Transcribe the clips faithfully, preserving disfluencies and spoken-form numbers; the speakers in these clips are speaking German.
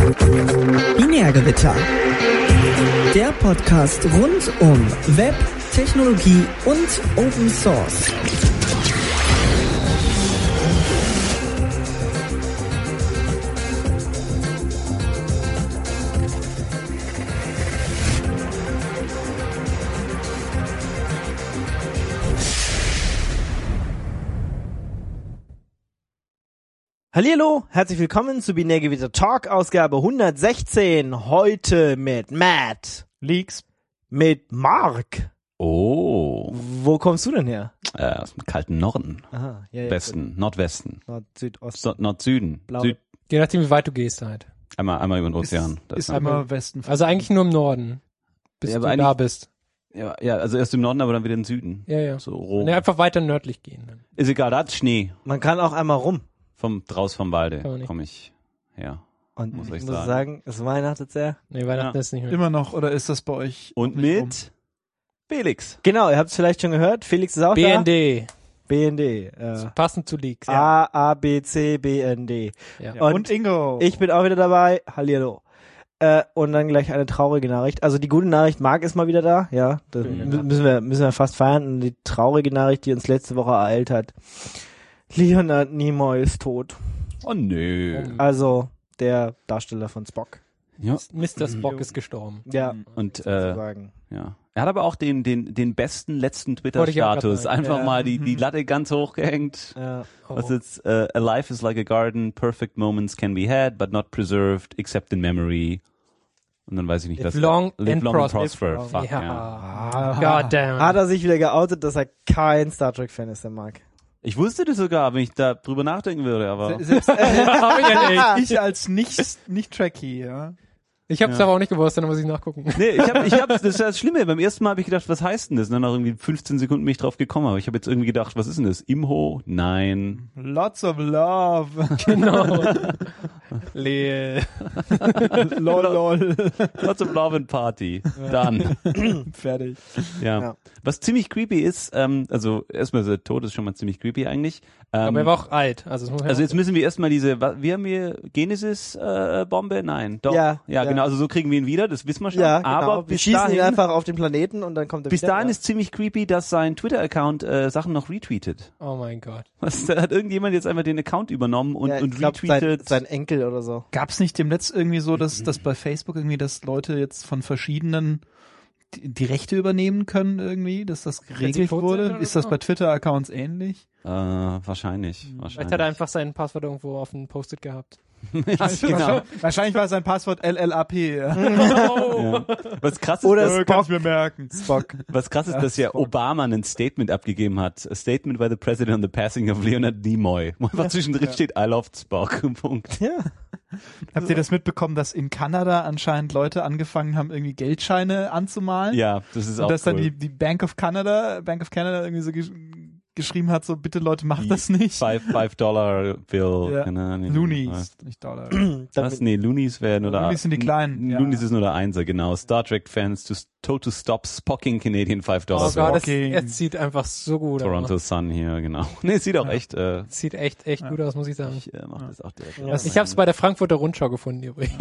Binärgewitter. Der Podcast rund um Web, Technologie und Open Source. Hallihallo, herzlich willkommen zu Binärgewitter Talk, Ausgabe hundertsechzehn. Heute mit Matt. Leaks. Mit Mark. Oh. Wo kommst du denn her? Äh, aus dem kalten Norden. Aha, ja, ja, Westen, gut. Nordwesten. Nord, Südosten. So, Nord-Süden. Blau. Süd, Je nachdem, wie weit du gehst halt. einmal, einmal über den Ozean. Ist, Das ist ist einmal Westen. Also eigentlich nur im Norden, bis Ja, du aber da eigentlich- bist. ja, ja, also erst im Norden, aber dann wieder im Süden. Ja, ja. So Rom. Ne, einfach weiter nördlich gehen. Dann. Ist egal, da hat's Schnee. Man kann auch einmal rum. Vom, draus vom Walde Kann man nicht. komme ich her. Und Muss ich ich muss sagen. sagen, es weihnachtet sehr. Nee, Weihnachten Ja. ist nicht mehr. Immer noch, oder ist das bei euch? Und nicht rum? mit Felix. Genau, ihr habt es vielleicht schon gehört. Felix ist auch B N D, da. B N D. Äh, passend zu Leaks. A, A, B, C, B, N, D. Ja. Ja. Und Und, Ingo. Ich bin auch wieder dabei. Hallihallo. Äh, und dann gleich eine traurige Nachricht. Also die gute Nachricht, Marc ist mal wieder da. Ja, das Ja. mü- müssen wir, müssen wir fast feiern. Und die traurige Nachricht, die uns letzte Woche ereilt hat. Leonard Nimoy ist tot. Oh nö. Oh. Also der Darsteller von Spock. Ja. Mister Spock ist gestorben. Ja, Und äh, sozusagen. ja. Er hat aber auch den, den, den besten letzten Wollte ich auch grad Twitter-Status. sagen. Einfach Ja. mal die, die Latte ganz hoch gehängt. Ja. Oh. Was jetzt, uh, a life is like a garden, perfect moments can be had, but not preserved, except in memory. Und dann weiß ich nicht, Live was. long Live and long and prosper. prosper. Fuck, ja. Ja. God damn. Hat er sich wieder geoutet, dass er kein Star Trek-Fan ist, der Marc. Ich wusste das sogar, wenn ich da drüber nachdenken würde, aber. Se- Selbst Hab ich ja nicht. ich als nicht, nicht Trekkie, ja. Ich hab's Ja. aber auch nicht gewusst, dann muss ich nachgucken. Nee, ich hab, ich hab, das ist das Schlimme. Beim ersten Mal habe ich gedacht, was heißt denn das? Und dann nach irgendwie fünfzehn Sekunden bin ich drauf gekommen. Aber ich habe jetzt irgendwie gedacht, was ist denn das? Imho? Nein. Lots of love. Genau. Leel. lol, lol. Lots of love and party. Dann. Fertig. Ja. Ja. Was ziemlich creepy ist, ähm, also erstmal der Tod ist schon mal ziemlich creepy eigentlich. Ähm, Aber er war auch alt. Also, das muss man Also auch- jetzt müssen wir erstmal diese, wa- wie haben wir, Genesis-Bombe? Nein, doch. Ja, ja, ja. genau, also so kriegen wir ihn wieder, das wissen wir schon. Ja, genau. Aber wir bis schießen dahin, ihn einfach auf den Planeten und dann kommt er bis wieder. dahin ja. ist ziemlich creepy, dass sein Twitter-Account äh, Sachen noch retweetet. Oh mein Gott. Was, da hat irgendjemand jetzt einfach den Account übernommen und, ja, ich und glaub, retweetet. sein, sein Enkel oder so. Gab's nicht demnächst irgendwie so, dass, dass bei Facebook irgendwie, dass Leute jetzt von verschiedenen die, die Rechte übernehmen können irgendwie, dass das geregelt tot sind wurde? oder Ist das so? bei Twitter-Accounts ähnlich? äh, wahrscheinlich, Vielleicht wahrscheinlich. hat er einfach sein Passwort irgendwo auf ein Post-it gehabt. ja, genau. Wahrscheinlich war sein Passwort L L A P. Ja. Ja. Was krass ist, Oder dass, Äh, kann ich mir merken. Spock. was krass ist, Ja, dass ja Spock. Obama ein Statement abgegeben hat. A statement by the president on the passing of Leonard Nimoy. Wo einfach zwischendrin steht, I love Spock. Punkt. Ja. Habt ihr das mitbekommen, dass in Kanada anscheinend Leute angefangen haben, irgendwie Geldscheine anzumalen? Ja, das ist Und auch dass cool. dann die, die Bank of Canada, Bank of Canada irgendwie so gesch geschrieben hat, so bitte Leute, macht das nicht. Five, five Dollar Bill. Ja. Keine Ahnung. Loonies, nicht Dollar. Was? Nee, Loonies wären nur der... Loonies sind die kleinen, ja. Loonies ist nur der Einser, genau. Star Trek Fans to, told to stop spocking Canadian five Dollar Oh Bill. Gott, es, Okay. es sieht einfach so gut Toronto aus. Sun hier, genau. Nee, es sieht auch Ja. echt... Äh, Es sieht echt, echt gut aus, muss ich sagen. ich äh, mach das auch direkt. Ja. auf Ich habe es bei der Frankfurter Rundschau gefunden übrigens.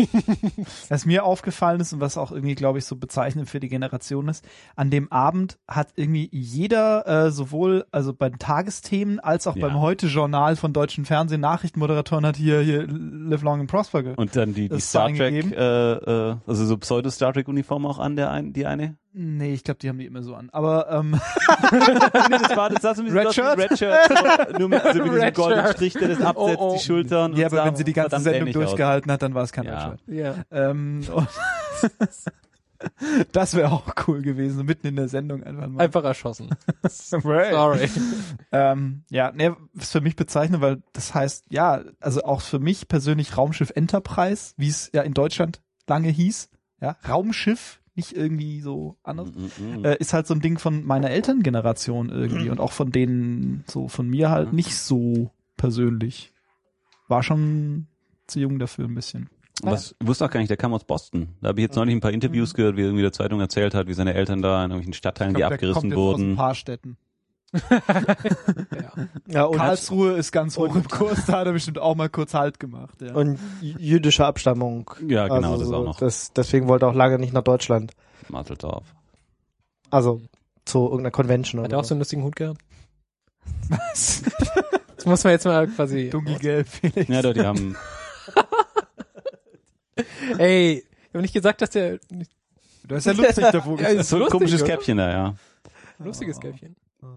Was mir aufgefallen ist und was auch irgendwie, glaube ich, so bezeichnend für die Generation ist, an dem Abend hat irgendwie jeder, äh, sowohl also bei den Tagesthemen als auch Ja. beim Heute-Journal von deutschen Fernsehen, Nachrichtenmoderatoren hat hier, hier Live Long and Prosper ge Und dann die, die Das ist Star so Trek, eingegeben. äh, äh, also so Pseudo-Star Trek-Uniform auch an, der ein, die eine? Nee, ich glaube, die haben die immer so an. Aber ähm, nee, das war, das sah so ein bisschen Red aus wie Shirt? Red Shirt, so, nur mit, so mit diesem Red goldenen Shirt. Strich, der das absetzt, Oh, oh. die Schultern. ja, und aber sah wenn sie die ganze verdammt Sendung ähnlich aus. durchgehalten hat, dann war es kein Ja. Red Shirt. Ja. Ähm, und das wäre auch cool gewesen, so mitten in der Sendung einfach mal. Einfach erschossen. Right. Sorry. Ähm, ja, ne, ist für mich bezeichnend, weil das heißt, ja, also auch für mich persönlich Raumschiff Enterprise, wie es ja in Deutschland lange hieß, ja, Raumschiff, nicht irgendwie so anders, Mm, mm. äh, ist halt so ein Ding von meiner Elterngeneration irgendwie und auch von denen, so von mir halt nicht so persönlich. War schon zu jung dafür ein bisschen. Was, ich wusste auch gar nicht, der kam aus Boston. Da habe ich jetzt neulich ein paar Interviews gehört, wie er irgendwie der Zeitung erzählt hat, wie seine Eltern da in irgendwelchen Stadtteilen, die Ich glaub, der abgerissen kommt jetzt aus ein wurden. paar Städten. Ja. Ja, und, Karlsruhe ist ganz hoch im Kurs, da hat er bestimmt auch mal kurz Halt gemacht. Ja. und j- jüdische Abstammung. Ja, genau, also das so, auch noch. Das, deswegen wollte er auch lange nicht nach Deutschland. Matteldorf. Also zu irgendeiner Convention Hat oder er auch so so. einen lustigen Hut gehabt? Was? Das muss man jetzt mal quasi... Dunkelgelb, Felix. Ja, doch, die haben, Ey, ich habe nicht gesagt, dass der... Du hast ja lustig davor Ja, gesagt. ist so ein lustig, komisches oder? Käppchen da, ja. Lustiges Käppchen.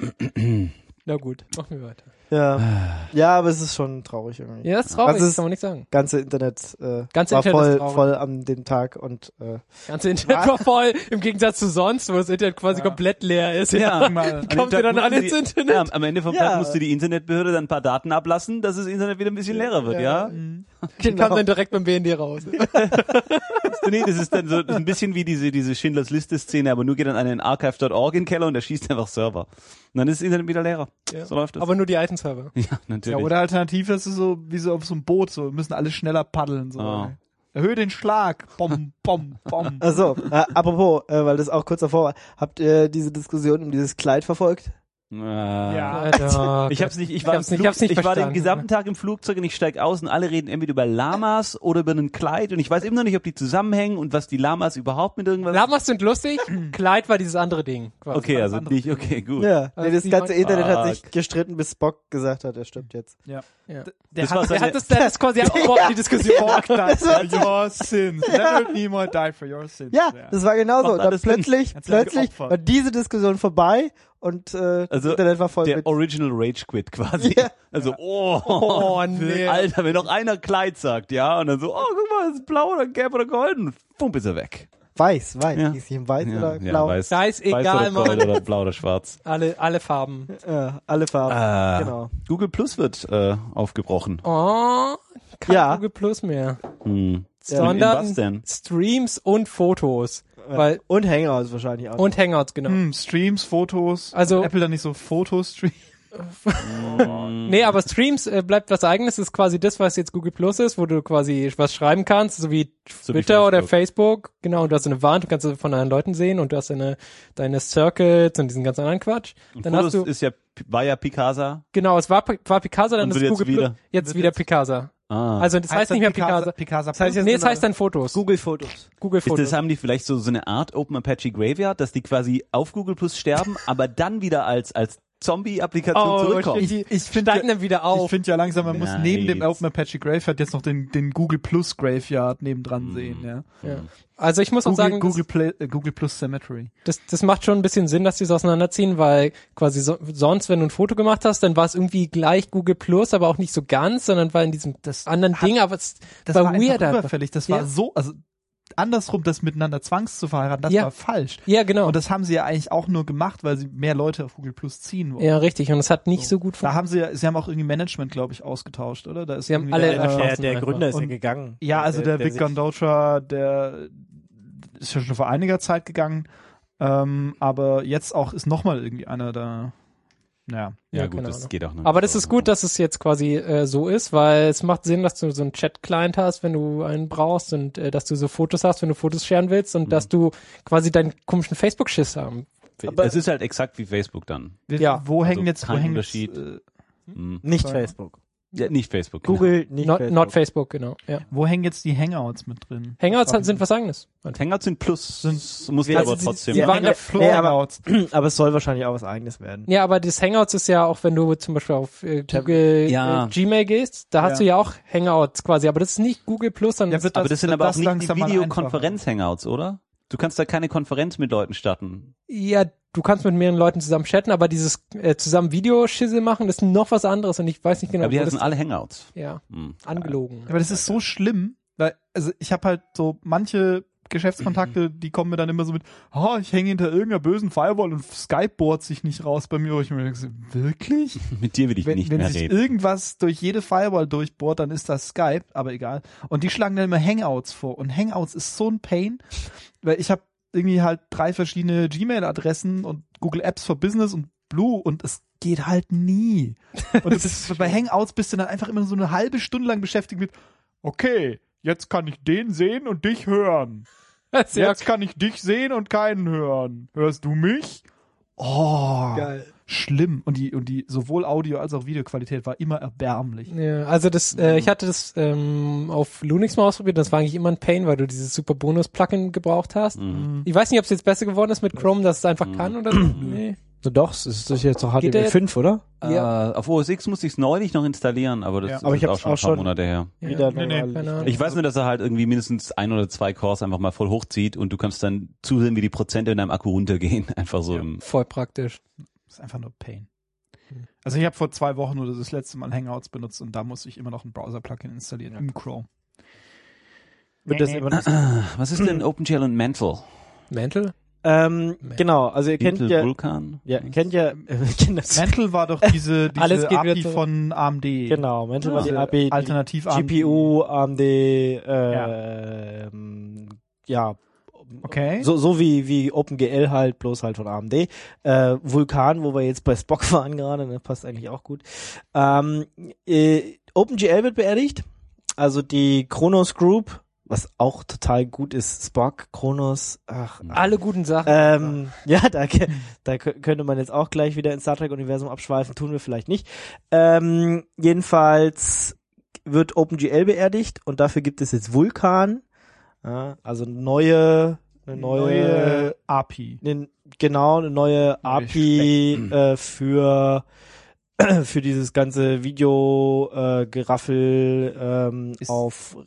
Na gut, machen wir weiter. Ja. ja, aber es ist schon traurig irgendwie. Ja, das ist traurig, Also es- das kann man nicht sagen. Ganze Internet äh, Ganze war Internet ist voll, traurig. voll an dem Tag und äh, Ganze Internet war voll, im Gegensatz zu sonst, wo das Internet quasi komplett leer ist. Ja. Mal, An dem Kommt Tag ihr dann alle mussten ins die- Internet? Ja, am Ende vom Ja. Tag musste die Internetbehörde dann ein paar Daten ablassen, dass das Internet wieder ein bisschen leerer wird, ja? Die kam dann direkt beim B N D raus. Nee, das ist dann so ein bisschen wie diese, diese Schindlers Liste-Szene, aber nur geht dann einen archive Punkt org in den Keller und der schießt einfach Server. Und dann ist das Internet wieder leerer. Ja. So läuft das. Aber nur die alten Server. ja, Ja, natürlich. oder alternativ ist es so, wie so auf so einem Boot, so, müssen alle schneller paddeln, so. Ah. Erhöhe den Schlag. Bom, bom, bom. also äh, apropos, äh, weil das auch kurz davor war, habt ihr diese Diskussion um dieses Kleid verfolgt? Ja. Alter, Ich hab's nicht, ich war, hab's im nicht, ich hab's Flug, nicht ich war den verstanden. gesamten Tag im Flugzeug und ich steig aus und alle reden entweder über Lamas oder über ein Kleid und ich weiß immer noch nicht, ob die zusammenhängen und was die Lamas überhaupt mit irgendwas... Lamas sind lustig, Kleid war dieses andere Ding. Quasi. Okay, also nicht, okay, gut. Ja, Also nee, das die ganze wollen- Internet hat sich Fuck. gestritten, bis Spock gesagt hat, er stirbt jetzt. Ja. Ja. Der Das hat, war Der seine- hat das, der hat das quasi abgebrochen, die Diskussion. Fuck that for your sins. Never be more die for your sins. Ja, das war genauso. Macht Und dann alles Sinn. plötzlich, Hat's ja plötzlich geopfert. war diese Diskussion vorbei und äh, das Also, Internet war voll Der mit. Original Rage Quit quasi. Ja. Also, oh, Oh, nee. Alter, wenn noch einer Kleid sagt, ja, und dann so, oh, guck mal, das ist blau oder gelb oder golden, pump ist er weg. Weiß, weiß. Ja. Ist ihm weiß Ja, oder ja, blau? weiß, Scheißegal, weiß oder Mann. gold oder blau oder schwarz. Alle, alle Farben. Ja, alle Farben. Ah, Genau. Google Plus wird äh, aufgebrochen. Oh, kein Ja. Google Plus mehr. Hm. Sondern In was denn? Streams und Fotos. Weil, Und Hangouts wahrscheinlich auch. und Hangouts, genau. Hm, Streams, Fotos. Also- Apple dann nicht so Fotostream. Nee, aber Streams äh, bleibt was eigenes, ist quasi das, was jetzt Google Plus ist, wo du quasi was schreiben kannst, so wie So wie Twitter oder Facebook. Facebook, genau, und du hast eine Wand, du kannst es von anderen Leuten sehen und du hast deine, deine Circuits und diesen ganzen anderen Quatsch. Und Dann Fotos hast du, ist ja, war ja Picasa. genau, es war, war Picasa, dann Und ist wird jetzt Google wieder? Plus, jetzt wieder Picasa. Ah. Also das heißt nicht mehr Picasa. Picasa. Das heißt jetzt Nee, es genau- heißt dann Fotos. Google Fotos. Google ist Fotos. das, haben die vielleicht so, so eine Art Open Apache Graveyard, dass die quasi auf Google Plus sterben, aber dann wieder als, als Zombie-Applikation Oh, zurückkommen? shit. Ich, ich finde Steigen ja, dann wieder ich auf. finde ja langsam, man muss Nice. neben dem Open Apache Graveyard jetzt noch den, den Google Plus Graveyard nebendran sehen, ja. Ja. Also ich muss auch Google, sagen, Google, das, Play, äh, Google Plus Cemetery. das, das macht schon ein bisschen Sinn, dass die es auseinanderziehen, weil quasi so, sonst, wenn du ein Foto gemacht hast, dann war es irgendwie gleich Google Plus, aber auch nicht so ganz, sondern war in diesem Das anderen hat- Ding, aber es Das war, war, weird einfach einfach. überfällig. Das Ja. war so, also andersrum, das miteinander zwangs zu verheiraten, das Ja. war falsch. Ja, genau. Und das haben sie ja eigentlich auch nur gemacht, weil sie mehr Leute auf Google Plus ziehen wollen. Ja, richtig. Und es hat nicht so, gut Da funktioniert. haben sie ja, sie haben auch irgendwie Management, glaube ich, ausgetauscht, oder? Da ist Sie haben irgendwie alle der- erschossen. Der, der einfach. Gründer ist ja Und- gegangen. Ja, also der, Vic sich- Gandotra, der ist ja schon vor einiger Zeit gegangen, ähm, aber jetzt auch ist nochmal irgendwie einer da. Ja. Ja, Ja, gut, keine das Ahnung. geht auch noch. Aber das ist gut, dass es jetzt quasi äh, so ist, weil es macht Sinn, dass du so einen Chat-Client hast, wenn du einen brauchst und äh, dass du so Fotos hast, wenn du Fotos scheren willst und Mhm. dass du quasi deinen komischen Facebook-Schiss haben. Aber es ist halt exakt wie Facebook dann. Wir, Ja. Wo Also hängen jetzt, wo kein hängen Unterschied. jetzt, äh, Hm. Nicht Sorry. Facebook. Ja, nicht Facebook. genau. Google, nicht Not, Facebook. not Facebook, genau. Ja. wo hängen jetzt die Hangouts mit drin? Hangouts Das halt sind was eigenes. Hangouts sind Plus, Sind- musst du wir- aber also sie- trotzdem. sie Ja, waren Hangout- der nee, aber, Hangouts. aber es soll wahrscheinlich auch was Eigenes werden. Ja, aber das Hangouts ist ja auch, wenn du zum Beispiel auf äh, Google Ja. äh, Gmail gehst, da hast Ja. du ja auch Hangouts quasi, aber das ist nicht Google Plus, sondern Ja, wird aber das- das sind wird aber auch das nicht die langsam mal Videokonferenz-Hangouts, oder? Du kannst da keine Konferenz mit Leuten starten. ja, du kannst mit mehreren Leuten zusammen chatten, aber dieses äh, zusammen Videoschissel machen, das ist noch was anderes und ich weiß nicht genau, aber die wo heißen das, alle Hangouts. ja, Hm. angelogen. Aber das ist so schlimm, weil, also ich habe halt so manche Geschäftskontakte, die kommen mir dann immer so mit, oh, ich hänge hinter irgendeiner bösen Firewall und Skype bohrt sich nicht raus bei mir. Und ich mir denke, so, wirklich? Mit dir will ich Wenn, nicht wenn mehr sich reden. irgendwas durch jede Firewall durchbohrt, dann ist das Skype, aber egal. Und die schlagen dann immer Hangouts vor. Und Hangouts ist so ein Pain, weil ich habe irgendwie halt drei verschiedene Gmail-Adressen und Google Apps for Business und Blue und es geht halt nie. Und das ist, bei Hangouts bist du dann einfach immer so eine halbe Stunde lang beschäftigt mit, okay, jetzt kann ich den sehen und dich hören. Sehr Jetzt kann ich dich sehen und keinen hören. Hörst du mich? Oh. Geil. schlimm und die und die sowohl Audio als auch Videoqualität war immer erbärmlich. Ja, also das, äh, ich hatte das ähm, auf Lunix mal ausprobiert, das war eigentlich immer ein Pain, weil du dieses super Bonus-Plugin gebraucht hast. Mhm. Ich weiß nicht, ob es jetzt besser geworden ist mit Chrome, dass es einfach Mhm. kann oder so. Nee. So doch, es ist das jetzt doch H T Geht M L der- fünf, oder? Ja. Äh, auf O S X musste ich es neulich noch installieren, aber das Ja. ist Aber ich jetzt hab's auch schon ein auch paar schon- Monate her. Ja. Wieder Nee, nee, normal. keine Ahnung. Ich weiß nur, dass er halt irgendwie mindestens ein oder zwei Cores einfach mal voll hochzieht und du kannst dann zusehen, wie die Prozente in deinem Akku runtergehen. Einfach so Ja. im Voll praktisch. Das ist einfach nur Pain. Mhm. Also ich habe vor zwei Wochen oder das letzte Mal Hangouts benutzt und da musste ich immer noch ein Browser-Plugin installieren im Chrome. Wird das immer noch Was ist denn OpenGL und Mantle? Mantle? ähm, genau, also ihr kennt Intel ja, Vulkan? ja, ihr kennt ja, äh, kennt das. Mantle war doch diese, Alles diese geht A P I wieder zurück. von A M D. Genau, Mantle war die Diese A P I, die Alternativ G P U, A M D, äh, ähm, ja, Okay. so so wie wie OpenGL halt, bloß halt von A M D. Äh, Vulkan, wo wir jetzt bei Spock waren gerade, ne, passt eigentlich auch gut. Ähm, äh, OpenGL wird beerdigt, also die Kronos Group, was auch total gut ist, Spock, Kronos, ach, Alle guten Sachen. ähm, ja, da, ke- da kö- könnte man jetzt auch gleich wieder ins Star Trek Universum abschweifen, tun wir vielleicht nicht. Ähm, jedenfalls wird OpenGL beerdigt und dafür gibt es jetzt Vulkan, ja, also neue, eine neue, neue A P I. ne, genau, eine neue A P I äh, für für dieses ganze Video äh, Geraffel ähm, Ist- auf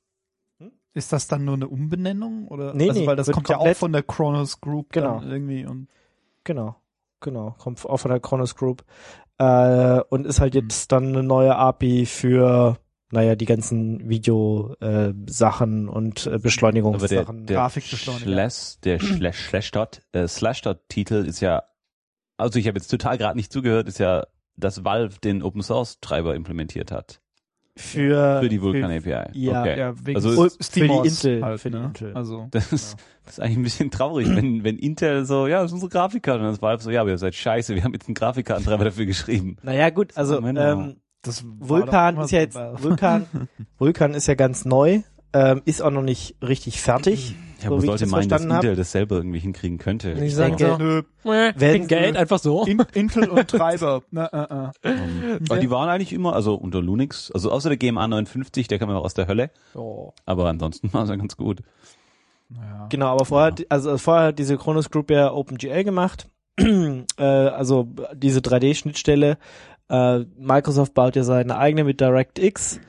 Ist das dann nur eine Umbenennung oder? Nee, also, nee, weil das wird kommt ja auch komplett- von der Kronos Group Genau. dann irgendwie und Genau, genau, kommt auch von der Kronos Group äh, und ist halt jetzt dann eine neue A P I für, naja, die ganzen Video-Sachen äh, Sachen und äh, Aber der, Beschleunigungssachen. der Grafikbeschleuniger. Slash, der Slash, Slashdot, äh, Slashdot-Titel ist ja, also ich habe jetzt total gerade nicht zugehört, ist ja, dass Valve den Open Source Treiber implementiert hat. für, Für die Vulkan A P I. ja, okay. ja, wegen Also ist- SteamOS für die Intel, halt, für die ne? Intel. Also Das ist, das ist eigentlich ein bisschen traurig, wenn, wenn Intel so, ja, das ist unsere Grafikkarte, und dann ist Valve so, ja, aber ihr seid scheiße, wir haben jetzt einen Grafikkartentreiber dafür geschrieben. Naja, gut, also Moment, ähm, das war Vulkan doch immer ist ja so jetzt, bei- Vulkan, Vulkan ist ja ganz neu, ähm, ist auch noch nicht richtig fertig. Ja, so aber wie ich sollte das meinen, dass verstanden Intel hab. das selber irgendwie hinkriegen könnte. Ich denke, denke, Nö, äh, Wenn- kriegen Geld einfach so. In, Intel und Treiber. Na, äh, äh. Ähm, aber die waren eigentlich immer, also unter Linux, also außer der G M A neunundfünfzig, der kam ja auch aus der Hölle, Oh. aber ansonsten war es ja ganz gut. Naja. Genau, aber vorher, also vorher hat diese Kronos Group ja OpenGL gemacht, äh, also diese drei D-Schnittstelle. Äh, Microsoft baut ja seine eigene mit DirectX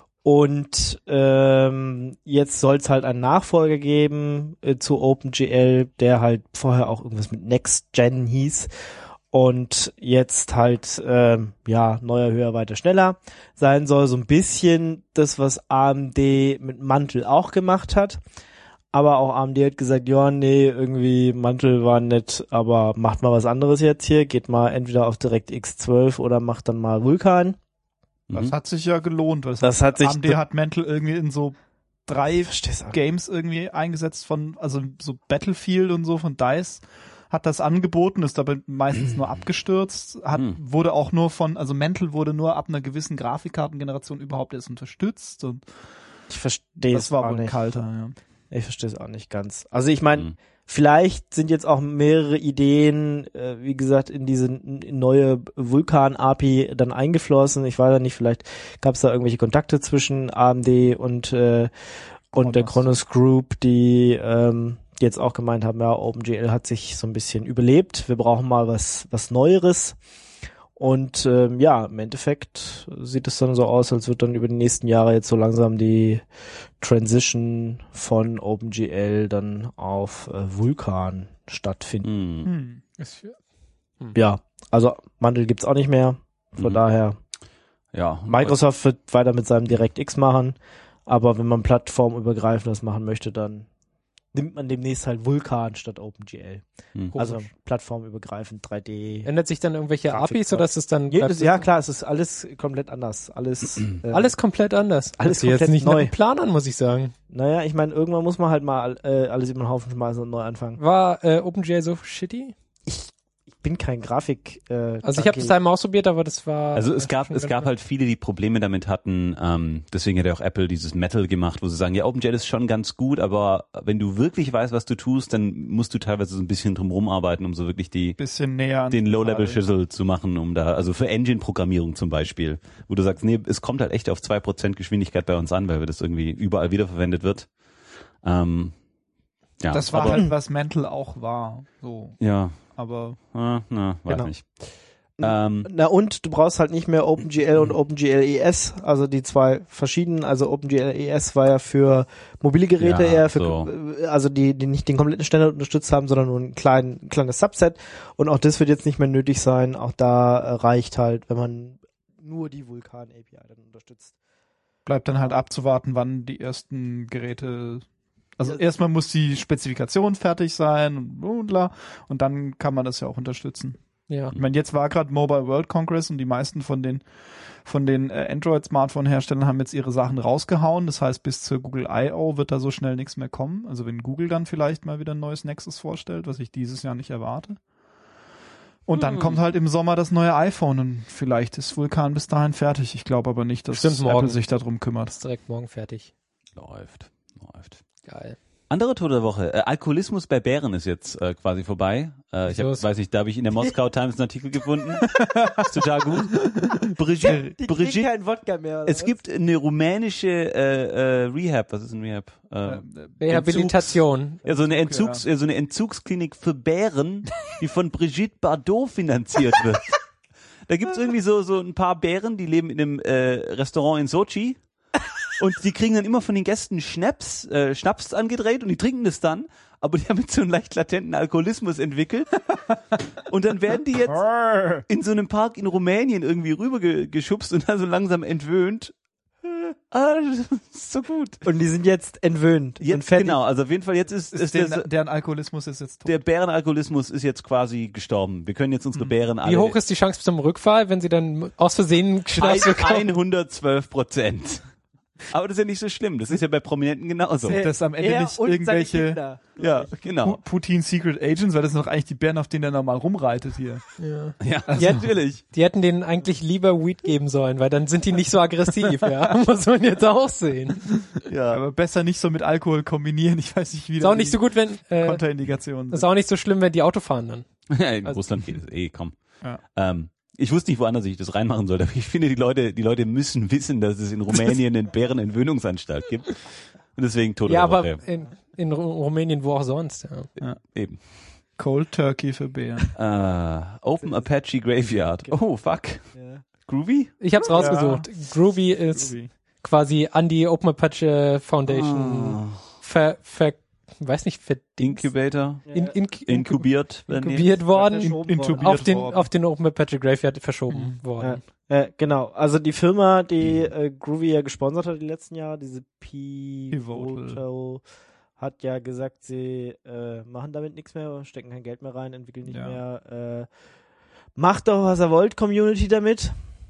und ähm, jetzt soll es halt einen Nachfolger geben äh, zu OpenGL, der halt vorher auch irgendwas mit Next Gen hieß und jetzt halt ähm, ja neuer, höher, weiter, schneller sein soll. So ein bisschen das, was A M D mit Mantle auch gemacht hat. Aber auch A M D hat gesagt, ja, nee, irgendwie Mantel war nett, aber macht mal was anderes jetzt hier. Geht mal entweder auf DirectX zwölf oder macht dann mal Vulkan. Das Mhm. hat sich ja gelohnt. Weil es Das hat sich- A M D hat Mantle irgendwie in so drei Verstehst du? Games irgendwie eingesetzt von, also so Battlefield und so von DICE hat das angeboten, ist dabei meistens nur abgestürzt, hat, Mhm. wurde auch nur von, also Mantle wurde nur ab einer gewissen Grafikkartengeneration überhaupt erst unterstützt und Ich verstehe das es war auch wohl ein nicht. kalter, ja. Ich verstehe es auch nicht ganz. Also ich meine, Mhm. vielleicht sind jetzt auch mehrere Ideen, äh, wie gesagt, in diese n- neue Vulkan-A P I dann eingeflossen. Ich weiß ja nicht, vielleicht gab es da irgendwelche Kontakte zwischen A M D und äh, und der Kronos. Kronos Group, die ähm, jetzt auch gemeint haben, ja, OpenGL hat sich so ein bisschen überlebt. Wir brauchen mal was was Neueres. Und ähm, ja, im Endeffekt sieht es dann so aus, als wird dann über die nächsten Jahre jetzt so langsam die Transition von OpenGL dann auf äh, Vulkan stattfinden. Mhm. Hm. Ist für- Ja, also Mantel gibt's auch nicht mehr. Von Mhm. daher, Ja. Microsoft wird weiter mit seinem DirectX machen, aber wenn man plattformübergreifend das machen möchte, dann nimmt man demnächst halt Vulkan statt OpenGL. Mhm. Also plattformübergreifend drei D. Ändert sich dann irgendwelche A P Is, Grafik- sodass es dann Jedes, bleibt ja es- klar, es ist alles komplett anders. Alles, äh, alles komplett anders. Alles Hört sich jetzt komplett nicht nach neu. einem Plan an, muss ich sagen. Naja, ich meine, irgendwann muss man halt mal äh, alles über den Haufen schmeißen und neu anfangen. War äh, OpenGL so shitty? Ich bin kein Grafik. Äh, Also ich habe es einmal ausprobiert, aber das war. Also es gab es gab halt viele, die Probleme damit hatten. Ähm, deswegen hat ja auch Apple dieses Metal gemacht, wo sie sagen, ja, OpenGL ist schon ganz gut, aber wenn du wirklich weißt, was du tust, dann musst du teilweise so ein bisschen drum arbeiten, um so wirklich die bisschen näher an den Low-Level-Shizzle zu machen, um da, also für Engine-Programmierung zum Beispiel, wo du sagst, nee, es kommt halt echt auf zwei Prozent Geschwindigkeit bei uns an, weil wir das irgendwie überall wiederverwendet wird. Ähm, ja, das war aber, halt, was Mental auch war. So. Ja. Aber. Ah, na, weiß Genau. nicht. Ähm, Na und du brauchst halt nicht mehr OpenGL und OpenGL E S, also die zwei verschiedenen, also OpenGL E S war ja für mobile Geräte Ja, eher für, so. also die, die nicht den kompletten Standard unterstützt haben, sondern nur ein klein, ein kleines Subset, und auch das wird jetzt nicht mehr nötig sein, auch da äh, reicht halt, wenn man nur die Vulkan A P I dann unterstützt. Bleibt dann halt abzuwarten, wann die ersten Geräte. Also Ja. erstmal muss die Spezifikation fertig sein und bla bla, und dann kann man das ja auch unterstützen. ja. Ich meine, jetzt war gerade Mobile World Congress und die meisten von den von den äh, Android-Smartphone-Herstellern haben jetzt ihre Sachen rausgehauen. Das heißt, bis zur Google I O wird da so schnell nichts mehr kommen. Also wenn Google dann vielleicht mal wieder ein neues Nexus vorstellt, was ich dieses Jahr nicht erwarte. Und dann Hm. kommt halt im Sommer das neue iPhone und vielleicht ist Vulkan bis dahin fertig. Ich glaube aber nicht, dass Stimmt, morgen. Apple sich darum kümmert. Ist direkt morgen fertig. läuft, läuft. Geil. Andere Tode der Woche. Äh, Alkoholismus bei Bären ist jetzt äh, quasi vorbei. Äh, ich hab, Los. weiß nicht, da habe ich in der Moskau Times einen Artikel gefunden. Ist total gut. Brigitte, Die kriegen Brigitte, keinen Wodka mehr, oder es was? gibt eine rumänische äh, äh, Rehab. Was ist ein Rehab? Äh, Rehabilitation. ja, so eine Entzugs, ja. so eine Entzugsklinik für Bären, die von Brigitte Bardot finanziert wird. Da gibt's irgendwie so so ein paar Bären, die leben in einem äh, Restaurant in Sochi. Und die kriegen dann immer von den Gästen Schnaps, äh, Schnaps angedreht und die trinken das dann, aber die haben jetzt so einen leicht latenten Alkoholismus entwickelt. Und dann werden die jetzt in so einem Park in Rumänien irgendwie rübergeschubst und dann so langsam entwöhnt. Ah, das ist so gut. Und die sind jetzt entwöhnt. und Jetzt, fertig. genau, also auf jeden Fall jetzt ist, ist, Ist der, der, deren Alkoholismus ist jetzt tot. der Bärenalkoholismus ist jetzt quasi gestorben. Wir können jetzt unsere Bären alle... Wie hoch ist die Chance zum Rückfall, wenn sie dann aus Versehen Schnaps bekommen? hundertzwölf Prozent. Aber das ist ja nicht so schlimm. Das ist ja bei Prominenten genauso. Er- dass am Ende er nicht und seine irgendwelche Kinder. Ja, genau. Pu- Putin Secret Agents, weil das sind doch eigentlich die Bären, auf denen der normal rumreitet hier. Ja. Ja, Ja, natürlich. Die hätten denen eigentlich lieber Weed geben sollen, weil dann sind die nicht so aggressiv, ja. Muss man jetzt auch sehen. Ja. Aber besser nicht so mit Alkohol kombinieren. Ich weiß nicht, wie Ist auch nicht so gut, wenn, äh, Kontraindikationen ist sind. auch nicht so schlimm, wenn die Auto fahren dann. Ja, in Also- Russland geht es eh, komm. Ja. Ähm, ich wusste nicht, woanders ich das reinmachen sollte, aber ich finde, die Leute, die Leute müssen wissen, dass es in Rumänien eine Bärenentwöhnungsanstalt gibt. Und deswegen Tode Ja, der aber Woche. in, in Ru- Rumänien, wo auch sonst, ja. Eben. Cold Turkey für Bären. Äh, Open Apache Graveyard. Oh, fuck. Ja. Groovy? Ich hab's rausgesucht. Groovy ist Groovy. quasi an die Open Apache Foundation Ah, ver, ver, weiß nicht, ver, Incubator. in, in, in, Inkubiert. äh, nee. inkubiert worden, In- intubiert auf den, worden. auf den Open Apache Graveyard verschoben worden. Ja, äh, genau. Also die Firma, die äh, Groovy ja gesponsert hat die letzten Jahre, diese Pivotal. Pivotal, hat ja gesagt, sie äh, machen damit nichts mehr, stecken kein Geld mehr rein, entwickeln nicht Ja. mehr. Äh, macht doch, was er wollt, Community damit.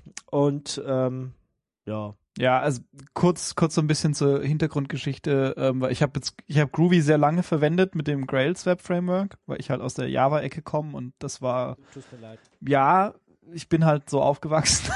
Und ähm, ja. Ja, also kurz kurz so ein bisschen zur Hintergrundgeschichte, ähm, weil ich habe jetzt ich habe Groovy sehr lange verwendet mit dem Grails Web Framework, weil ich halt aus der Java Ecke komme und das war Tut mir leid. ja, ich bin halt so aufgewachsen.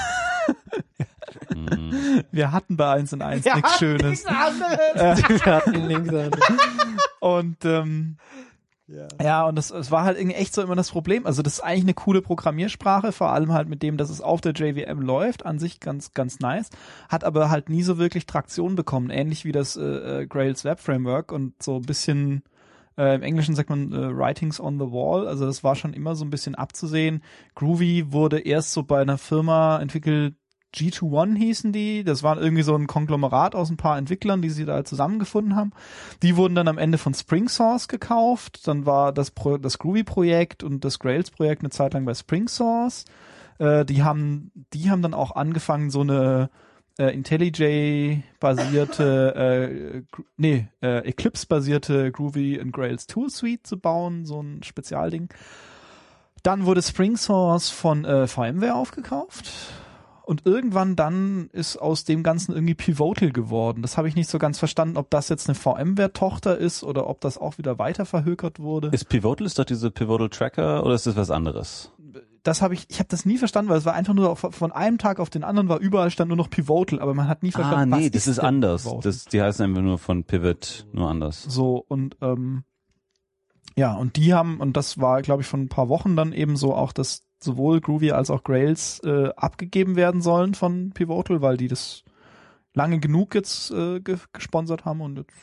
Mhm. Wir hatten bei eins und eins nichts Schönes. Wir hatten nichts anderes. Und ähm, Ja. ja, und das, es war halt irgendwie echt so immer das Problem. Also das ist eigentlich eine coole Programmiersprache, vor allem halt mit dem, dass es auf der J V M läuft, an sich ganz ganz nice, hat aber halt nie so wirklich Traktion bekommen, ähnlich wie das äh, äh, Grails Web Framework und so ein bisschen äh, im Englischen sagt man äh, Writings on the Wall, also das war schon immer so ein bisschen abzusehen. Groovy wurde erst so bei einer Firma entwickelt, G einundzwanzig hießen die, das war irgendwie so ein Konglomerat aus ein paar Entwicklern, die sie da zusammengefunden haben. Die wurden dann am Ende von Spring Source gekauft, dann war das Pro- das Groovy-Projekt und das Grails-Projekt eine Zeit lang bei Spring Source. Äh, die haben die haben dann auch angefangen, so eine äh, IntelliJ-basierte, äh, Gr- nee, äh, Eclipse-basierte Groovy und Grails Tool Suite zu bauen, so ein Spezialding. Dann wurde Spring Source von äh, VMware aufgekauft. Und irgendwann dann ist aus dem Ganzen irgendwie Pivotal geworden. Das habe ich nicht so ganz verstanden, ob das jetzt eine VMware-Tochter ist oder ob das auch wieder weiter verhökert wurde. Ist Pivotal, ist doch diese Pivotal Tracker oder ist das was anderes? Das habe ich, ich habe das nie verstanden, weil es war einfach nur von einem Tag auf den anderen war überall stand nur noch Pivotal, aber man hat nie verstanden, Ah, nee, was das ist ist denn anders. Pivotal? Das, die heißen einfach nur von Pivot, nur anders. So, und ähm, ja, und die haben, und das war, glaube ich, von ein paar Wochen dann eben so auch, dass sowohl Groovy als auch Grails äh, abgegeben werden sollen von Pivotal, weil die das lange genug jetzt äh, ge- gesponsert haben und jetzt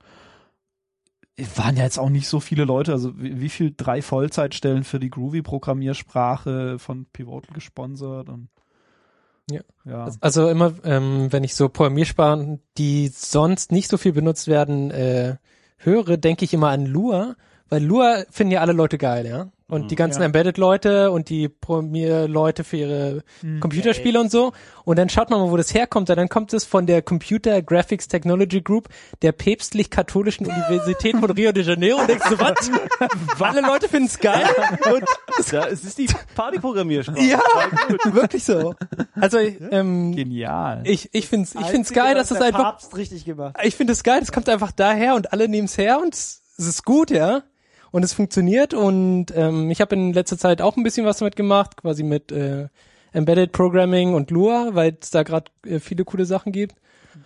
waren ja jetzt auch nicht so viele Leute, also wie, wie viel drei Vollzeitstellen für die Groovy-Programmiersprache von Pivotal gesponsert und Ja. ja. Also immer, ähm, wenn ich so Programmiersprachen, die sonst nicht so viel benutzt werden, äh, höre, denke ich immer an Lua, weil Lua finden ja alle Leute geil, ja. Und Mhm. die ganzen Ja. Embedded-Leute und die Programmierleute für ihre Mhm. Computerspiele und so. Und dann schaut man mal, wo das herkommt. Und dann kommt es von der Computer Graphics Technology Group der päpstlich-katholischen Universität von Rio de Janeiro. Und denkst du, was? Alle Leute finden es geil? Und Ja, es ist die Partyprogrammiersprache. ja, wirklich so. Also, ähm, Genial. ich, ich find's, ich find's geil, dass das es der einfach, Papst richtig gemacht. ich finde es geil, das kommt einfach daher und alle nehmen es her und es es ist gut, ja. Und es funktioniert und ähm, ich habe in letzter Zeit auch ein bisschen was damit gemacht, quasi mit äh, Embedded Programming und Lua, weil es da gerade äh, viele coole Sachen gibt.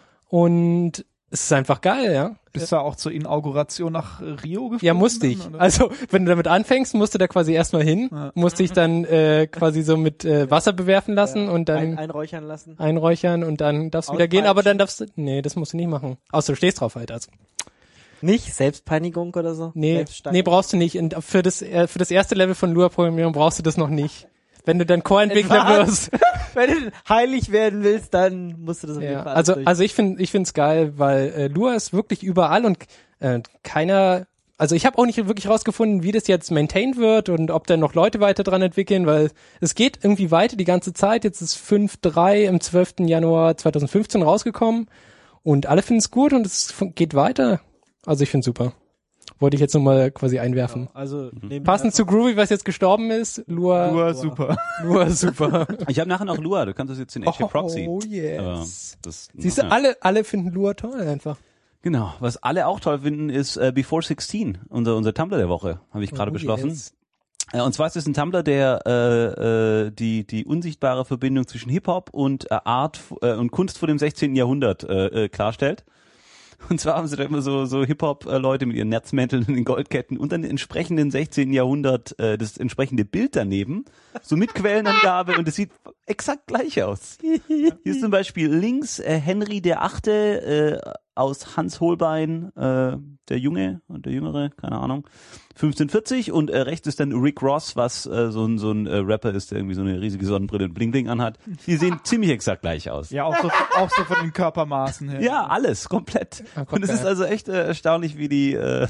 Und es ist einfach geil, ja. Bist du auch zur Inauguration nach Rio geflogen? Ja, musste ich. dann, oder? Also, wenn du damit anfängst, musst du da quasi erstmal hin, Ja. musste ich dann äh, quasi so mit äh, Wasser bewerfen lassen Ja, und dann ein, einräuchern lassen. einräuchern und dann darfst du wieder gehen, aber dann Auspeitschen. darfst du, nee, das musst du nicht machen. Außer du stehst drauf halt, also. Nicht? Selbstpeinigung oder so? Nee, Selbststeigerung? nee, brauchst du nicht. Und für das, äh, für das erste Level von Lua-Programmierung brauchst du das noch nicht. Wenn du dann Core-Entwickler Was? wirst. Wenn du heilig werden willst, dann musst du das auf jeden Ja, Fall also, durch. also ich finde, ich find's geil, weil äh, Lua ist wirklich überall und äh, keiner, also ich habe auch nicht wirklich rausgefunden, wie das jetzt maintained wird und ob da noch Leute weiter dran entwickeln, weil es geht irgendwie weiter die ganze Zeit. Jetzt ist fünf Punkt drei im zwölften Januar zweitausendfünfzehn rausgekommen und alle finden es gut und es fun- geht weiter. Also ich finde super. Wollte ich jetzt nochmal quasi einwerfen. Also, nehmen Passend zu Groovy, was jetzt gestorben ist, Lua, Lua, super. Lua super. Ich habe nachher noch Lua, du kannst das jetzt in H A Proxy. Oh Aber yes. das, Siehst du, ja. alle, alle finden Lua toll einfach. Genau. Was alle auch toll finden, ist äh, Before sixteen, unser, unser Tumblr der Woche, habe ich gerade Oh, beschlossen. yes. Äh, und zwar ist es ein Tumblr, der äh, äh, die die unsichtbare Verbindung zwischen Hip-Hop und äh, Art äh, und Kunst vor dem sechzehnten Jahrhundert äh, äh, klarstellt. Und zwar haben sie da immer so so Hip-Hop-Leute mit ihren Netzmänteln und den Goldketten und dann den entsprechenden sechzehnten Jahrhundert, äh, das entsprechende Bild daneben, so mit Quellenangabe und es sieht exakt gleich aus. Hier ist zum Beispiel links äh, Henry der Achte äh, aus Hans Holbein, äh, der Junge und der Jüngere, keine Ahnung, fünfzehnhundertvierzig und äh, rechts ist dann Rick Ross, was äh, so ein so ein äh, Rapper ist, der irgendwie so eine riesige Sonnenbrille und Bling Bling anhat. Die sehen ziemlich exakt gleich aus. Ja, auch so, auch so von den Körpermaßen her. Ja, alles, komplett. Einfach Und es ist geil. also echt äh, erstaunlich, wie die, äh,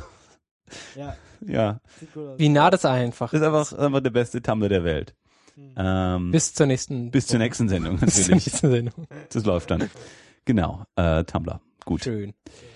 Ja, ja, sieht gut aus. Wie nah das einfach das ist einfach, einfach der beste Tumblr der Welt. Ähm, bis, bis zur nächsten bis zur nächsten Sendung bis zur natürlich. nächsten Sendung. Das läuft dann. Genau, äh, Tumblr. Gut. Schön.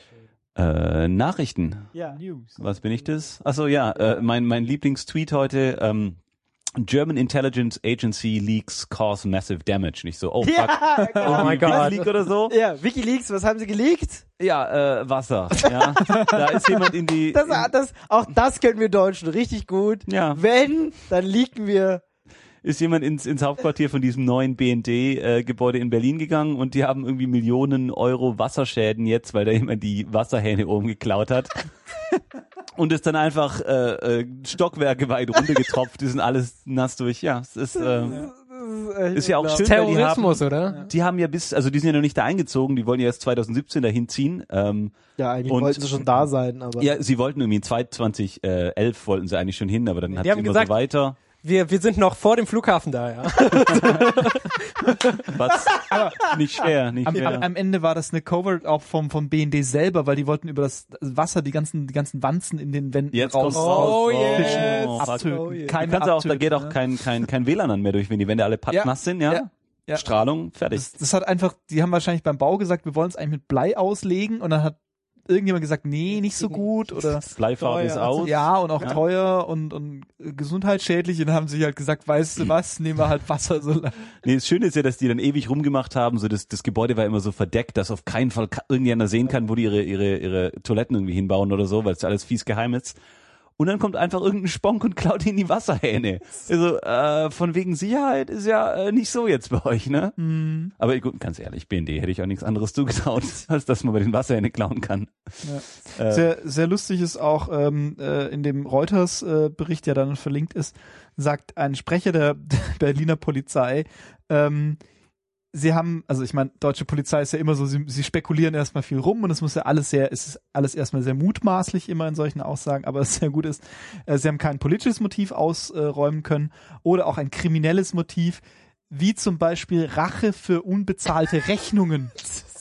Äh, Nachrichten. Ja. News. Was bin ich das? Achso, ja, äh, mein, mein Lieblingstweet heute, ähm, German Intelligence Agency leaks cause massive damage. Nicht so, oh fuck. Ja, Oh mein Wie- Gott. Leak oder so? ja, WikiLeaks, was haben sie geleakt? Ja, äh, Wasser. Ja, da ist jemand in die. Das, in, das, auch das können wir Deutschen richtig gut. ja, Wenn, dann leaken wir. ist jemand ins, ins Hauptquartier von diesem neuen B N D-Gebäude in Berlin gegangen und die haben irgendwie Millionen Euro Wasserschäden jetzt, weil da jemand die Wasserhähne oben geklaut hat. Und ist dann einfach äh, äh, Stockwerke weit runtergetropft, die sind alles nass durch. Ja, es ist, äh, ist ja auch schön, weil die haben, Terrorismus, oder? die haben ja bis, also die sind ja noch nicht da eingezogen, die wollen ja erst zwanzig siebzehn dahin ziehen. Ähm, Ja, eigentlich Und- wollten sie schon da sein, aber. ja, sie wollten irgendwie in zwanzig elf wollten sie eigentlich schon hin, aber dann hat Die es haben immer gesagt- so weiter. Wir, wir sind noch vor dem Flughafen da, ja. Was? Nicht schwer, nicht Am, schwer. am, am Ende war das eine Covert auch vom, vom B N D selber, weil die wollten über das Wasser die ganzen, die ganzen Wanzen in den Wänden Jetzt raus, kommt's Oh, raus yes. fischen, Oh, fuck. abtöten. Oh, yeah. Keine Du kannst auch, da abtöten, geht auch ne? kein, kein, kein W L A N mehr durch, wenn die Wände alle pappnass sind, ja? Ja, ja. Strahlung, fertig. Das, das hat einfach, die haben wahrscheinlich beim Bau gesagt, wir wollen es eigentlich mit Blei auslegen und dann hat irgendjemand gesagt, nee, nicht so gut oder Bleifahrt ist aus. ja und auch Ja. teuer und, und gesundheitsschädlich und dann haben sie halt gesagt, weißt du was, nehmen wir halt Wasser so lange. Nee, das Schöne ist ja, dass die dann ewig rumgemacht haben, so das, das Gebäude war immer so verdeckt, dass auf keinen Fall ka- irgendjemand sehen kann, wo die ihre, ihre, ihre Toiletten irgendwie hinbauen oder so, weil es alles fies geheim ist. Und dann kommt einfach irgendein Sponk und klaut ihnen die Wasserhähne. Also äh, von wegen Sicherheit ist ja äh, nicht so jetzt bei euch, ne? Mhm. Aber gut, ganz ehrlich, B N D hätte ich auch nichts anderes zugetraut, als dass man bei den Wasserhähne klauen kann. Ja. Äh, Sehr, sehr lustig ist auch, ähm, äh, in dem Reuters-Bericht, der dann verlinkt ist, sagt ein Sprecher der Berliner Polizei, ähm, sie haben, also ich meine, deutsche Polizei ist ja immer so, sie, sie spekulieren erstmal viel rum und es muss ja alles sehr, es ist alles erstmal sehr mutmaßlich immer in solchen Aussagen, aber es sehr gut ist, äh, sie haben kein politisches Motiv ausräumen können oder auch ein kriminelles Motiv, wie zum Beispiel Rache für unbezahlte Rechnungen.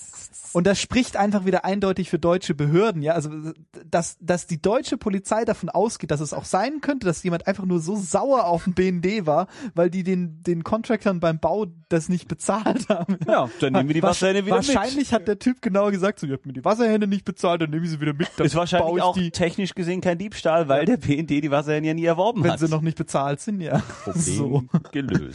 Und das spricht einfach wieder eindeutig für deutsche Behörden, ja, also dass dass die deutsche Polizei davon ausgeht, dass es auch sein könnte, dass jemand einfach nur so sauer auf den B N D war, weil die den den Contractern beim Bau das nicht bezahlt haben. ja, dann nehmen wir die Wasserhähne wieder mit. Wahrscheinlich hat der Typ genau gesagt, so, ihr habt mir die Wasserhähne nicht bezahlt, dann nehme ich sie wieder mit. Dann Ist baue wahrscheinlich ich auch die, technisch gesehen kein Diebstahl, weil der B N D die Wasserhähne ja nie erworben wenn hat. sie noch nicht bezahlt sind, ja. Problem So. gelöst.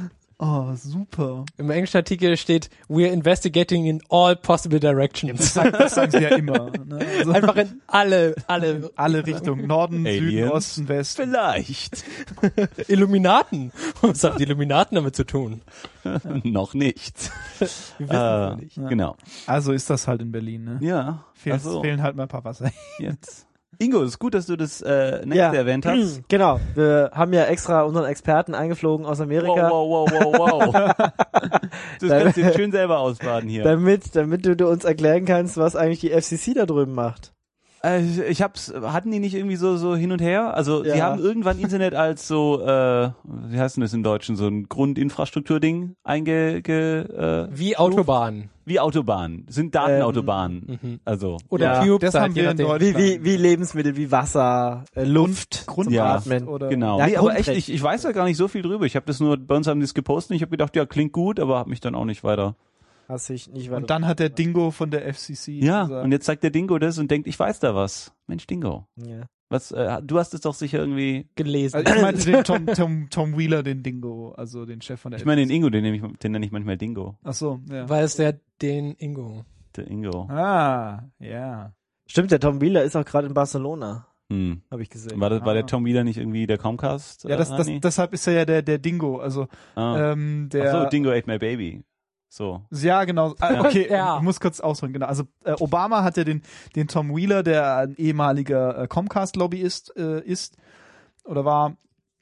Oh, super. Im englischen Artikel steht, we're investigating in all possible directions. Das sagen, das sagen sie ja immer. Ne? Also Einfach in alle, alle alle Richtungen, Norden, Süden, Aliens? Osten, Westen. Vielleicht. Illuminaten. Was haben die Illuminaten damit zu tun? Noch nicht. Wir wissen Äh, es nicht. Genau. Also ist das halt in Berlin, ne? Ja. Fehlen, Also, fehlen halt mal ein paar Wasser. jetzt. Ingo, es ist gut, dass du das äh, nächste Ja. erwähnt hast. Genau, wir haben ja extra unseren Experten eingeflogen aus Amerika, Wow, wow, wow, wow, wow. Das kannst du jetzt schön selber ausbaden hier. damit damit du, du uns erklären kannst, was eigentlich die F C C da drüben macht. Äh, ich hab's, hatten die nicht irgendwie so so hin und her? Also Ja. sie haben irgendwann Internet als so, äh, wie heißt denn das in Deutschen, so ein Grundinfrastrukturding einge, ge, äh, Wie Autobahnen. wie Autobahnen, sind Datenautobahnen. Mhm. Also Oder Ja, Cubes, das halt, haben je wir in nachdem. Deutschland. Wie wie wie Lebensmittel, wie Wasser, äh, Luft, Grund, zum Ja. Atmen. oder genau. Ja, nee, aber echt, Grundrecht. ich, ich weiß da gar nicht so viel drüber. Ich habe das nur, bei uns haben die es gepostet und ich habe gedacht, ja, klingt gut, aber habe mich dann auch nicht weiter. Hast dich nicht weiter. Und dann hat der Dingo von der F C C Ja, gesagt, und jetzt sagt der Dingo das und denkt, ich weiß da was. Mensch, Dingo. ja. Was, äh, du hast es doch sicher irgendwie, gelesen. also ich meinte den Tom, Tom, Tom Wheeler, den Dingo, also den Chef von der ich meine F C C. den Ingo, den nenne ich, den nenne ich manchmal Dingo. Ach so, ja. Weil es der den Ingo. Der Ingo. Ah, ja. Stimmt, der Tom Wheeler ist auch gerade in Barcelona, Hm. habe ich gesehen. War, das, war der Ah. Tom wieder nicht irgendwie der Comcast? Ja, das, das, Rani? deshalb ist er ja der, der Dingo, also ah. ähm, der Ach so, Dingo ate my baby. So. Ja, genau. Ah, okay, Ja. ich muss kurz ausholen. Genau. Also äh, Obama hat ja den den Tom Wheeler, der ein ehemaliger äh, Comcast-Lobbyist äh, ist oder war,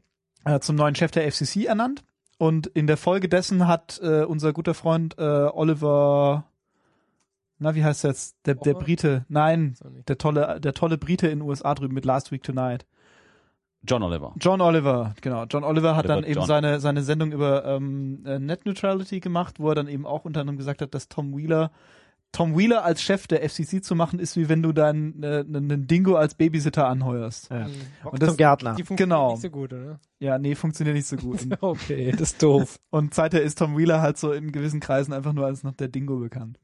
äh, zum neuen Chef der F C C ernannt. Und in der Folge dessen hat äh, unser guter Freund äh, Oliver, na wie heißt er jetzt, der der Oliver? Brite? Nein, So nicht. der tolle der tolle Brite in den U S A drüben mit Last Week Tonight. John Oliver. John Oliver, genau. John Oliver hat Oliver dann eben John. seine seine Sendung über ähm, äh, Net Neutrality gemacht, wo er dann eben auch unter anderem gesagt hat, dass Tom Wheeler Tom Wheeler als Chef der F C C zu machen, ist wie wenn du deinen äh, einen Dingo als Babysitter anheuerst. Ja. Mhm. Und das, Zum Gärtner. Die funktioniert Genau. nicht so gut, oder? ja, nee, funktioniert nicht so gut. Und, Okay, das ist doof. und seither ist Tom Wheeler halt so in gewissen Kreisen einfach nur als noch der Dingo bekannt.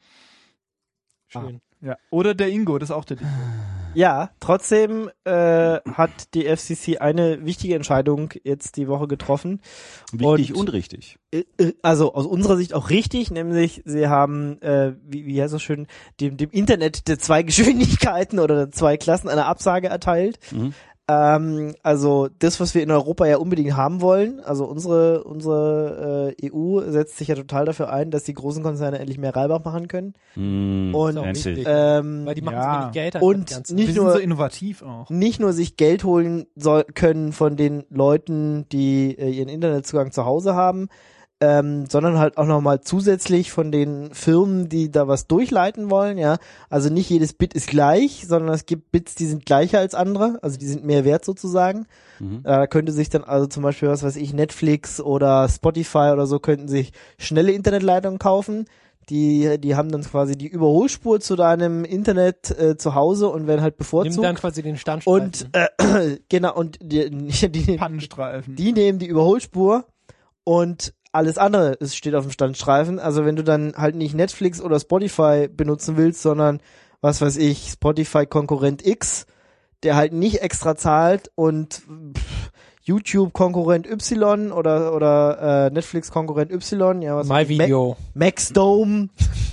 Schön. Ja. Oder der Ingo, das ist auch der Dingo. Ja, trotzdem äh, hat die F C C eine wichtige Entscheidung jetzt die Woche getroffen. Wichtig Und- und richtig. Äh, äh, Also aus unserer Sicht auch richtig, nämlich sie haben, äh, wie, wie heißt das schön, dem, dem Internet der zwei Geschwindigkeiten oder der zwei Klassen eine Absage erteilt. Mhm. Ähm, also das, was wir in Europa ja unbedingt haben wollen, also unsere unsere äh, E U setzt sich ja total dafür ein, dass die großen Konzerne endlich mehr Reibach machen können. Mm, Und Ist auch fancy. wichtig. ähm, Weil die machen Ja. so wenig Geld. Und das Ganze. nicht Wir sind nur- so innovativ auch. nicht nur sich Geld holen soll, können von den Leuten, die äh, ihren Internetzugang zu Hause haben, ähm, sondern halt auch nochmal zusätzlich von den Firmen, die da was durchleiten wollen, ja. Also nicht jedes Bit ist gleich, sondern es gibt Bits, die sind gleicher als andere, also die sind mehr wert sozusagen. Mhm. Äh, Da könnte sich dann also zum Beispiel, was weiß ich, Netflix oder Spotify oder so könnten sich schnelle Internetleitungen kaufen. Die, die haben dann quasi die Überholspur zu deinem Internet äh, zu Hause und werden halt Nimm bevorzugt. dann quasi den Standstreifen. Und äh, genau, und die, die, Pannenstreifen. die nehmen die Überholspur und alles andere es steht auf dem Standstreifen. Also wenn du dann halt nicht Netflix oder Spotify benutzen willst, sondern was weiß ich, Spotify-Konkurrent X, der halt nicht extra zahlt und pff, YouTube-Konkurrent Y oder oder äh, Netflix-Konkurrent Y, ja was My Video. Ma- Maxdome.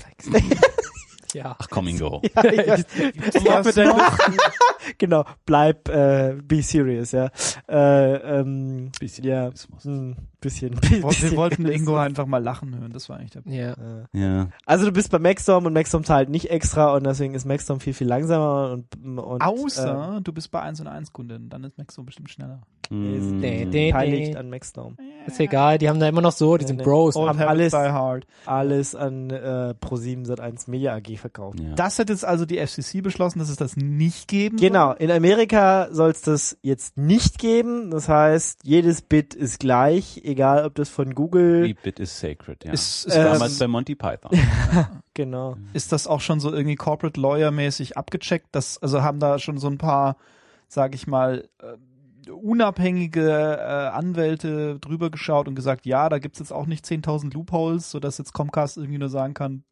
Ja. Ach komm, Ingo. ja, ja, ja, mit der genau, bleib äh, be serious, ja. Äh, ähm, Bisschen ja, Realismus. ein bisschen, Wir bisschen wollten Realismus. Ingo einfach mal lachen hören, das war eigentlich der Ja. Äh, Ja. Also du bist bei Maxdome und Maxdome zahlt nicht extra und deswegen ist Maxdome viel, viel langsamer und, und Außer du bist bei eins und eins Kundin, dann ist Maxo bestimmt schneller. Mm. Nee, ähm, nee. beteiligt an Maxdome. Ist egal, die haben da immer noch so, die Nee, sind nee. Bros. Oh. Old haben Habits alles- Die Hard. Alles an äh, ProSieben Sat eins Media A G verkauft. Ja. Das hat jetzt also die F C C beschlossen, dass es das nicht geben Genau, soll? in Amerika soll es das jetzt nicht geben. Das heißt, jedes Bit ist gleich, egal ob das von Google, Every bit is sacred, ja. Ist, ist, Ähm, Damals bei Monty Python. genau. ist das auch schon so irgendwie Corporate Lawyer mäßig abgecheckt? Das, also haben da schon so ein paar, sag ich mal, äh, unabhängige äh, Anwälte drüber geschaut und gesagt, ja, da gibt's jetzt auch nicht zehntausend Loopholes, sodass jetzt Comcast irgendwie nur sagen kann,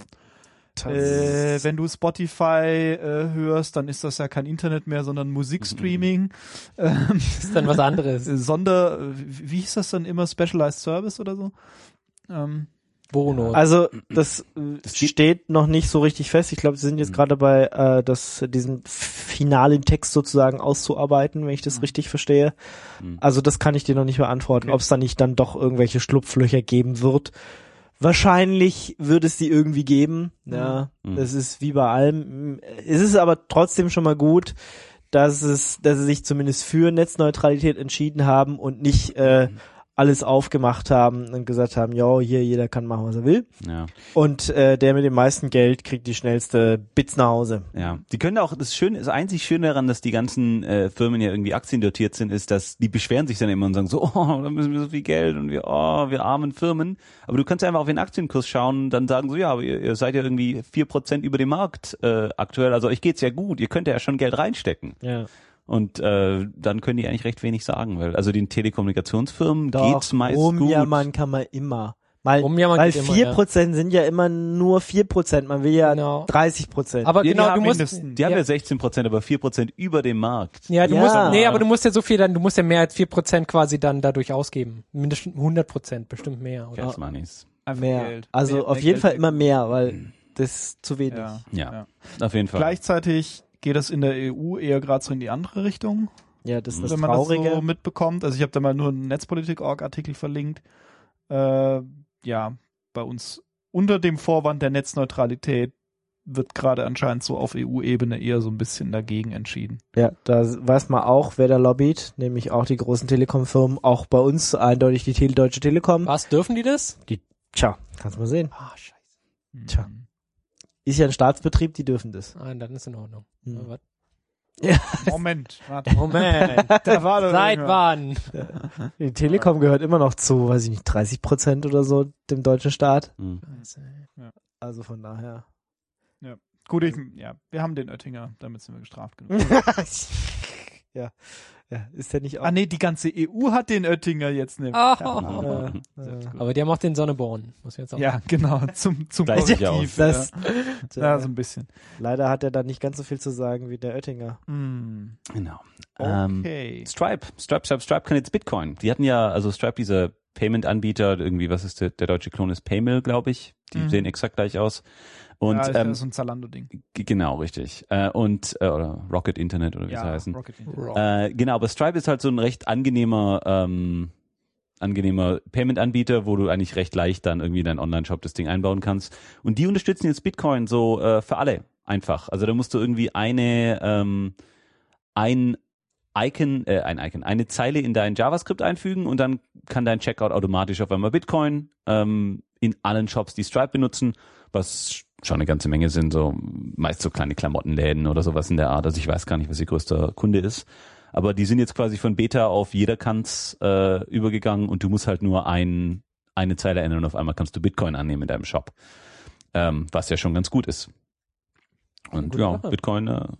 pff, äh, wenn du Spotify äh, hörst, dann ist das ja kein Internet mehr, sondern Musikstreaming. Ähm, Das ist dann was anderes. Sonder, wie wie hieß das dann immer, Specialized Service oder so? Ähm, Bonus. Also das, äh, Das geht- steht noch nicht so richtig fest. Ich glaube, sie sind jetzt gerade bei, äh, das, diesen finalen Text sozusagen auszuarbeiten, wenn ich das Mhm. richtig verstehe. Mhm. Also das kann ich dir noch nicht beantworten, Okay. ob es da nicht dann doch irgendwelche Schlupflöcher geben wird. Wahrscheinlich wird es die irgendwie geben. Ja, Mhm. das ist wie bei allem. Es ist aber trotzdem schon mal gut, dass es, dass sie sich zumindest für Netzneutralität entschieden haben und nicht äh, alles aufgemacht haben und gesagt haben, ja, hier jeder kann machen, was er will. Ja. Und äh, der mit dem meisten Geld kriegt die schnellste Bits nach Hause. Ja, die können auch, das Schöne, das einzig Schöne daran, dass die ganzen äh, Firmen ja irgendwie aktiendotiert sind, ist, dass die beschweren sich dann immer und sagen so, oh, da müssen wir so viel Geld und wir, oh, wir armen Firmen. Aber du kannst einfach auf den Aktienkurs schauen und dann sagen so, ja, aber ihr, ihr seid ja irgendwie vier Prozent über dem Markt äh, aktuell, also euch geht's ja gut, ihr könnt ja schon Geld reinstecken. Ja. Und äh, dann können die eigentlich recht wenig sagen, weil also den Telekommunikationsfirmen Doch, geht's meist rumjammern gut. kann man immer. Mal, Rumjammern weil geht immer, vier Prozent sind ja immer nur vier Prozent. Man will ja Genau. dreißig Prozent. Aber die genau, du haben musst, mindestens- Die haben ja. ja sechzehn Prozent, aber vier Prozent über dem Markt. ja, du Ja. musst, nee, aber du musst ja so viel dann, du musst ja mehr als vier Prozent quasi dann dadurch ausgeben. Mindestens hundert Prozent, bestimmt mehr, oder? Cash Moneys. einfach mehr. Geld. Also Mehr- auf mehr jeden Geld Fall weg. immer mehr, weil das ist zu wenig. Ja. Ja, Ja. auf jeden Fall. Gleichzeitig geht das in der E U eher gerade so in die andere Richtung, Ja, das ist das wenn man Traurige. das so mitbekommt. Also ich habe da mal nur einen Netzpolitik-Org-Artikel verlinkt. Äh, ja, bei uns unter dem Vorwand der Netzneutralität wird gerade anscheinend so auf E U-Ebene eher so ein bisschen dagegen entschieden. Ja, da weiß man auch, wer da lobbyt, nämlich auch die großen Telekom-Firmen, auch bei uns eindeutig die Tele Deutsche Telekom. Was, dürfen die das? Tja, kannst du mal sehen. Ah, scheiße. Tja. Ist ja ein Staatsbetrieb, die dürfen das. Ah, dann ist in Ordnung. Hm. Was? Moment, warte. Moment. Da war doch Seit irgendwas. wann? Die Telekom gehört immer noch zu, weiß ich nicht, dreißig Prozent oder so dem deutschen Staat. Hm. Also von daher. Gut, ich, ja, wir haben den Oettinger, damit sind wir gestraft genug. ja. Ja, ist der nicht auch. Ah nee, die ganze E U hat den Oettinger jetzt nämlich. Ah. Ja. Äh, äh, Aber die haben auch den Sonneborn, muss ich jetzt auch Ja, genau, zum, zum Gleich sich Korrektiv. das, ja. ja, so ein bisschen. leider hat er da nicht ganz so viel zu sagen wie der Oettinger. Hm. Genau. Ähm, Okay. Stripe, Stripe, Stripe, Stripe kann jetzt Bitcoin. Die hatten ja, also Stripe, dieser Payment-Anbieter, irgendwie, was ist der, der deutsche Klon ist Paymill, glaube ich. Die Mhm. sehen exakt gleich aus. Und ja, ist ähm, ja so ein Zalando-Ding. g- genau, richtig. Äh, und äh, oder Rocket Internet oder wie Ja, sie heißen. Rocket Internet. Rock. Äh, genau, aber Stripe ist halt so ein recht angenehmer, ähm, angenehmer Payment-Anbieter, wo du eigentlich recht leicht dann irgendwie in deinen Online-Shop das Ding einbauen kannst. Und die unterstützen jetzt Bitcoin so äh, für alle einfach. Also da musst du irgendwie eine ähm, ein Icon, äh, ein Icon, eine Zeile in dein JavaScript einfügen und dann kann dein Checkout automatisch auf einmal Bitcoin ähm, in allen Shops, die Stripe benutzen, was schon eine ganze Menge sind, so meist so kleine Klamottenläden oder sowas in der Art. Also ich weiß gar nicht, was ihr größter Kunde ist. Aber die sind jetzt quasi von Beta auf jeder kann's äh, übergegangen und du musst halt nur ein, eine Zeile ändern und auf einmal kannst du Bitcoin annehmen in deinem Shop. Ähm, was ja schon ganz gut ist. Und Gute ja, Sache. Bitcoin äh,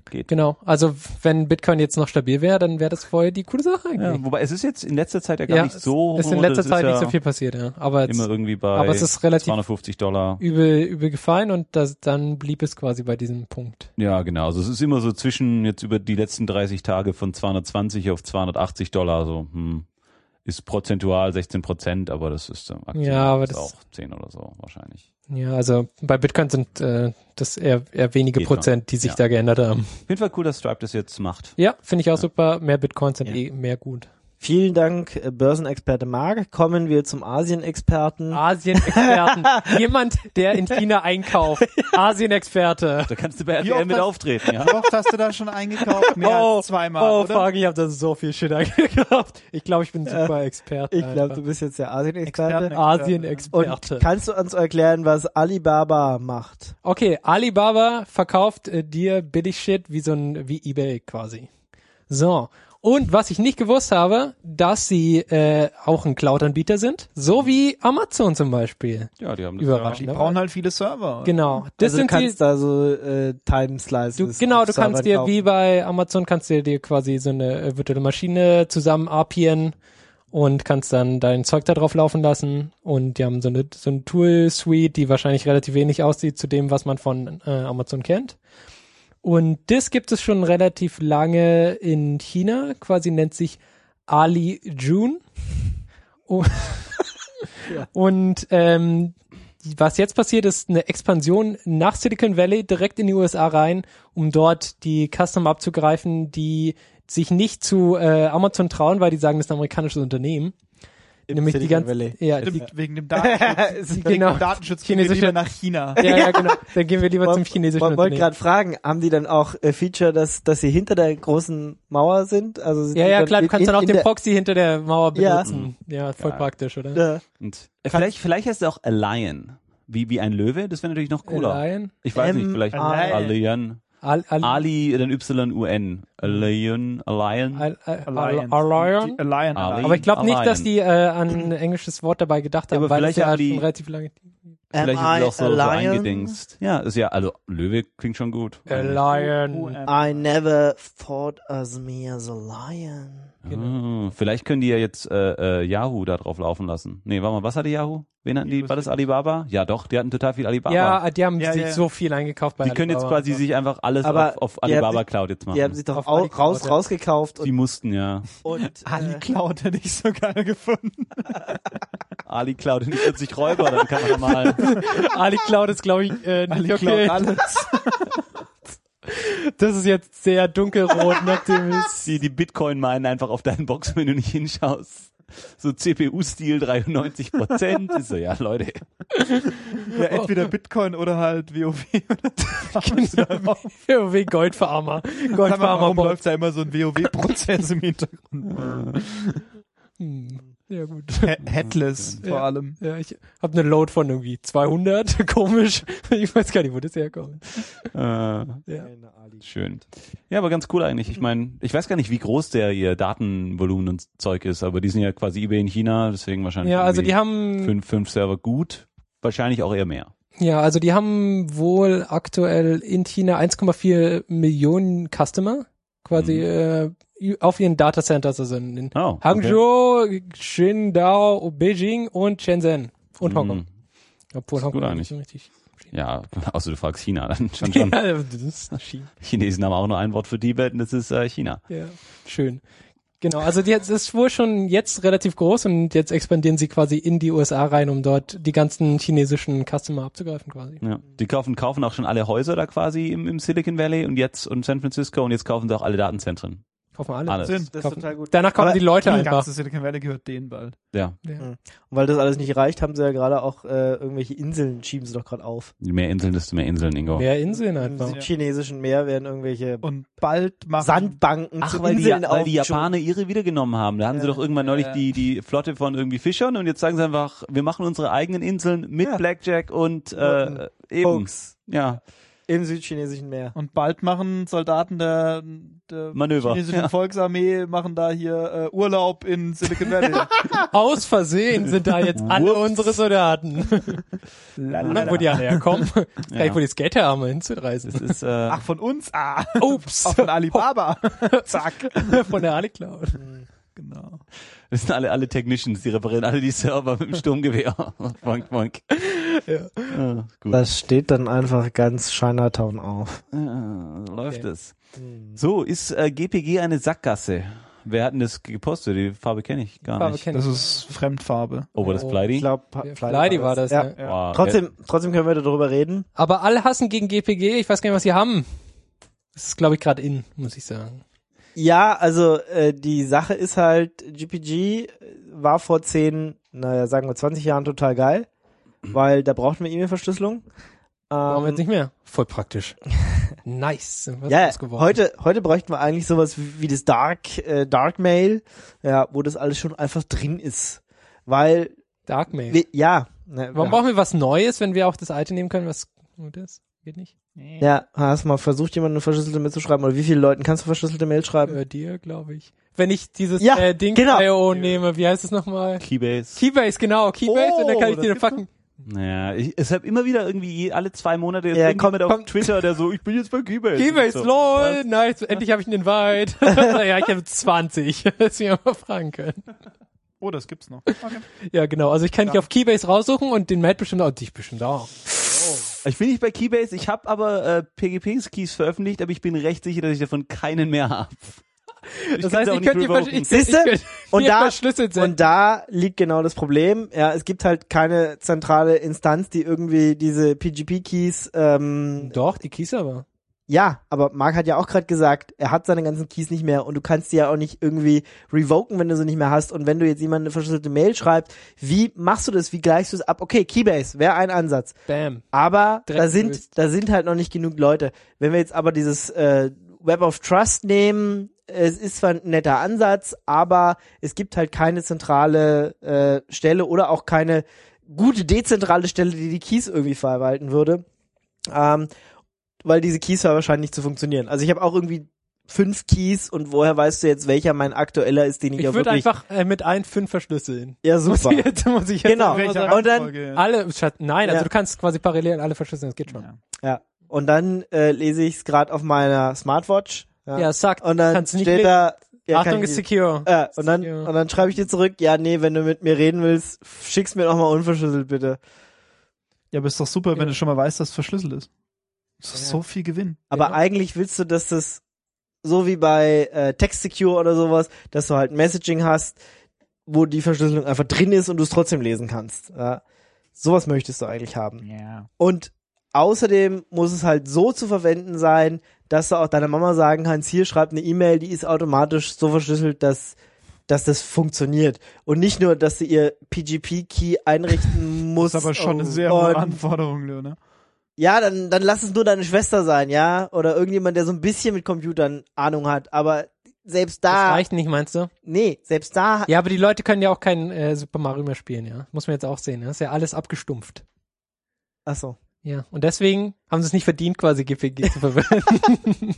geht. Genau. Also wenn Bitcoin jetzt noch stabil wäre, dann wäre das voll die coole Sache eigentlich. Ja, wobei es ist jetzt in letzter Zeit ja gar Ja, nicht so es ist in hoch, letzter das Zeit ist nicht ja so viel passiert, ja. Aber jetzt immer irgendwie bei aber es ist relativ zweihundertfünfzig Dollar. übel, übel gefallen und das, dann blieb es quasi bei diesem Punkt. Ja, genau. Also es ist immer so zwischen jetzt über die letzten dreißig Tage von zweihundertzwanzig auf zweihundertachtzig Dollar, so, hm, ist prozentual sechzehn Prozent, aber das ist ähm, Aktien Ja, aber ist das- auch zehn oder so wahrscheinlich. Ja, also bei Bitcoin sind äh, das eher, eher wenige Geht schon. Prozent, die sich Ja. da geändert haben. Auf jeden Fall cool, dass Stripe das jetzt macht. Ja, finde ich auch super. Mehr Bitcoins sind Ja. eh mehr gut. Vielen Dank, äh, Börsenexperte Marc. Kommen wir zum Asien-Experten. Asien-Experten. Jemand, der in China einkauft. Asien-Experte. Da kannst du bei Wie R T L oft mit hast- auftreten, ja. Wie oft hast du da schon eingekauft? Mehr Oh, als zweimal, oh oder? fuck, ich habe da so viel Shit eingekauft. Ich glaube, ich bin super Experte. Ich glaube, einfach. du bist jetzt der Asien-Experte. Experten. Asien-Experte. Und kannst du uns erklären, was Alibaba macht? Okay, Alibaba verkauft äh, dir billig Shit wie so ein, wie eBay quasi. So. Und was ich nicht gewusst habe, dass sie äh, auch ein Cloud-Anbieter sind, so wie Amazon zum Beispiel. Ja, die haben das Überraschend. Die brauchen halt viele Server. Genau. Das also sind du kannst sie, da so äh, Time-Slices du, genau, auf du kannst Servern dir kaufen. wie bei Amazon kannst du dir quasi so eine äh, virtuelle Maschine zusammen A PIen und kannst dann dein Zeug da drauf laufen lassen. Und die haben so eine, so eine Tool-Suite, die wahrscheinlich relativ wenig aussieht zu dem, was man von äh, Amazon kennt. Und das gibt es schon relativ lange in China, quasi nennt sich Ali June. Oh. Und ähm, was jetzt passiert, ist eine Expansion nach Silicon Valley direkt in die U S A rein, um dort die Customer abzugreifen, die sich nicht zu äh, Amazon trauen, weil die sagen, das ist ein amerikanisches Unternehmen. Im Nämlich die Silicon ganze, Valley. ja, die, Stimmt, wegen dem Datenschutz. Wegen genau. dem Datenschutz gehen wir Chinesische- lieber nach China. ja, ja, genau. Dann gehen wir lieber zum Wollt- chinesischen Wollte Unternehmen. gerade fragen, haben die dann auch äh, Feature, dass dass sie hinter der großen Mauer sind? Also sind Ja, die ja, dann klar, du in- kannst dann in- auch in den der- Proxy hinter der Mauer Ja. benutzen. Ja, voll Geil. praktisch, oder? Ja. Und äh, vielleicht, vielleicht heißt es auch a Lion. Wie, wie ein Löwe, das wäre natürlich noch cooler. Lion? Ich weiß nicht, Ähm, vielleicht a a Lion. Al, al, Ali, dann Y U N. A Lion, a Lion. al, al, al, Alliance. al, Lion? Die Alliance. Ali. Aber ich glaube nicht, Allion. dass die äh, an ein englisches Wort dabei gedacht Ja, haben, aber weil es vielleicht ja haben die- schon relativ lange... Vielleicht Am ist es auch I so, so a lion? eingedingst. Ja, ist ja, also Löwe klingt schon gut. A Lion. I never thought of me as a lion. Ah, vielleicht können die ja jetzt äh, äh, Yahoo da drauf laufen lassen. Nee, warte mal, was hatte Yahoo? Wen hatten die? War das Alibaba? Ja doch, die hatten total viel Alibaba. Ja, die haben Ja, sich ja. so viel eingekauft bei die können jetzt Alibaba. quasi sich einfach alles Aber auf, auf die haben Alibaba sich- Cloud jetzt machen. Die haben sich doch Auf au Ali raus, Cloud, ja. rausgekauft Die und, mussten ja. und Ali äh, Cloud hätte ich so geil gefunden. Ali Cloud und vierzig Räuber, dann kann man da mal. Ali Cloud ist, glaube ich, äh, nicht Ali okay. Cloud alles. Das ist jetzt sehr dunkelrot, nachdem es... die, die Bitcoin meinen einfach auf deinen Box, wenn du nicht hinschaust. So C P U-Stil dreiundneunzig Prozent. Ist so, ja, Leute. Ja, entweder Bitcoin oder halt W O W. Genau. W Goldfarmer. Sag mal, Goldfarmer warum Bot. läuft da immer so ein W O W-Prozess im Hintergrund? Hm. Ja, gut. He- Headless vor Ja. allem. Ja, ich habe eine Load von irgendwie zweihundert. Komisch. Ich weiß gar nicht, wo das herkommt. Äh, Ja. schön. Ja, aber ganz cool eigentlich. Ich meine, ich weiß gar nicht, wie groß der ihr Datenvolumen und Zeug ist, aber die sind ja quasi eBay in China, deswegen wahrscheinlich Ja, also irgendwie die haben... fünf, fünf Server gut. Wahrscheinlich auch eher mehr. Ja, also die haben wohl aktuell in China eins Komma vier Millionen Customer quasi äh, auf ihren Datacenters, also in, in Oh, okay. Hangzhou, Qingdao, Beijing und Shenzhen und Hongkong. Mhm. Obwohl Ist Hongkong gut nicht eigentlich. so richtig. Ja, außer du fragst China, dann schon schon. Ja, das ist China. Chinesen haben auch nur ein Wort für die Welt und das ist äh, China. Ja, schön. Genau, also die, das ist wohl schon jetzt relativ groß und jetzt expandieren sie quasi in die U S A rein, um dort die ganzen chinesischen Customer abzugreifen quasi. Ja. Die kaufen, kaufen auch schon alle Häuser da quasi im, im Silicon Valley und jetzt und San Francisco und jetzt kaufen sie auch alle Datenzentren. Kaufen alle. Alles. Sinn. das ist Kaufen- total gut. Danach kaufen Aber die Leute Das einfach. ganze Silicon Valley gehört denen bald. Ja. Ja. Und weil das alles nicht reicht, haben sie ja gerade auch äh, irgendwelche Inseln, schieben sie doch gerade auf. Je mehr Inseln, desto mehr Inseln, Ingo. Mehr Inseln Im einfach. südchinesischen Meer werden irgendwelche Und bald machen Sandbanken Ach, zu weil die, Inseln weil die aufgeschoben. Japaner ihre wiedergenommen haben. Da haben sie Ja. doch irgendwann neulich Ja. die, die Flotte von irgendwie Fischern und jetzt sagen sie einfach, wir machen unsere eigenen Inseln mit Ja. Blackjack und äh, eben. Folks. Ja. im südchinesischen Meer. Und bald machen Soldaten der, der Manöver. chinesischen Ja. Volksarmee machen da hier äh, Urlaub in Silicon Valley. Aus Versehen sind da jetzt alle Whoops. unsere Soldaten. Lalala. Wo die alle herkommen. Ja. Gleich, wo die Skater haben, hinzureisen. Das ist, äh, Ach, von uns? Ah, Ups. auch von Alibaba. Zack. Von der AliCloud. Genau. das sind alle, alle Technicians, die reparieren alle die Server mit dem Sturmgewehr. Boink, boink. Ja. Ja, gut. Das steht dann einfach ganz Chinatown auf. Ja, so läuft Okay. es. So, ist äh, G P G eine Sackgasse? Wer hat denn das gepostet? Die Farbe kenne ich gar Farbe nicht. kenn Das ist Fremdfarbe. Oh, war das Oh, Flighty? Ich glaube, Flighty war das, ja. Wow, Trotzdem, trotzdem können wir darüber reden. Aber alle hassen gegen G P G. Ich weiß gar nicht, was sie haben. Das ist, glaube ich, gerade in, muss ich sagen. Ja, also äh, die Sache ist halt, G P G war vor zehn, naja, sagen wir zwanzig Jahren total geil, weil da brauchten wir E-Mail-Verschlüsselung. Warum Ähm, jetzt nicht mehr? Voll praktisch. Nice. Was ja, ist geworden? heute, heute bräuchten wir eigentlich sowas wie, wie das Dark, äh, Dark Mail, ja, wo das alles schon einfach drin ist. Weil, Darkmail. wir, ja. Ne, Warum wir, brauchen wir was Neues, wenn wir auch das alte nehmen können, was gut ist? Geht nicht? ja, hast du mal versucht, jemanden eine verschlüsselte Mail zu schreiben? Oder wie viele Leuten kannst du verschlüsselte Mail schreiben? Bei dir, glaube ich. Wenn ich dieses Ja, äh, Ding genau. I O nehme, wie heißt es nochmal? Keybase. Keybase, genau. Keybase Oh, und dann kann ich das dir gibt's fucken. Naja, ich, es habe immer wieder irgendwie je, alle zwei Monate jetzt Ja, irgendjemand kommt- auf Twitter, der so, ich bin jetzt bei Keybase. Keybase, so. lol, nice. Endlich habe ich einen Invite. Ja, ich habe zwanzig. Das wir mal fragen können. Oh, das gibt's noch. Okay. Ja, genau. Also ich kann dich Ja. auf Keybase raussuchen und den Matt bestimmt auch. Dich bestimmt auch. Ich bin nicht bei Keybase, ich habe aber äh, P G P-Keys veröffentlicht, aber ich bin recht sicher, dass ich davon keinen mehr habe. Das heißt, ich könnte dir vers- ich, ich Siehste? könnte Und dir da- verschlüsselt senden. Und da liegt genau das Problem. Ja, es gibt halt keine zentrale Instanz, die irgendwie diese P G P-Keys, ähm, Doch, die Keys aber. ja, aber Marc hat ja auch gerade gesagt, er hat seine ganzen Keys nicht mehr und du kannst die ja auch nicht irgendwie revoken, wenn du sie nicht mehr hast. Und wenn du jetzt jemandem eine verschlüsselte Mail schreibst, wie machst du das? Wie gleichst du es ab? Okay, Keybase wäre ein Ansatz. Bam. Aber Direkt da sind, gelöst. da sind halt noch nicht genug Leute. Wenn wir jetzt aber dieses äh, Web of Trust nehmen, es ist zwar ein netter Ansatz, aber es gibt halt keine zentrale äh, Stelle oder auch keine gute dezentrale Stelle, die die Keys irgendwie verwalten würde, ähm, weil diese Keys ja wahrscheinlich nicht zu funktionieren. Also ich habe auch irgendwie fünf Keys und woher weißt du jetzt, welcher mein aktueller ist, den ich, Ich auch würde wirklich... einfach äh, mit allen fünf verschlüsseln. ja, Muss super. ich jetzt, muss ich jetzt Genau. einfach mal Welche sagen. Und dann- Reihenfolge? Alle, statt, nein, also Ja. du kannst quasi parallel alle verschlüsseln, das geht schon. Ja. Ja. Und dann äh, lese ich es gerade auf meiner Smartwatch. Ja, Ja, sagt, und dann kannst du nicht steht lesen. da... Ja, kann Achtung, ich ist nicht- secure. Ja, und dann, Secure. und dann schreibe ich dir zurück, ja, nee, wenn du mit mir reden willst, schick's mir nochmal unverschlüsselt, bitte. Ja, aber ist doch super, wenn Ja. du schon mal weißt, dass es verschlüsselt ist. Das ist Ja. so viel Gewinn. Aber Ja. eigentlich willst du, dass das, so wie bei äh, Text Secure oder sowas, dass du halt Messaging hast, wo die Verschlüsselung einfach drin ist und du es trotzdem lesen kannst. Ja. Sowas möchtest du eigentlich haben. Ja. Und außerdem muss es halt so zu verwenden sein, dass du auch deiner Mama sagen kannst, hier schreib eine E-Mail, die ist automatisch so verschlüsselt, dass dass das funktioniert. Und nicht nur, dass du ihr P G P-Key einrichten musst. Das ist aber schon eine und- sehr hohe und- Anforderung, Leone. Ja, dann, dann lass es nur deine Schwester sein, ja? Oder irgendjemand, der so ein bisschen mit Computern Ahnung hat. Aber selbst Das da, reicht nicht, meinst du? nee, selbst da, Ja, aber die Leute können ja auch kein äh, Super Mario mehr spielen, ja. Muss man jetzt auch sehen, ja. Ist ja alles abgestumpft. ach so. Ja. Und deswegen haben sie es nicht verdient, quasi G P G zu verwenden.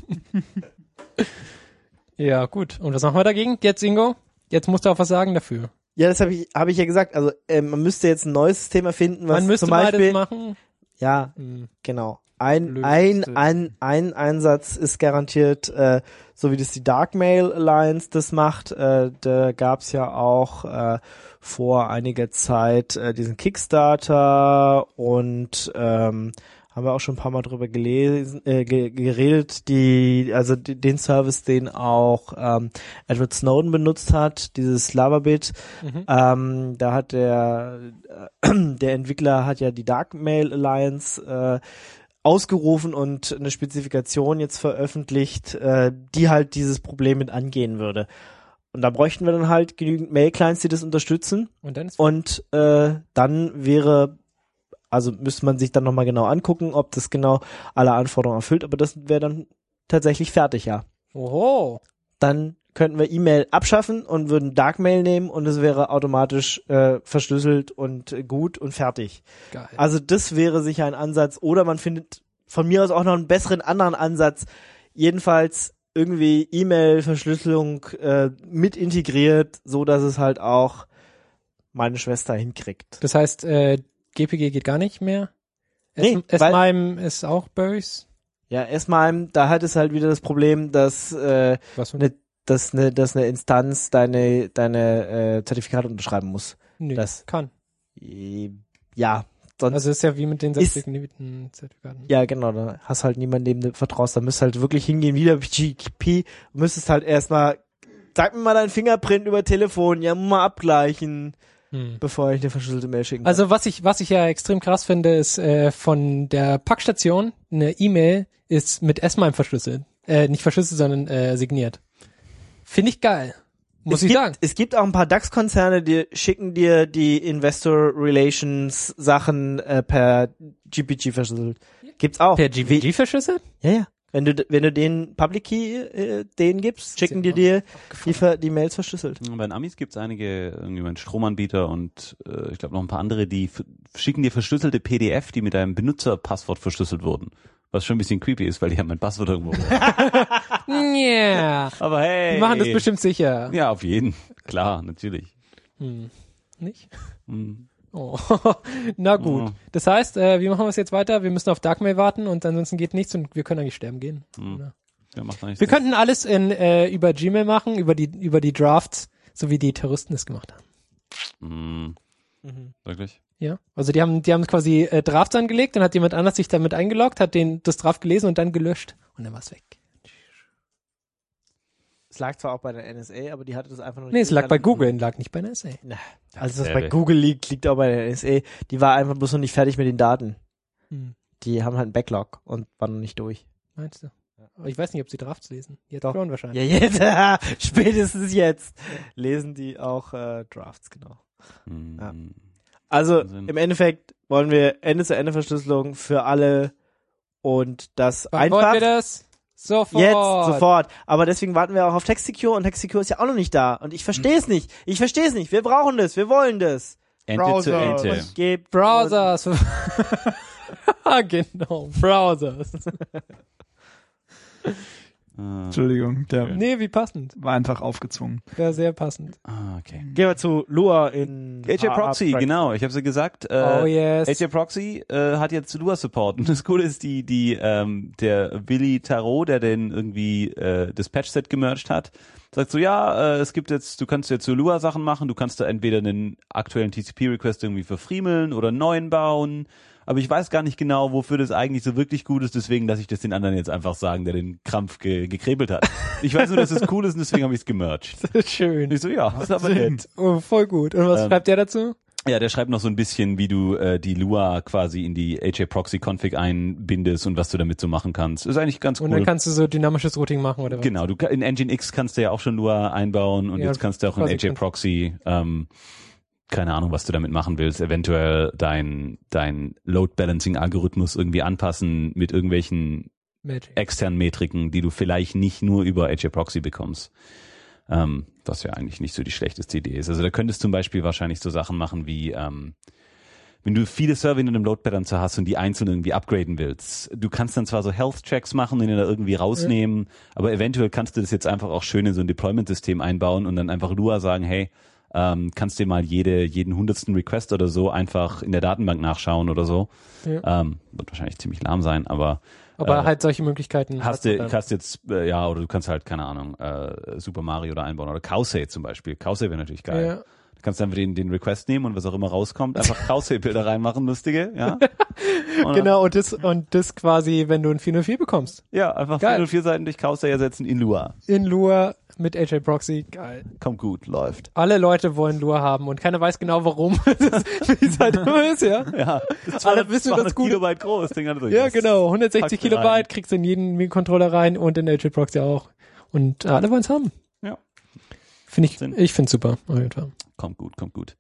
Ja, gut. Und was machen wir dagegen? Jetzt, Ingo? Jetzt musst du auch was sagen dafür. Ja, das habe ich, habe ich ja gesagt. Also, äh, man müsste jetzt ein neues System erfinden, was Man müsste zum mal Beispiel, das machen. ja, Hm. genau. Ein, Blödes ein, System. ein, ein Einsatz ist garantiert, äh, so wie das die Dark Mail Alliance das macht. Äh, da gab's ja auch äh, vor einiger Zeit äh, diesen Kickstarter und ähm, haben wir auch schon ein paar Mal drüber gelesen, äh, ge geredet, die, also die, den Service, den auch ähm, Edward Snowden benutzt hat, dieses Lavabit. Mhm. Ähm, da hat der äh, der Entwickler hat ja die Dark Mail Alliance äh, ausgerufen und eine Spezifikation jetzt veröffentlicht, äh, die halt dieses Problem mit angehen würde. Und da bräuchten wir dann halt genügend Mail-Clients, die das unterstützen. Und dann ist Und äh, dann wäre, also müsste man sich dann nochmal genau angucken, ob das genau alle Anforderungen erfüllt, aber das wäre dann tatsächlich fertig, ja. Oho. Dann könnten wir E-Mail abschaffen und würden Darkmail nehmen und es wäre automatisch äh, verschlüsselt und äh, gut und fertig. Geil. Also das wäre sicher ein Ansatz. Oder man findet von mir aus auch noch einen besseren anderen Ansatz. Jedenfalls irgendwie E-Mail-Verschlüsselung äh, mit integriert, so dass es halt auch meine Schwester hinkriegt. Das heißt, äh, G P G geht gar nicht mehr? Nee, S- weil- S-MIME ist auch böse? Ja, erstmal, da hat es halt wieder das Problem, dass äh, Was für ne, dass eine dass eine Instanz deine deine äh, Zertifikate unterschreiben muss. Nee, das- kann. Ja, sonst Also ist ja wie mit den Ist- selbstdefinierten Zertifikaten. ja genau, da hast halt niemanden, dem du vertraust. Da müsst halt wirklich hingehen, wieder G P, müsstest halt erstmal, sag mir mal deinen Fingerprint über Telefon, ja, mal abgleichen, Hm. bevor ich eine verschlüsselte Mail schicken kann. Also was ich was ich ja extrem krass finde, ist äh, von der Packstation eine E-Mail ist mit S-MIME verschlüsselt. Äh, nicht verschlüsselt, sondern äh, signiert. Finde ich geil. Muss es ich gibt, sagen. Es gibt auch ein paar DAX-Konzerne, die schicken dir die Investor Relations Sachen äh, per G P G verschlüsselt. Gibt's auch. Per G P G verschlüsselt? Ja, ja. Wenn du wenn du den Public Key äh, denen gibst, schicken die dir die, Ver- die Mails verschlüsselt. Bei den Amis gibt es einige, irgendwie einen Stromanbieter und äh, ich glaube noch ein paar andere, die f- schicken dir verschlüsselte P D F, die mit deinem Benutzerpasswort verschlüsselt wurden. Was schon ein bisschen creepy ist, weil die haben mein Passwort irgendwo. Ja. Aber hey. Die machen das bestimmt sicher. Ja, auf jeden. Klar, natürlich. Hm. Nicht? Hm. Oh. Na gut. Oh. Das heißt, äh, wie machen wir es jetzt weiter? Wir müssen auf Darkmail warten und ansonsten geht nichts und wir können eigentlich sterben gehen. Hm. Oder? Ja, macht eigentlich Wir Sinn. könnten alles in äh, über Gmail machen, über die über die Drafts, so wie die Terroristen es gemacht haben. Hm. Mhm. Wirklich? Ja, also die haben die haben quasi äh, Drafts angelegt, dann hat jemand anders sich damit eingeloggt, hat den das Draft gelesen und dann gelöscht und dann war's weg. Es lag zwar auch bei der N S A, aber die hatte das einfach noch nicht. Nee, es lag bei verstanden. Google, lag nicht bei der N S A. Na, also das Dasselbe. bei Google liegt, liegt auch bei der N S A. Die war einfach bloß noch nicht fertig mit den Daten. Hm. Die haben halt einen Backlog und waren noch nicht durch. Meinst du? Aber ich weiß nicht, ob sie Drafts lesen. Jetzt Doch. schon wahrscheinlich. Ja, jetzt, spätestens jetzt lesen die auch äh, Drafts, genau. Hm. Ja. Also Wahnsinn. im Endeffekt wollen wir Ende-zu-Ende-Verschlüsselung für alle und das Wann einfach wollen wir das? Sofort. jetzt, sofort. Aber deswegen warten wir auch auf TextSecure und TextSecure ist ja auch noch nicht da. Und ich verstehe es nicht. Ich verstehe es nicht. Wir brauchen das. Wir wollen das. Ente zu Browser. Ente. Und gebt Browsers. Genau, Browsers. Ah, Entschuldigung, der Nee, wie passend. war einfach aufgezwungen. Ja, sehr passend. ah, okay. Gehen wir zu Lua in H A Proxy, genau. Ich habe ja gesagt. Äh, Oh yes. H A Proxy äh, hat jetzt Lua Support. Und das Coole ist, die, die, ähm, der Willi Tarot, der den irgendwie äh, das Patch-Set gemerged hat, sagt so, ja, äh, es gibt jetzt, du kannst jetzt so Lua Sachen machen, du kannst da entweder einen aktuellen T C P-Request irgendwie verfriemeln oder einen neuen bauen. Aber ich weiß gar nicht genau, wofür das eigentlich so wirklich gut ist, deswegen lasse ich das den anderen jetzt einfach sagen, der den Krampf ge gekrebelt hat. Ich weiß nur, dass es cool ist und deswegen habe ich es gemerged. Schön. Und ich so, ja, das ist aber nett. Oh, voll gut. Und was Ähm, schreibt der dazu? Ja, der schreibt noch so ein bisschen, wie du äh, die Lua quasi in die H A Proxy Config einbindest und was du damit so machen kannst. Ist eigentlich ganz Und cool. dann kannst du so dynamisches Routing machen oder was? Genau, du ka- in Nginx X kannst du ja auch schon Lua einbauen und Ja, jetzt kannst du auch in quasi H A Proxy, ähm, keine Ahnung, was du damit machen willst, eventuell dein dein Load Balancing Algorithmus irgendwie anpassen mit irgendwelchen Magic. externen Metriken, die du vielleicht nicht nur über H A Proxy bekommst. Ähm, was ja eigentlich nicht so die schlechteste Idee ist. Also da könntest du zum Beispiel wahrscheinlich so Sachen machen wie, ähm, wenn du viele Server in einem Load Balancer hast und die einzeln irgendwie upgraden willst, du kannst dann zwar so Health-Checks machen und den da irgendwie rausnehmen, ja. aber eventuell kannst du das jetzt einfach auch schön in so ein Deployment-System einbauen und dann einfach Lua sagen, hey, ähm, kannst dir mal jede, jeden hundertsten Request oder so einfach in der Datenbank nachschauen oder so. Ja. Ähm, wird wahrscheinlich ziemlich lahm sein, aber Aber äh, halt solche Möglichkeiten. Hast hat man du, dann. kannst jetzt, äh, ja, oder du kannst halt, keine Ahnung, äh, Super Mario da einbauen oder Cowsay zum Beispiel. Cowsay wäre natürlich geil. Ja. Du kannst einfach den, den Request nehmen und was auch immer rauskommt, einfach Cowsay-Bilder reinmachen, lustige, ja. Und Genau, und das, und das quasi, wenn du ein vier null vier bekommst. Ja, einfach Geil. vier null vier Seiten durch Cowsay ersetzen in Lua. In Lua mit H A Proxy. Geil. Kommt gut, läuft. Alle Leute wollen Lua haben und keiner weiß genau warum. Wie es halt immer ist, ja. Ja. Das Alle wissen, das gut. Kilobyte groß, Ding hat er durch. Ja, genau. hundertsechzig Packst du rein. Kilobyte kriegst du in jeden Mikrocontroller rein und in H A Proxy auch. Und äh, alle wollen es haben. Ja. Finde ich, Sinn. ich finde super. Auf jeden Fall. Kommt gut, kommt gut.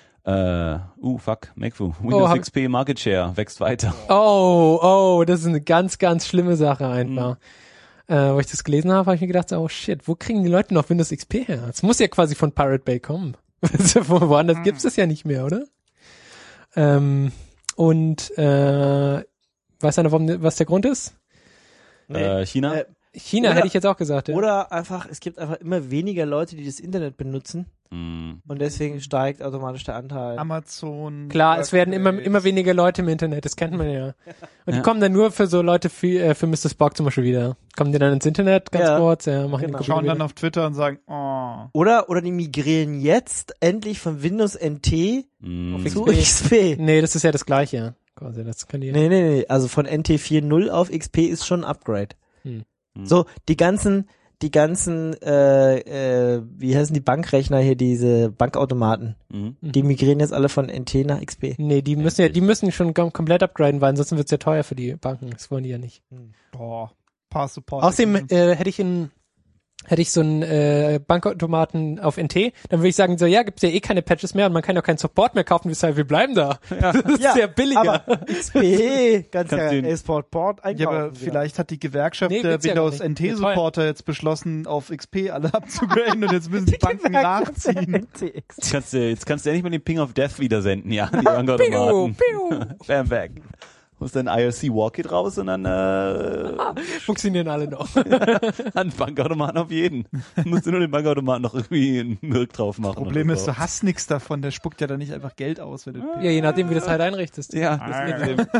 Äh, uh, fuck, Macfu. Windows hab- X P Market Share wächst weiter. Oh, oh, das ist eine ganz, ganz schlimme Sache einfach. Mhm. Äh, wo ich das gelesen habe, habe ich mir gedacht, oh shit, wo kriegen die Leute noch Windows X P her? Es muss ja quasi von Pirate Bay kommen. Wo- Woanders gibt's das ja nicht mehr, oder? Ähm, und äh, Weiß einer, warum, was der Grund ist? Äh, China? Äh, China Oder- hätte ich jetzt auch gesagt. Ja. Oder einfach, es gibt einfach immer weniger Leute, die das Internet benutzen Hm. und deswegen steigt automatisch der Anteil. Amazon. Klar, es werden immer, Workplace. immer weniger Leute im Internet, das kennt man ja. Und die Ja. kommen dann nur für so Leute für, äh, für Mister Spock zum Beispiel wieder. Kommen die dann ins Internet ganz Ja, kurz, ja, machen genau. die Schauen wieder. dann auf Twitter und sagen, oh. Oder, oder die migrieren jetzt endlich von Windows N T Hm. zu X P. X P. Nee, das ist ja das Gleiche. Quasi, das kann die. Nee, nee, nee. Also von N T vier Punkt null auf X P ist schon ein Upgrade. Hm. Hm. So, die ganzen, die ganzen, äh, äh, wie heißen die Bankrechner hier, diese Bankautomaten, Hm. die migrieren jetzt alle von N T nach X P. Nee, die müssen ja, die müssen schon kom komplett upgraden, weil ansonsten wird's ja teuer für die Banken. Das wollen die ja nicht. Boah, paar Support. Außerdem äh, hätte ich in hätte ich so einen äh, Bankautomaten auf N T, dann würde ich sagen, so ja, gibt's ja eh keine Patches mehr und man kann auch keinen Support mehr kaufen, weshalb wir bleiben da. Das ist Ja, ja billiger. Aber X P, ganz Kannst ja, den- Export Port Ja, einkaufen. aber vielleicht hat die Gewerkschaft Nee, der gibt's ja Windows gar nicht. N T-Supporter jetzt beschlossen, auf X P alle abzugraden und jetzt müssen die Banken nachziehen. N T X. Jetzt kannst du, jetzt kannst du endlich mal den Ping of Death wieder senden, ja, die Bankautomaten. Piu, piu. Bam, back. Muss dann I R C Walk-It raus und dann, äh, Funktionieren alle noch. an Bankautomaten auf jeden. Musst du nur den Bankautomaten noch irgendwie einen Mirk drauf machen. Problem oder ist, so. du hast nichts davon, der spuckt ja dann nicht einfach Geld aus, wenn du Ja, je nachdem, wie du das halt einrichtest. Ja, das ist eben.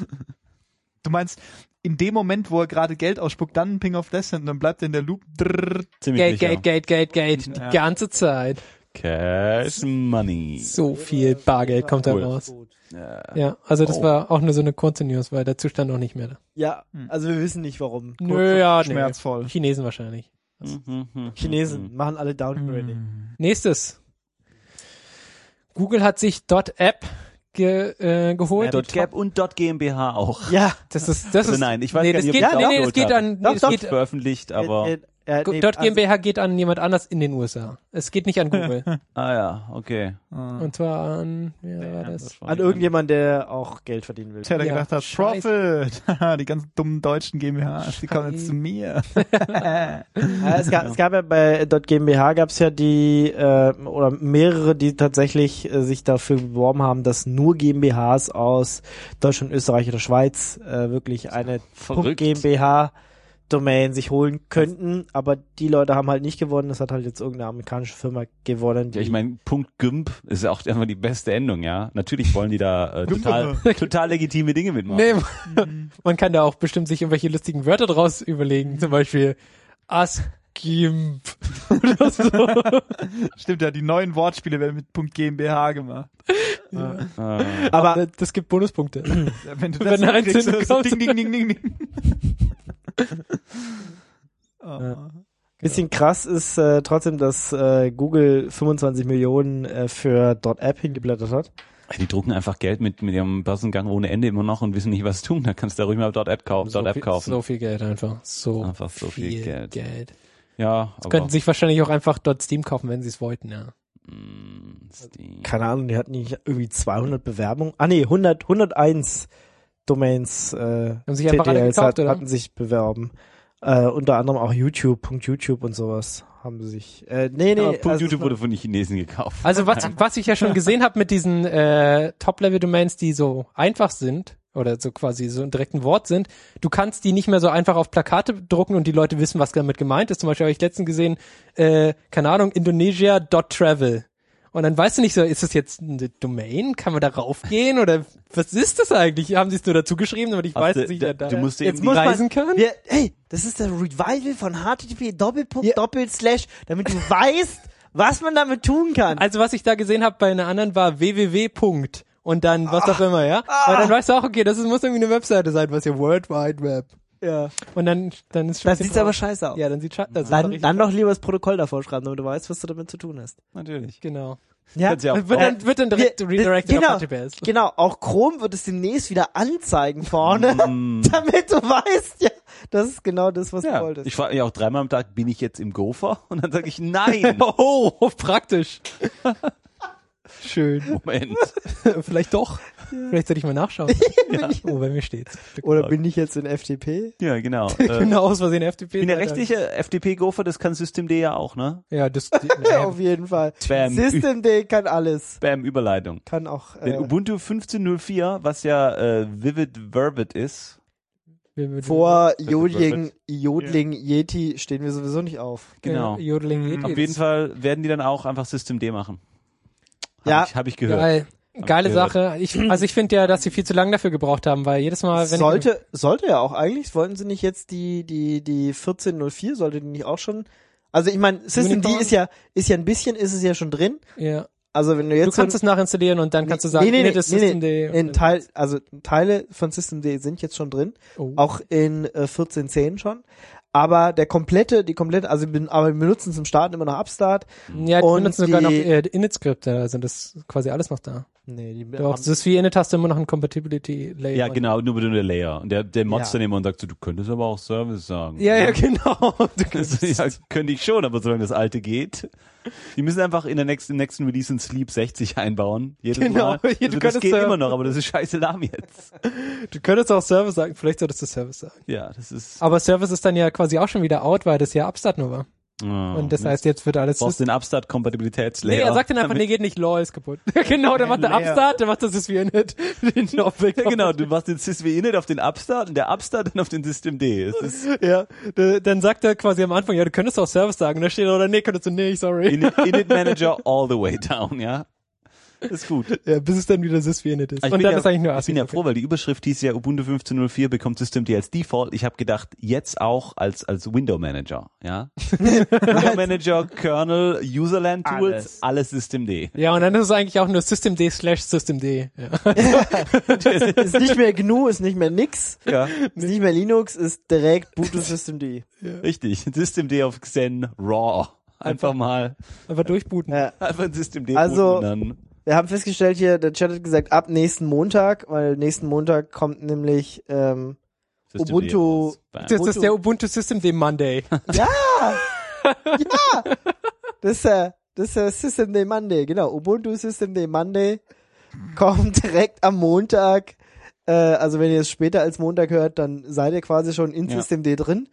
Du meinst, in dem Moment, wo er gerade Geld ausspuckt, dann ein Ping of Death und dann bleibt er in der Loop. Drrrr. ziemlich Geld, sicher. Geld, Geld, Geld, Geld. Ja. Die ganze Zeit. Cash Money. So viel Bargeld kommt da Cool. raus. Ja. Ja, also das Oh. war auch nur so eine kurze News, weil der Zustand noch nicht mehr da. Ja, also wir wissen nicht warum. Nö, ja, nee. Schmerzvoll. Chinesen wahrscheinlich. Mhm, mhm, Chinesen mhm. machen alle Downgrading. Hm. Nächstes. Google hat sich .app ge, äh, geholt. Dot Gap und Dot GmbH auch. Ja, Das ist, das Also ist, nein, ich weiß nee, gar das nicht, geht, ob ich nee, nee, das Download geht habe. an, nee, Doch, das doch. geht, Veröffentlicht, aber, äh, äh, nee, Dot also- GmbH geht an jemand anders in den U S A. Es geht nicht an Google. ah ja, okay. Ah. Und zwar an, ja, war das? an irgendjemand, der auch Geld verdienen will. Tja, der Ja, gedacht hat, scheiße. Profit. Haha, die ganzen dummen deutschen GmbHs, die kommen jetzt zu mir. Ja, es, gab, es gab ja bei Dot GmbH gab es ja die äh, oder mehrere, die tatsächlich äh, sich dafür beworben haben, dass nur GmbHs aus Deutschland, Österreich oder Schweiz äh, wirklich eine Verrückt. .GmbH Domain sich holen könnten, aber die Leute haben halt nicht gewonnen. Das hat halt jetzt irgendeine amerikanische Firma gewonnen. Die Ja, ich meine, Punkt Gimp ist ja auch einfach die beste Endung, ja. Natürlich wollen die da äh, total, total legitime Dinge mitmachen. Nee, man kann da auch bestimmt sich irgendwelche lustigen Wörter draus überlegen. Zum Beispiel Askimp oder so. Stimmt ja, die neuen Wortspiele werden mit Punkt GmbH gemacht. Äh, aber Das gibt Bonuspunkte. Ja, wenn du Wenn das eins hinkriegst, so hinbekommst. ding, ding, ding, ding, ding. Oh. Ja. bisschen krass ist äh, trotzdem, dass äh, Google fünfundzwanzig Millionen äh, für .app hingeblättert hat. die drucken einfach Geld mit, mit ihrem Börsengang ohne Ende immer noch und wissen nicht, was tun. Da kannst du ruhig mal .app kaufen. so, .app viel, kaufen. so viel Geld einfach. So, Einfach so viel Geld. Geld. Ja, aber Könnten sich wahrscheinlich auch einfach dort Steam kaufen, wenn sie es wollten, ja. mh, Steam. Keine Ahnung, die hatten nicht irgendwie zweihundert Bewerbungen. Ah nee, hundert, hunderteins Domains äh, Haben sich einfach alle T T Ls gekauft, hat, oder? hatten sich beworben. Äh, unter anderem auch YouTube, .youtube und sowas haben sie sich. Äh, nee, nee, Aber Punkt also YouTube wurde von den Chinesen gekauft. Also was, was ich ja schon gesehen habe mit diesen äh, Top-Level-Domains, die so einfach sind oder so quasi so direkt ein Wort sind, du kannst die nicht mehr so einfach auf Plakate drucken und die Leute wissen, was damit gemeint ist. Zum Beispiel habe ich letztens gesehen, äh, keine Ahnung, Indonesia.travel. Und dann weißt du nicht so, ist das jetzt eine Domain? Kann man da raufgehen? Oder was ist das eigentlich? Haben sie es nur dazu geschrieben, damit ich Hast weiß, du- dass ich da- ja da du musst jetzt eben muss man, reisen kann? Wir, hey, das ist der Revival von H T T P Doppelpunkt Ja. Doppelslash, damit du weißt, was man damit tun kann. Also was ich da gesehen habe bei einer anderen war www. Und dann was auch immer, ja. Aber dann weißt du auch, okay, das ist, muss irgendwie eine Webseite sein, was ja World Wide Web. Ja. Und dann, dann ist schon. Das sieht aber scheiße aus. Ja, dann sieht scheiße aus. Dann, dann doch lieber das Protokoll davor schreiben, damit du weißt, was du damit zu tun hast. Natürlich. Genau. Ja, Kannst ja auch- Wird dann, wird dann direkt wir- redirected genau, auf H T T P S. genau, auch Chrome wird es demnächst wieder anzeigen vorne, Mm. damit du weißt, ja, das ist genau das, was du Ja, wolltest. ich frage mich auch dreimal am Tag, bin ich jetzt im Gopher? Und dann sage ich, nein. Oh, praktisch. Schön. Moment. Vielleicht doch. Vielleicht sollte ich mal nachschauen. Oh, bei mir steht's. Oder bin ich jetzt in F T P? Ja, genau. Ich äh, bin da aus Versehen F D P. bin der rechtliche F T P-Gopher, das kann Systemd ja auch, ne? Ja, das, Ja, auf jeden Fall. Bam. Systemd kann alles. Bam, Überleitung. Kann auch, Denn äh, Ubuntu fünfzehn Punkt null vier, was ja äh, Vivid Verbit ist, vor Jodling, Jodling Yeti stehen wir sowieso nicht auf. genau. Ja, Jodeling Yeti. Auf jeden Fall werden die dann auch einfach Systemd machen. Hab Ja. ich, hab ich gehört. Geil. Geile gehört. Sache. Ich, also ich finde ja, dass sie viel zu lange dafür gebraucht haben, weil jedes Mal, wenn sollte, sollte ja auch eigentlich, wollten sie nicht jetzt die, die, die vierzehn Punkt null vier, sollte die nicht auch schon, also ich meine, Systemd Unicorn? ist ja, ist ja ein bisschen, ist es ja schon drin. ich, ja, Also wenn du du jetzt kannst so, es nachinstallieren und dann kannst du sagen, nee, nee, nee, init ist nee, Systemd. nee, in Teil, also Teile von Systemd sind jetzt schon drin, Oh. auch in äh, vierzehn Punkt zehn schon. Aber der komplette, die komplette, also wir, ben- aber wir benutzen zum Starten immer noch Upstart. Ja, die und benutzen sogar noch die- äh, Init-Skripte, also das ist quasi alles noch da. Nee, die Doch, haben- das ist wie Init hast du immer noch ein Compatibility-Layer. Ja, genau, nur mit der Layer. Und der, der motzt Ja. dann immer und sagt so, du könntest aber auch Service sagen. Ja, ja, genau. Du Also, ja, könnte ich schon, aber solange das alte geht. Die müssen einfach in der nächsten, im nächsten Release in Sleep sechzig einbauen. Jedes Genau, Mal. du Also das könntest, geht äh, immer noch, aber das ist scheiße lahm jetzt. Du könntest auch Service sagen, vielleicht solltest du Service sagen. Ja, das ist. Aber Service ist dann ja quasi auch schon wieder out, weil das ja Upstart nur war. Oh, Und das Mist. heißt, jetzt wird alles... Du brauchst den Upstart-Kompatibilitätslayer. Nee, er sagt dann einfach, nee, geht nicht, lol, ist kaputt. Genau, der macht der Layer. Upstart, der macht das ist wie Init. Den Object- Ja, genau, du machst den sysvinit auf den Upstart und der Upstart dann auf den Systemd. Es ist Ja, d- dann sagt er quasi am Anfang, ja, du könntest auch Service sagen. Da steht er, oder nee, könntest du nicht, sorry. Init, Init Manager all the way down, ja. Ist gut. Ja, bis es dann wieder sys wie Init ist. Ich Und bin dann ja, ist eigentlich nur ich ASCII. bin ja froh, weil die Überschrift hieß ja Ubuntu fünfzehn Punkt null vier bekommt Systemd als Default. Ich habe gedacht, jetzt auch als als Window Manager, ja. Window Manager, Kernel, Userland Tools, alles, alles Systemd. Ja, und dann ist es eigentlich auch nur Systemd slash Systemd. Ja. ist nicht mehr G N U, ist nicht mehr nix, Ja, ist nicht mehr Linux, ist direkt Ubuntu Systemd. richtig. Systemd auf Xen Raw. Einfach mal Einfach durchbooten. Ja. einfach ein Systemd Also- booten und dann Wir haben festgestellt hier, der Chat hat gesagt, ab nächsten Montag, weil nächsten Montag kommt nämlich ähm, Systemd Ubuntu- raus. Bam. Das ist der Ubuntu Systemd Monday. ja, ja, das ist der, das ist der Systemd Monday, genau, Ubuntu Systemd Monday kommt direkt am Montag, äh, also wenn ihr es später als Montag hört, dann seid ihr quasi schon in Ja. Systemd drin.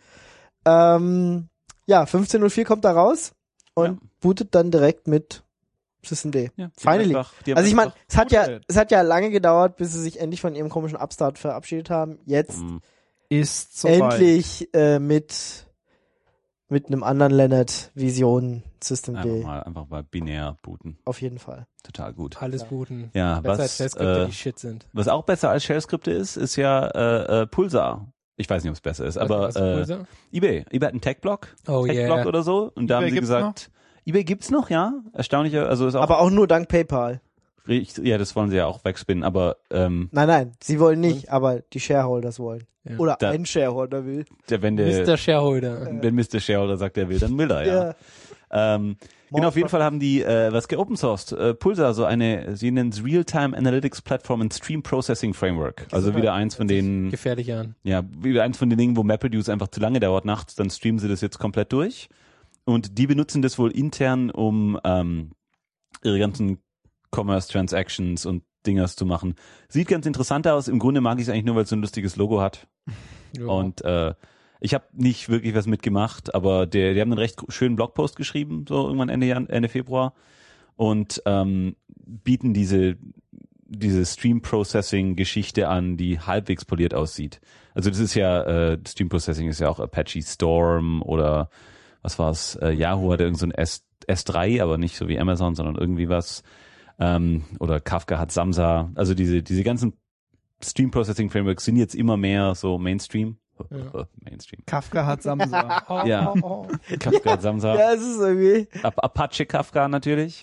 Ähm, ja, fünfzehn Punkt null vier kommt da raus und Ja. bootet dann direkt mit Systemd. Ja, die haben Finally. einfach- die haben Also ich meine, einfach es hat ja, gut es hat ja lange gedauert, bis sie sich endlich von ihrem komischen Upstart verabschiedet haben. Jetzt Mhm. Ist soweit. endlich äh, mit mit einem anderen Leonard Vision Systemd Einfach mal, einfach mal binär booten. auf jeden Fall. Total gut. Alles Ja. booten. Ja, Besser als was, Shell-Skripte, äh, die Shit sind. was auch besser als Shell-Skripte ist, ist ja äh, äh, Pulsar. Ich weiß nicht, ob es besser ist, aber Was ist äh, Pulsar? eBay. eBay hat einen Tech-Blog, Oh Tech-Blog yeah. oder so, und da eBay haben sie gibt's gesagt, eBay gibt's noch, ja, erstaunlicher, also ist auch, Aber auch nur dank PayPal. richtig- ja, das wollen sie ja auch wegspinnen, aber ähm, Nein, nein, sie wollen nicht, aber die Shareholders wollen. Ja. Oder Da- ein Shareholder will. der, wenn der, Mister Shareholder. wenn Mister Shareholder sagt, er will, dann will er, ja. Ähm, genau, auf jeden Fall haben die äh, was geopen sourced. Äh, Pulsar, so eine, sie nennen es Real-Time Analytics Platform and Stream Processing Framework. Also wieder eins von den, Gefährlich an. ja, wieder eins von den Dingen, wo MapReduce einfach zu lange dauert nachts, dann streamen sie das jetzt komplett durch. Und die benutzen das wohl intern, um ähm, ihre ganzen Commerce-Transactions und Dingers zu machen. Sieht ganz interessant aus. Im Grunde mag ich es eigentlich nur, weil es so ein lustiges Logo hat. Ja. Und äh, ich habe nicht wirklich was mitgemacht, aber der, die haben einen recht schönen Blogpost geschrieben, so irgendwann Ende, Jan- Ende Februar, und ähm, bieten diese diese Stream-Processing-Geschichte an, die halbwegs poliert aussieht. Also das ist ja, äh, Stream-Processing ist ja auch Apache Storm oder was war's, äh, Yahoo hatte irgend so ein S, S3, aber nicht so wie Amazon, sondern irgendwie was. Ähm, oder Kafka hat Samza. Also diese diese ganzen Stream-Processing-Frameworks sind jetzt immer mehr so Mainstream. Ja. Mainstream. Kafka hat Samsa. Oh, Ja. oh, oh. Kafka hat Samza. Ja, es ist irgendwie. Ap- Apache Kafka natürlich.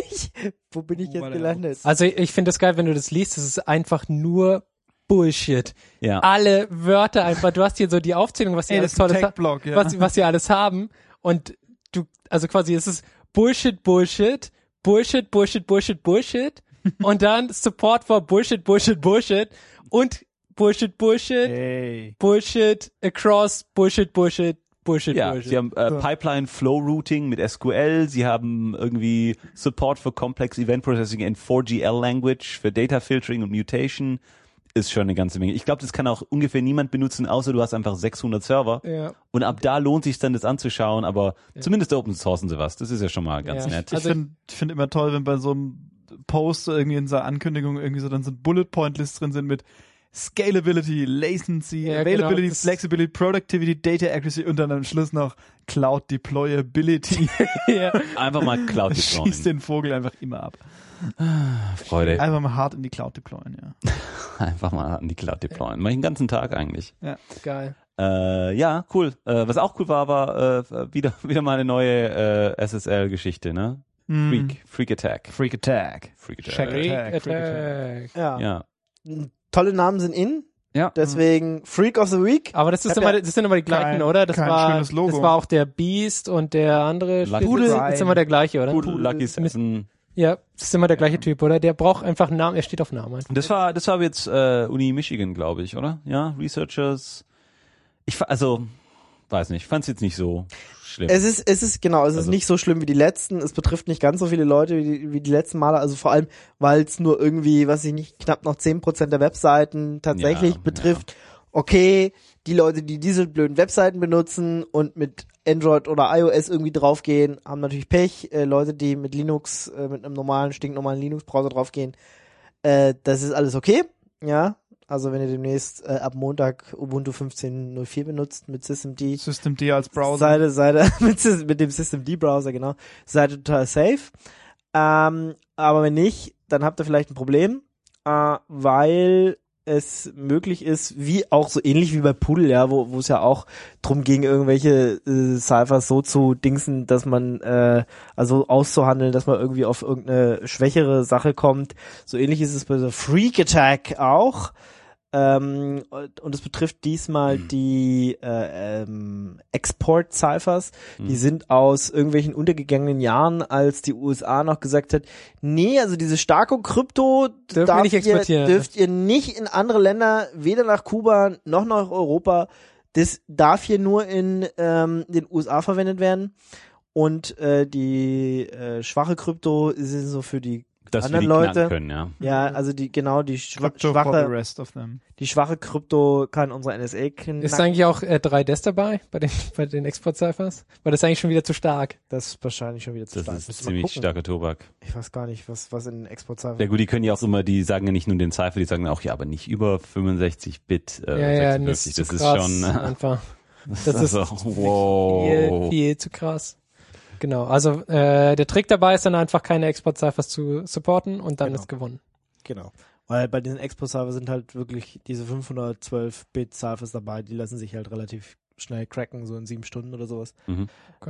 Wo bin ich Wo jetzt war der gelandet? Also ich finde das geil, wenn du das liest, das ist einfach nur Bullshit. Ja. Alle Wörter einfach, du hast hier so die Aufzählung, was sie Ey, alles das ist ein Tolles ha- Tech-Blog, ja. was, was sie alles haben, und du, also quasi es ist Bullshit, Bullshit, Bullshit, Bullshit, Bullshit, Bullshit und dann Support for Bullshit, Bullshit, Bullshit und Bullshit, Bullshit, Ey. Bullshit, across, Bullshit, Bullshit, Bullshit, Ja, Bullshit. sie haben äh, Pipeline Flow Routing mit S Q L, sie haben irgendwie Support für Complex Event Processing in four G L Language, für Data Filtering und Mutation. Ist schon eine ganze Menge. Ich glaube, das kann auch ungefähr niemand benutzen, außer du hast einfach sechshundert Server. Ja. Und ab da lohnt sich dann, das anzuschauen, aber ja. zumindest Open Sourcen sie was. Das ist ja schon mal ganz Ja. nett. Ich Also- finde find immer toll, wenn bei so einem Post irgendwie in seiner Ankündigung irgendwie so dann so Bullet Point Lists drin sind mit Scalability, Latency, Ja, Availability, genau, das- Flexibility, Productivity, Data Accuracy und dann am Schluss noch Cloud Deployability. ja. Einfach mal Cloud Schießt deployen. den Vogel einfach immer ab. Freude. Einfach mal hart in die Cloud deployen, ja. Einfach mal an die Cloud deployen. Mach ich den ganzen Tag eigentlich. Geil. Äh, ja, cool. Äh, was auch cool war, war äh, wieder wieder mal eine neue äh, S S L-Geschichte, ne? Mm. Freak, Freak Attack. Freak Attack. Freak Attack. Check. Freak Attack, Freak Attack. Ja. Ja. Tolle Namen sind in, Ja. deswegen Freak of the Week. Aber das, ist Hab immer, ja das sind immer die gleichen, kein- oder? Das kein war, schönes Logo. das war auch der Beast und der andere. Lucky Pudel Brian. ist immer der gleiche, oder? Pudel, Lucky Seven. Ja, das ist immer der gleiche Typ, oder? Der braucht einfach einen Namen, er steht auf Namen. einfach. Das war, das war jetzt äh, Uni Michigan, glaube ich, oder? Ja, Researchers. Ich fa- also weiß nicht, fand's jetzt nicht so schlimm. Es ist, es ist, genau, es ist Also- nicht so schlimm wie die letzten. Es betrifft nicht ganz so viele Leute wie die, wie die letzten Male. Also vor allem, weil es nur irgendwie, was ich nicht, knapp noch zehn Prozent der Webseiten tatsächlich Ja, betrifft. Okay, die Leute, die diese blöden Webseiten benutzen und mit Android oder iOS irgendwie draufgehen, haben natürlich Pech. Äh, Leute, die mit Linux, äh, mit einem normalen, stinknormalen Linux-Browser draufgehen, äh, das ist alles okay. Ja, also wenn ihr demnächst äh, ab Montag Ubuntu fünfzehn null vier benutzt mit Systemd, Systemd als Browser. Seid, seid, mit, Sys- mit dem Systemd-Browser, genau, seid ihr total safe. Ähm, aber wenn nicht, dann habt ihr vielleicht ein Problem, äh, weil es möglich ist, wie auch so ähnlich wie bei Pudel, ja, wo wo es ja auch drum ging, irgendwelche äh, Cyphers so zu dingsen, dass man, äh, also auszuhandeln, dass man irgendwie auf irgendeine schwächere Sache kommt. So ähnlich ist es bei der Freak Attack auch. Ähm, und es betrifft diesmal die äh, ähm, Export-Cyphers. Mhm. Die sind aus irgendwelchen untergegangenen Jahren, als die U S A noch gesagt hat, nee, also diese Starko-Krypto Dürfen wir darf nicht ihr, exportieren. dürft ihr nicht in andere Länder, weder nach Kuba noch nach Europa. Das darf hier nur in ähm, den U S A verwendet werden. Und äh, die äh, schwache Krypto sind so für die dass wir anderen die Leute. knacken können, ja. Ja, also die genau die schwa Crypto for the schwache rest of them. die schwache Krypto kann unsere N S A knacken. Ist eigentlich auch äh, drei D E S dabei bei den, bei den Export-Cyphers? Weil das ist eigentlich schon wieder zu stark. Das ist wahrscheinlich schon wieder zu Das stark. ist Müssen wir ziemlich gucken. starker Tobak. Ich weiß gar nicht, was was in Export-Cypher. Ja gut, die können ja auch immer, die sagen ja nicht nur den Cypher, die sagen auch, ja, aber nicht über fünfundsechzig Bit, äh, ja, ja, das sechsundfünfzig. ist zu Das ist krass. schon, äh, einfach. das, Das ist also, wow. viel, viel zu krass. Genau, also äh, der Trick dabei ist dann einfach keine Export-Cyphers zu supporten und dann Genau. ist gewonnen. Genau. Weil bei diesen Export-Cypher sind halt wirklich diese fünfhundertzwölf Bit Cyphers dabei, die lassen sich halt relativ schnell cracken, so in sieben Stunden oder sowas. Mhm.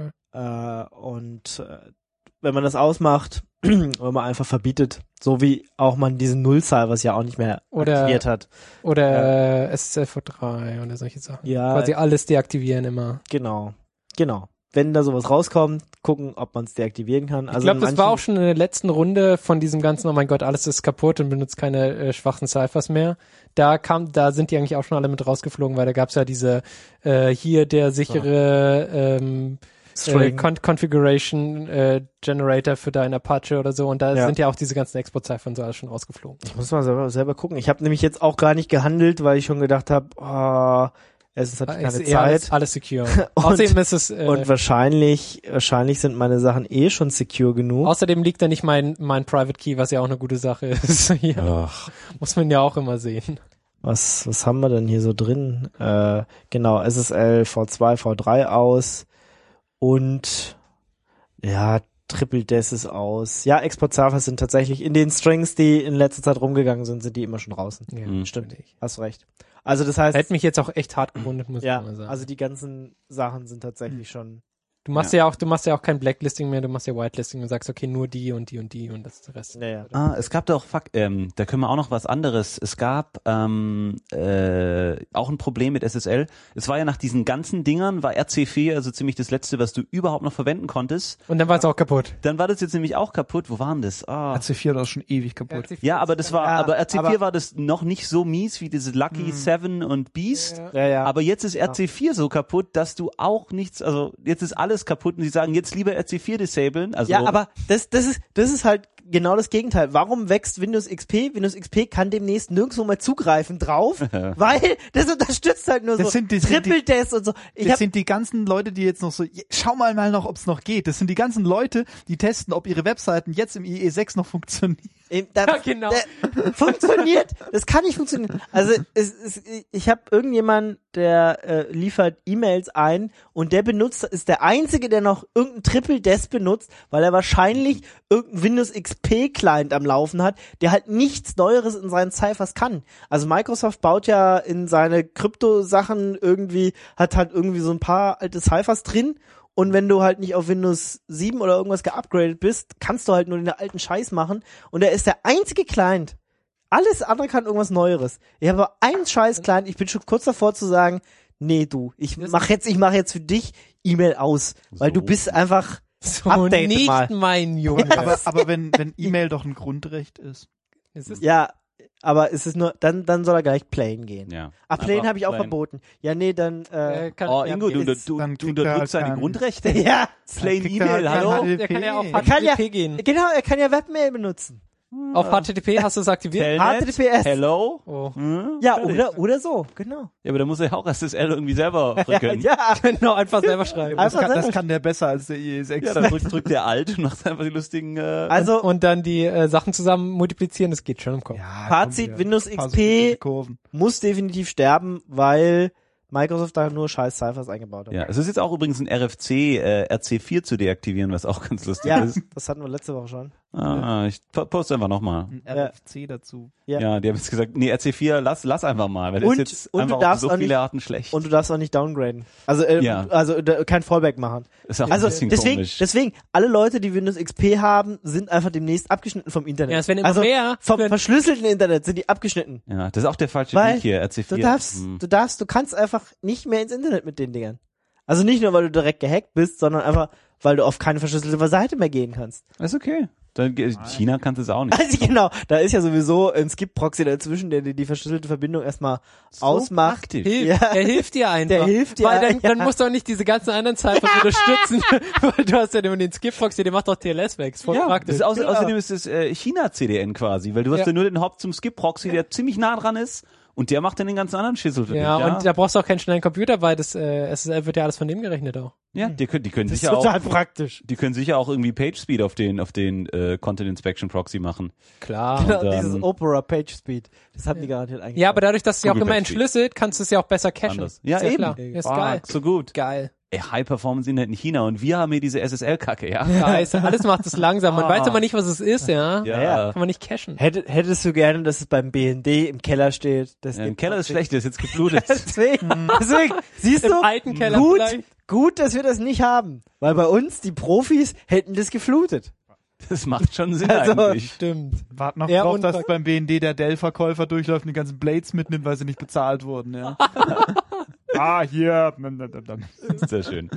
Äh, und äh, wenn man das ausmacht, wenn man einfach verbietet, so wie auch man diese Null-Cyphers ja auch nicht mehr Oder- aktiviert hat. Oder äh, S S L V drei oder solche Sachen. Ja, Quasi alles deaktivieren immer. genau. Genau. Wenn da sowas rauskommt, gucken, ob man es deaktivieren kann. Ich Also glaube, in das manchen- war auch schon in der letzten Runde von diesem ganzen, oh mein Gott, alles ist kaputt und benutzt keine äh, schwachen Cyphers mehr. Da kam, da sind die eigentlich auch schon alle mit rausgeflogen, weil da gab's ja diese, äh, hier der sichere ähm, äh, String. Con Configuration äh, Generator für dein Apache oder so und da Ja. sind ja auch diese ganzen Export-Cypher und so alles schon rausgeflogen. Ich muss mal selber, selber gucken. Ich habe nämlich jetzt auch gar nicht gehandelt, weil ich schon gedacht habe, oh, erstens hatte ich Ist keine eher alles, Zeit. alles secure. Und- Außerdem ist es, äh, Und wahrscheinlich, wahrscheinlich sind meine Sachen eh schon secure genug. außerdem liegt da nicht mein, mein Private Key, was ja auch eine gute Sache ist. Hier Ach, muss man ja auch immer sehen. Was, was haben wir denn hier so drin? Äh, genau, S S L V zwei, V drei aus und ja, Triple Des ist aus. Ja, Export-Cyphers sind tatsächlich in den Strings, die in letzter Zeit rumgegangen sind, sind die immer schon draußen. Ja, Mhm. Stimmt, hast recht. Also das heißt, Hätte mich jetzt auch echt hart gewundert, muss ja, ich mal sagen. also die ganzen Sachen sind tatsächlich schon Du machst ja. ja auch, du machst ja auch kein Blacklisting mehr, du machst ja Whitelisting und sagst, okay, nur die und die und die und das ist der Rest. Ja, ja. Ah, es gab doch, fuck, ähm, da können wir auch noch was anderes. Es gab ähm, äh, auch ein Problem mit S S L. Es war ja nach diesen ganzen Dingern, war R C vier also ziemlich das letzte, was du überhaupt noch verwenden konntest. Und dann war es auch kaputt. Dann war das jetzt nämlich auch kaputt. Wo waren das? Ah. R C vier war das schon ewig kaputt. Ja, aber das war, Ja, aber R C vier aber- war das noch nicht so mies wie diese Lucky Seven und Beast. Ja. Ja, ja. Aber jetzt ist R C vier so kaputt, dass du auch nichts, also jetzt ist alles kaputt und sie sagen, jetzt lieber R C vier disablen. Also Ja, aber das, das ist, das ist halt genau das Gegenteil. Warum wächst Windows X P? Windows X P kann demnächst nirgendwo mehr zugreifen drauf, weil das unterstützt halt nur Das so sind die- sind die- Triple Deaths und so. Ich Das hab, sind die ganzen Leute, die jetzt noch so, je- schau mal mal noch, ob's noch geht. Das sind die ganzen Leute, die testen, ob ihre Webseiten jetzt im I E sechs noch funktionieren. Eben, da, Ja, genau. der, funktioniert. Das kann nicht funktionieren. Also es, es, ich habe irgendjemanden, der äh, liefert E-Mails ein und der benutzt, ist der einzige, der noch irgendein Triple Death benutzt, weil er wahrscheinlich irgendein Windows X P Client am Laufen hat, der halt nichts Neueres in seinen Ciphers kann. Also Microsoft baut ja in seine Krypto-Sachen irgendwie, hat halt irgendwie so ein paar alte Ciphers drin. Und wenn du halt nicht auf Windows sieben oder irgendwas geupgradet bist, kannst du halt nur den alten Scheiß machen. Und er ist der einzige Client. Alles andere kann irgendwas Neueres. Ich habe aber einen scheiß Client. Ich bin schon kurz davor zu sagen, nee, du, ich mach jetzt, ich mache jetzt für dich E-Mail aus. Weil du So. bist einfach, So Update nicht mal. mein Junge. Aber, aber wenn, wenn E-Mail doch ein Grundrecht ist. Es ist ja, aber es ist nur, dann, dann soll er gleich plain gehen. ja. Ach, plain Aber habe ich auch plain. verboten. Ja, nee, dann, äh, äh, kann, Oh, ja, Ingo, du, du, jetzt- du, dann du kriegt er unterdrückst halt seine keinen- Grundrechte. ja, Plain kriegt er E-Mail, halt hallo? kein der kann ja auf Er kann ja- H T T P gehen. genau, er kann ja Webmail benutzen. Auf H T T P hast du es aktiviert? H T T P S. Hello? Oh. Hm? Ja, Fertig. oder, oder so, genau. Ja, aber da muss er ja auch S S L irgendwie selber drücken. Ja, Genau, einfach selber schreiben. Einfach Das kann, das selber- kann der besser als der I E sechs. Ja, dann drückt, drückt der Alt und macht einfach die lustigen, äh, also, Und dann die äh, Sachen zusammen multiplizieren, das geht schon im Kopf. Ja, Fazit, kommt, ja. Windows Ein paar X P so Kurven. muss definitiv sterben, weil Microsoft da nur scheiß Ciphers eingebaut hat. ja. Es ist jetzt auch übrigens ein R F C, äh, R C vier zu deaktivieren, was auch ganz lustig Ja, ist. das hatten wir letzte Woche schon. Ah, ich po- poste einfach nochmal. Ein R F C dazu. Ja. Ja, die haben jetzt gesagt, nee, R C vier, lass, lass einfach mal, weil Und- das ist jetzt und du einfach auf darfst so auch viele nicht- Arten schlecht. Und du darfst auch nicht downgraden. Also, äh, Ja. also da, kein Fallback machen. ist auch Also ein bisschen deswegen, komisch. deswegen, alle Leute, die Windows X P haben, sind einfach demnächst abgeschnitten vom Internet. Ja, es werden immer also mehr. vom Für- verschlüsselten Internet sind die abgeschnitten. ja, das ist auch der falsche Weil Weg hier, R C vier. Du darfst, Hm. du darfst, du kannst einfach nicht mehr ins Internet mit den Dingern. Also nicht nur, weil du direkt gehackt bist, sondern einfach, weil du auf keine verschlüsselte Seite mehr gehen kannst. Ist okay. Dann, ge- China kann es auch nicht. Also genau, da ist ja sowieso ein Skip-Proxy dazwischen, der dir die verschlüsselte Verbindung erstmal So ausmacht. praktisch. Hilf, Ja. Der hilft dir einfach. Der hilft dir, Weil dann, ja. dann musst du auch nicht diese ganzen anderen Ciphers unterstützen, weil du hast ja immer den Skip-Proxy, der macht doch T L S weg. Ist voll Ja, das praktisch. ist außer, Genau. außerdem ist es äh, China-C D N quasi, weil du hast Ja. ja nur den Hop zum Skip-Proxy, der ziemlich nah dran ist und der macht dann den ganzen anderen Schissel für ja, dich. Ja, und da brauchst du auch keinen schnellen Computer, weil das äh, S S L wird ja alles von dem gerechnet auch. ja die können, die können Das ist sicher total auch, praktisch. die können sicher auch irgendwie PageSpeed auf den, auf den äh, Content Inspection Proxy machen. Klar. Genau, dann- dieses Opera Page Speed. Das haben die garantiert eigentlich. Ja, aber dadurch, dass du ja auch Google immer Page Speed. entschlüsselt, kannst du es ja auch besser cachen. Anders. Ja, ist eben. Klar. Ist Fuck, geil. so gut. Geil. Ey, High-Performance-Internet in China und wir haben hier diese S S L-Kacke, ja? Scheiße. Alles macht es langsam. Man Ah. weiß aber nicht, was es ist, ja. Ja, ja. Kann man nicht cachen. Hätt, hättest du gerne, dass es beim B N D im Keller steht? Das Ja, Im Keller ist schlecht, der ist jetzt geflutet. Deswegen, deswegen, siehst Im du, alten Keller gut, vielleicht. gut, dass wir das nicht haben. Weil bei uns, die Profis, hätten das geflutet. Das macht schon Sinn Also- eigentlich. Stimmt. Wart noch Ja, drauf, und- dass beim B N D der Dell-Verkäufer durchläuft und die ganzen Blades mitnimmt, weil sie nicht bezahlt wurden, ja. ah, hier. Sehr schön.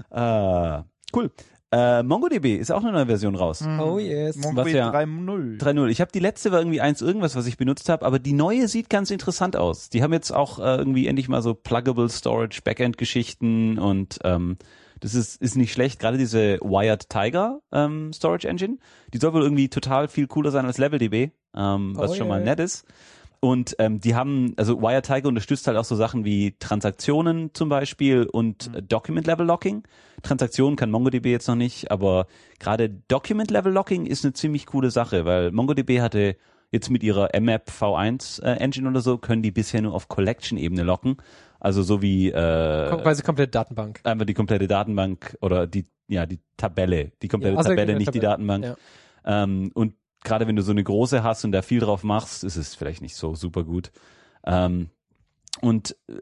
Ah, cool. Äh, MongoDB ist auch eine neue Version raus. Oh yes. MongoDB Was ja- drei null. drei null. Ich habe die letzte war irgendwie eins irgendwas, was ich benutzt habe, aber die neue sieht ganz interessant aus. Die haben jetzt auch äh, irgendwie endlich mal so Pluggable Storage Backend Geschichten und ähm, das ist ist nicht schlecht. Gerade diese Wired Tiger ähm, Storage Engine, die soll wohl irgendwie total viel cooler sein als LevelDB, ähm, was Oh schon yeah. mal nett ist. Und ähm, die haben, also Wired Tiger unterstützt halt auch so Sachen wie Transaktionen zum Beispiel und äh, Document Level Locking. Transaktionen kann MongoDB jetzt noch nicht, aber gerade Document Level Locking ist eine ziemlich coole Sache, weil MongoDB hatte jetzt mit ihrer M M A P V eins äh, Engine oder so, können die bisher nur auf Collection-Ebene locken. Also so wie äh, Kommt quasi komplette Datenbank. einfach die komplette Datenbank oder die, ja, die Tabelle, die komplette Ja, also Tabelle, die nicht die Tabelle, Datenbank. ja. Ähm, und gerade wenn du so eine große hast und da viel drauf machst, ist es vielleicht nicht so super gut. Ähm, und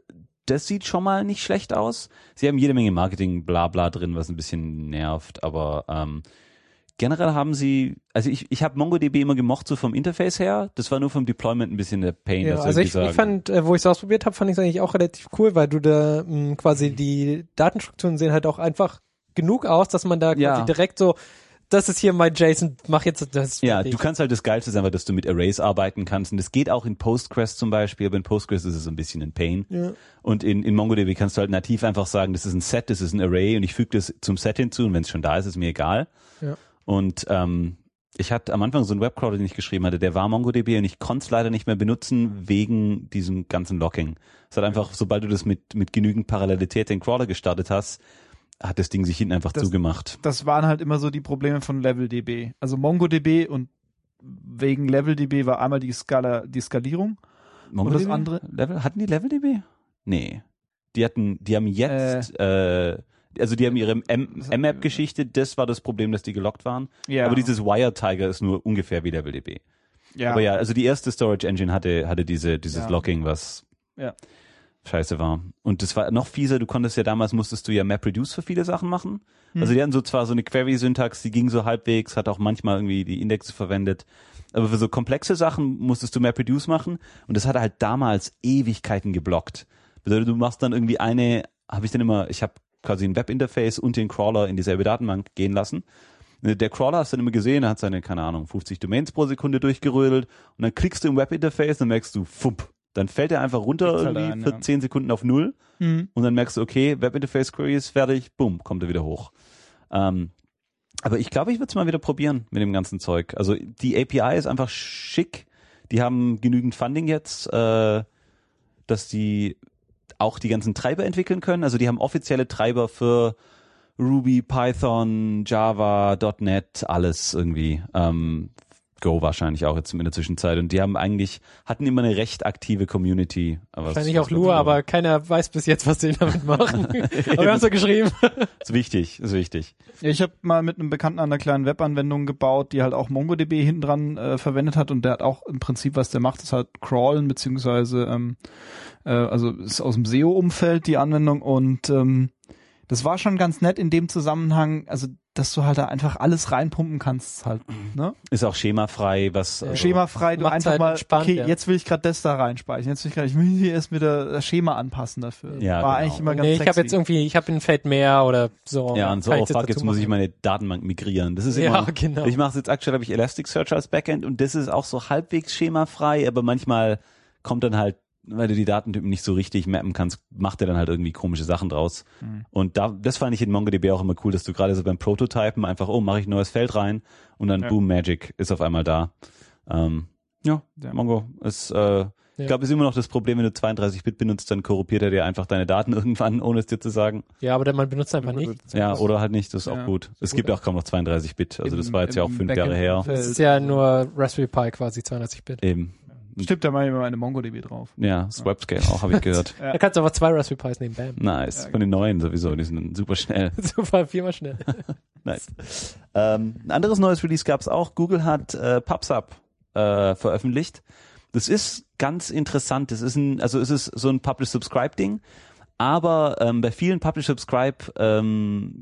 das sieht schon mal nicht schlecht aus. Sie haben jede Menge Marketing, bla bla drin, was ein bisschen nervt, aber ähm, generell haben sie, also ich, ich habe MongoDB immer gemocht, so vom Interface her. Das war nur vom Deployment ein bisschen der Pain. Ja, das also ich, irgendwie ich sagen. fand, äh, wo ich es ausprobiert habe, fand ich es eigentlich auch relativ cool, weil du da mh, quasi die Datenstrukturen sehen halt auch einfach genug aus, dass man da quasi Ja. direkt so, das ist hier mein JSON, mach jetzt das. Ja, fertig. du kannst halt das Geilste sein, dass du mit Arrays arbeiten kannst. Und das geht auch in Postgres zum Beispiel, aber in Postgres ist es so ein bisschen ein Pain. Ja. Und in, in MongoDB kannst du halt nativ einfach sagen, das ist ein Set, das ist ein Array und ich füge das zum Set hinzu und wenn es schon da ist, ist mir egal. Ja. Und ähm, ich hatte am Anfang so einen Webcrawler, den ich geschrieben hatte, der war MongoDB und ich konnte es leider nicht mehr benutzen wegen diesem ganzen Locking. Es hat einfach, sobald du das mit, mit genügend Parallelität den Crawler gestartet hast, hat das Ding sich hinten einfach Das- zugemacht. Das waren halt immer so die Probleme von LevelDB. Also MongoDB und wegen LevelDB war einmal die Skala, die Skalierung. MongoDB? das andere? Level, hatten die LevelDB? Nee. Die hatten, die haben jetzt, äh, also die haben ihre M- M-App-Geschichte, das war das Problem, dass die gelockt waren. Ja. Aber dieses WireTiger ist nur ungefähr wie LevelDB. ja. Aber ja, also die erste Storage Engine hatte, hatte diese, dieses Ja. Locking, was Ja. scheiße war. Und das war noch fieser, du konntest ja damals, musstest du ja MapReduce für viele Sachen machen. Hm. Also die hatten so zwar so eine Query-Syntax, die ging so halbwegs, hat auch manchmal irgendwie die Indexe verwendet. Aber für so komplexe Sachen musstest du MapReduce machen und das hat halt damals Ewigkeiten geblockt. Bedeutet, du machst dann irgendwie eine, habe ich dann immer, ich habe quasi ein Webinterface und den Crawler in dieselbe Datenbank gehen lassen. Der Crawler hast du dann immer gesehen, er hat seine, keine Ahnung, fünfzig Domains pro Sekunde durchgerödelt und dann klickst du im Webinterface und merkst du, fupp, dann fällt er einfach runter Gibt's halt irgendwie einen, für ja. zehn Sekunden auf null Mhm. und dann merkst du, okay, Webinterface Query ist fertig, bumm, kommt er wieder hoch. Ähm, aber ich glaube, ich würde es mal wieder probieren mit dem ganzen Zeug. Also die A P I ist einfach schick. Die haben genügend Funding jetzt, äh, dass die auch die ganzen Treiber entwickeln können. Also die haben offizielle Treiber für Ruby, Python, Java, .NET, alles irgendwie. Ähm, Go wahrscheinlich auch jetzt in der Zwischenzeit. Und die haben eigentlich, hatten immer eine recht aktive Community. Aber Wahrscheinlich es- auch Lua, aber keiner weiß bis jetzt, was sie damit machen. Aber wir haben es ja geschrieben. Ist wichtig, ist wichtig. Ja, ich habe mal mit einem Bekannten an einer kleinen Webanwendung gebaut, die halt auch MongoDB hinten dran äh, verwendet hat und der hat auch im Prinzip, was der macht, ist halt crawlen, beziehungsweise ähm, äh, also ist aus dem S E O-Umfeld die Anwendung und ähm, das war schon ganz nett in dem Zusammenhang, also dass du halt da einfach alles reinpumpen kannst halt, ne? Ist auch schemafrei, was Ja. also, Schemafrei, du Macht's einfach halt mal, entspannt, okay, ja. jetzt will ich gerade das da reinspeichern, jetzt will ich gerade, ich will hier erst wieder das Schema anpassen dafür. Ja, war genau. eigentlich immer ganz Nee, ich habe sexy. jetzt irgendwie, ich habe ein Feld mehr oder so. Ja, und so, Kann oh ich das fuck, jetzt dazu muss ich machen? meine Datenbank migrieren. Das ist Ja, immer, genau. ich mache es jetzt aktuell, habe ich Elasticsearch als Backend und das ist auch so halbwegs schemafrei, aber manchmal kommt dann halt, weil du die Datentypen nicht so richtig mappen kannst, macht er dann halt irgendwie komische Sachen draus. Mhm. Und da, das fand ich in MongoDB auch immer cool, dass du gerade so beim Prototypen einfach, oh, mache ich ein neues Feld rein und dann Ja. boom, Magic ist auf einmal da. Ähm, ja, Ja. Mongo ist, äh, ich glaube, ist immer noch das Problem, wenn du zweiunddreißig Bit benutzt, dann korrumpiert er dir einfach deine Daten irgendwann, ohne es dir zu sagen. Ja, aber der man benutzt einfach nicht. Ja, oder halt nicht, das ist Ja, auch gut. Es gut. gibt auch kaum noch zweiunddreißig Bit, also das Im- war jetzt ja auch im fünf Jahre her. Backend-Umfeld. Das ist ja nur Raspberry Pi quasi zweiunddreißig Bit. Eben. Stimmt, da mache ich immer meine MongoDB drauf. Ja, Swapscale auch, habe ich gehört. Ja. Da kannst du aber zwei Raspberry Pis nehmen, bam. Nice. Ja, Von den neuen sowieso, die sind super schnell. Super, viermal schnell. Nice. Ähm, ein anderes neues Release gab's auch. Google hat äh, PubSub äh, veröffentlicht. Das ist ganz interessant. Das ist ein, also es ist so ein Publish-Subscribe-Ding, aber ähm, bei vielen Publish-Subscribe ähm,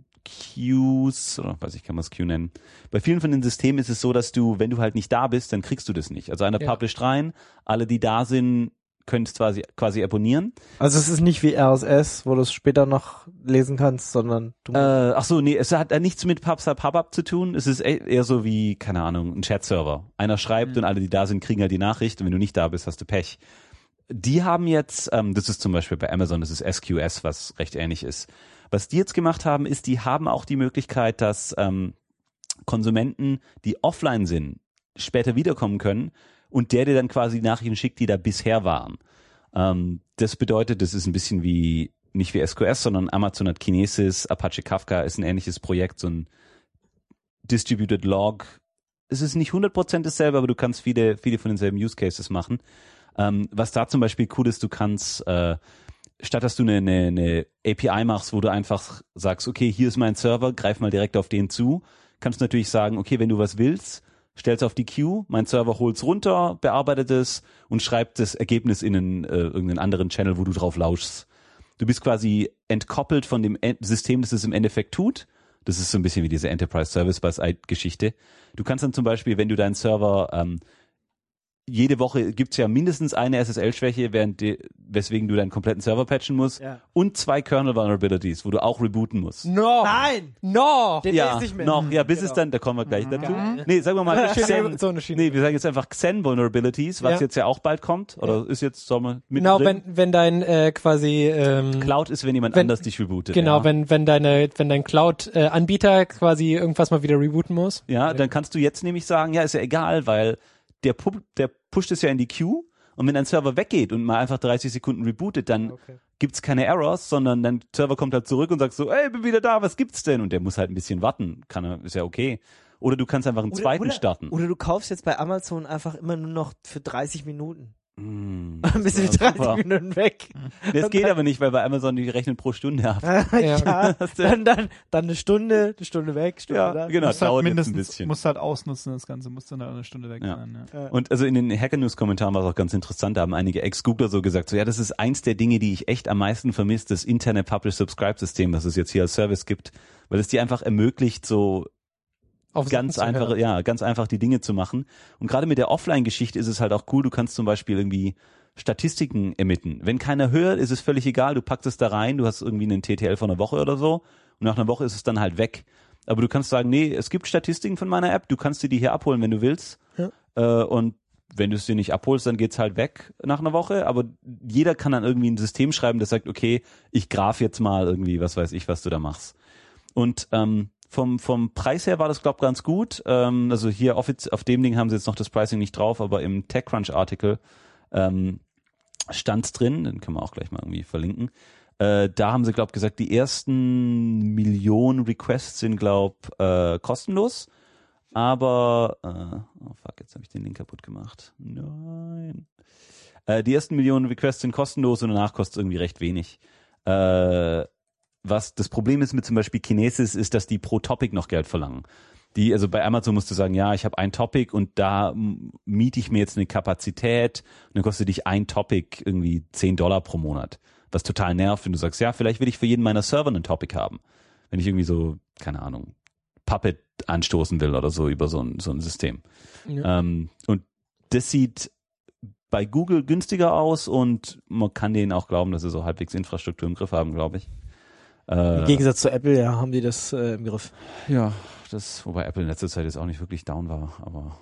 Queues, oder weiß ich, kann man es Queue nennen. Bei vielen von den Systemen ist es so, dass du, wenn du halt nicht da bist, dann kriegst du das nicht. Also einer Ja. published rein, alle, die da sind, können es quasi, quasi abonnieren. Also es ist nicht wie R S S, wo du es später noch lesen kannst, sondern du Äh, ach so, nee, es hat äh, nichts mit PubSub PubUp zu tun. Es ist e- eher so wie, keine Ahnung, ein Chat-Server. Einer schreibt Mhm. und alle, die da sind, kriegen halt die Nachricht und wenn du nicht da bist, hast du Pech. Die haben jetzt, ähm, das ist zum Beispiel bei Amazon, das ist S Q S, was recht ähnlich ist. Was die jetzt gemacht haben, ist, die haben auch die Möglichkeit, dass ähm, Konsumenten, die offline sind, später wiederkommen können und der dir dann quasi die Nachrichten schickt, die da bisher waren. Ähm, das bedeutet, das ist ein bisschen wie, nicht wie S Q S, sondern Amazon hat Kinesis, Apache Kafka ist ein ähnliches Projekt, so ein Distributed Log. Es ist nicht hundert Prozent dasselbe, aber du kannst viele, viele von denselben Use Cases machen. Ähm, was da zum Beispiel cool ist, du kannst, äh, statt dass du eine, eine, eine A P I machst, wo du einfach sagst, okay, hier ist mein Server, greif mal direkt auf den zu, kannst du natürlich sagen, okay, wenn du was willst, stell's auf die Queue, mein Server holt's runter, bearbeitet es und schreibt das Ergebnis in einen, äh, irgendeinen anderen Channel, wo du drauf lauschst. Du bist quasi entkoppelt von dem En- System, das es im Endeffekt tut. Das ist so ein bisschen wie diese Enterprise Service Bus-Geschichte. Du kannst dann zum Beispiel, wenn du deinen Server ähm, jede Woche gibt's ja mindestens eine S S L-Schwäche, während die, weswegen du deinen kompletten Server patchen musst. Ja. Und zwei Kernel-Vulnerabilities, wo du auch rebooten musst. No. Nein! No. Den ja, ist nicht mehr. noch, ja, bis Genau. es dann, da kommen wir gleich dazu. Nee, sagen wir mal, Xen, So eine Schiene. nee, wir sagen jetzt einfach Xen-Vulnerabilities, was Ja. jetzt ja auch bald kommt, oder ist jetzt, sagen wir, Genau, mittendrin. wenn wenn dein äh, quasi ähm, Cloud ist, wenn jemand wenn- anders dich rebootet. genau, ja. wenn wenn deine wenn dein Cloud äh, Anbieter quasi irgendwas mal wieder rebooten muss. Ja, dann kannst du jetzt nämlich sagen, ja, ist ja egal, weil der, pu- der pusht es ja in die Queue und wenn dein Server weggeht und mal einfach dreißig Sekunden rebootet, dann Okay. gibt's keine Errors, sondern dein Server kommt halt zurück und sagt so, ey, bin wieder da, was gibt's denn? Und der muss halt ein bisschen warten, kann er, ist ja okay. Oder du kannst einfach einen Oder- zweiten oder, starten. Oder du kaufst jetzt bei Amazon einfach immer nur noch für dreißig Minuten. Mm, Dann bist du die das war dreißig super. Minuten weg. Das geht aber nicht, weil bei Amazon die rechnen pro Stunde ab. ja, dann, dann, dann eine Stunde, eine Stunde weg, Stunde Ja, da. genau, Musst halt dauert jetzt ein mindestens, bisschen. musst halt ausnutzen, das Ganze, musst dann halt eine Stunde weg Ja. sein. Ja. Und also in den Hacker News Kommentaren war es auch ganz interessant, da haben einige Ex-Googler so gesagt, so ja, das ist eins der Dinge, die ich echt am meisten vermisse, das interne Publish-Subscribe-System, was es jetzt hier als Service gibt, weil es dir einfach ermöglicht, so Auf ganz Sachen zu einfach, hören. ja, ganz einfach die Dinge zu machen. Und gerade mit der Offline-Geschichte ist es halt auch cool, du kannst zum Beispiel irgendwie Statistiken emitten. Wenn keiner hört, ist es völlig egal, du packst es da rein, du hast irgendwie einen T T L von einer Woche oder so und nach einer Woche ist es dann halt weg. Aber du kannst sagen, nee, es gibt Statistiken von meiner App, du kannst dir die hier abholen, wenn du willst. Ja. Äh, und wenn du es dir nicht abholst, dann geht's halt weg nach einer Woche. Aber jeder kann dann irgendwie ein System schreiben, das sagt, okay, ich graph jetzt mal irgendwie, was weiß ich, was du da machst. Und ähm, vom vom Preis her war das, glaube ich, ganz gut. Ähm, also hier offiz- auf dem Ding haben sie jetzt noch das Pricing nicht drauf, aber im TechCrunch-Artikel ähm, stand's drin, den können wir auch gleich mal irgendwie verlinken. Äh, da haben sie, glaube ich, gesagt, die ersten Millionen Requests sind, glaube ich, äh, kostenlos. Aber, äh, oh fuck, jetzt habe ich den Link kaputt gemacht. Nein. Äh, die ersten Millionen Requests sind kostenlos und danach kostet es irgendwie recht wenig. Äh, was das Problem ist mit zum Beispiel Kinesis, ist, dass die pro Topic noch Geld verlangen. Die, also bei Amazon musst du sagen, ja, ich habe ein Topic und da m- miete ich mir jetzt eine Kapazität und dann kostet dich ein Topic irgendwie zehn Dollar pro Monat. Was total nervt, wenn du sagst, ja, vielleicht will ich für jeden meiner Server einen Topic haben. Wenn ich irgendwie so, keine Ahnung, Puppet anstoßen will oder so über so ein, so ein System. Ja. Ähm, und das sieht bei Google günstiger aus und man kann denen auch glauben, dass sie so halbwegs Infrastruktur im Griff haben, glaube ich. Äh, Im Gegensatz zu Apple, ja, haben die das äh, im Griff. ja, das, wobei Apple in letzter Zeit jetzt auch nicht wirklich down war, aber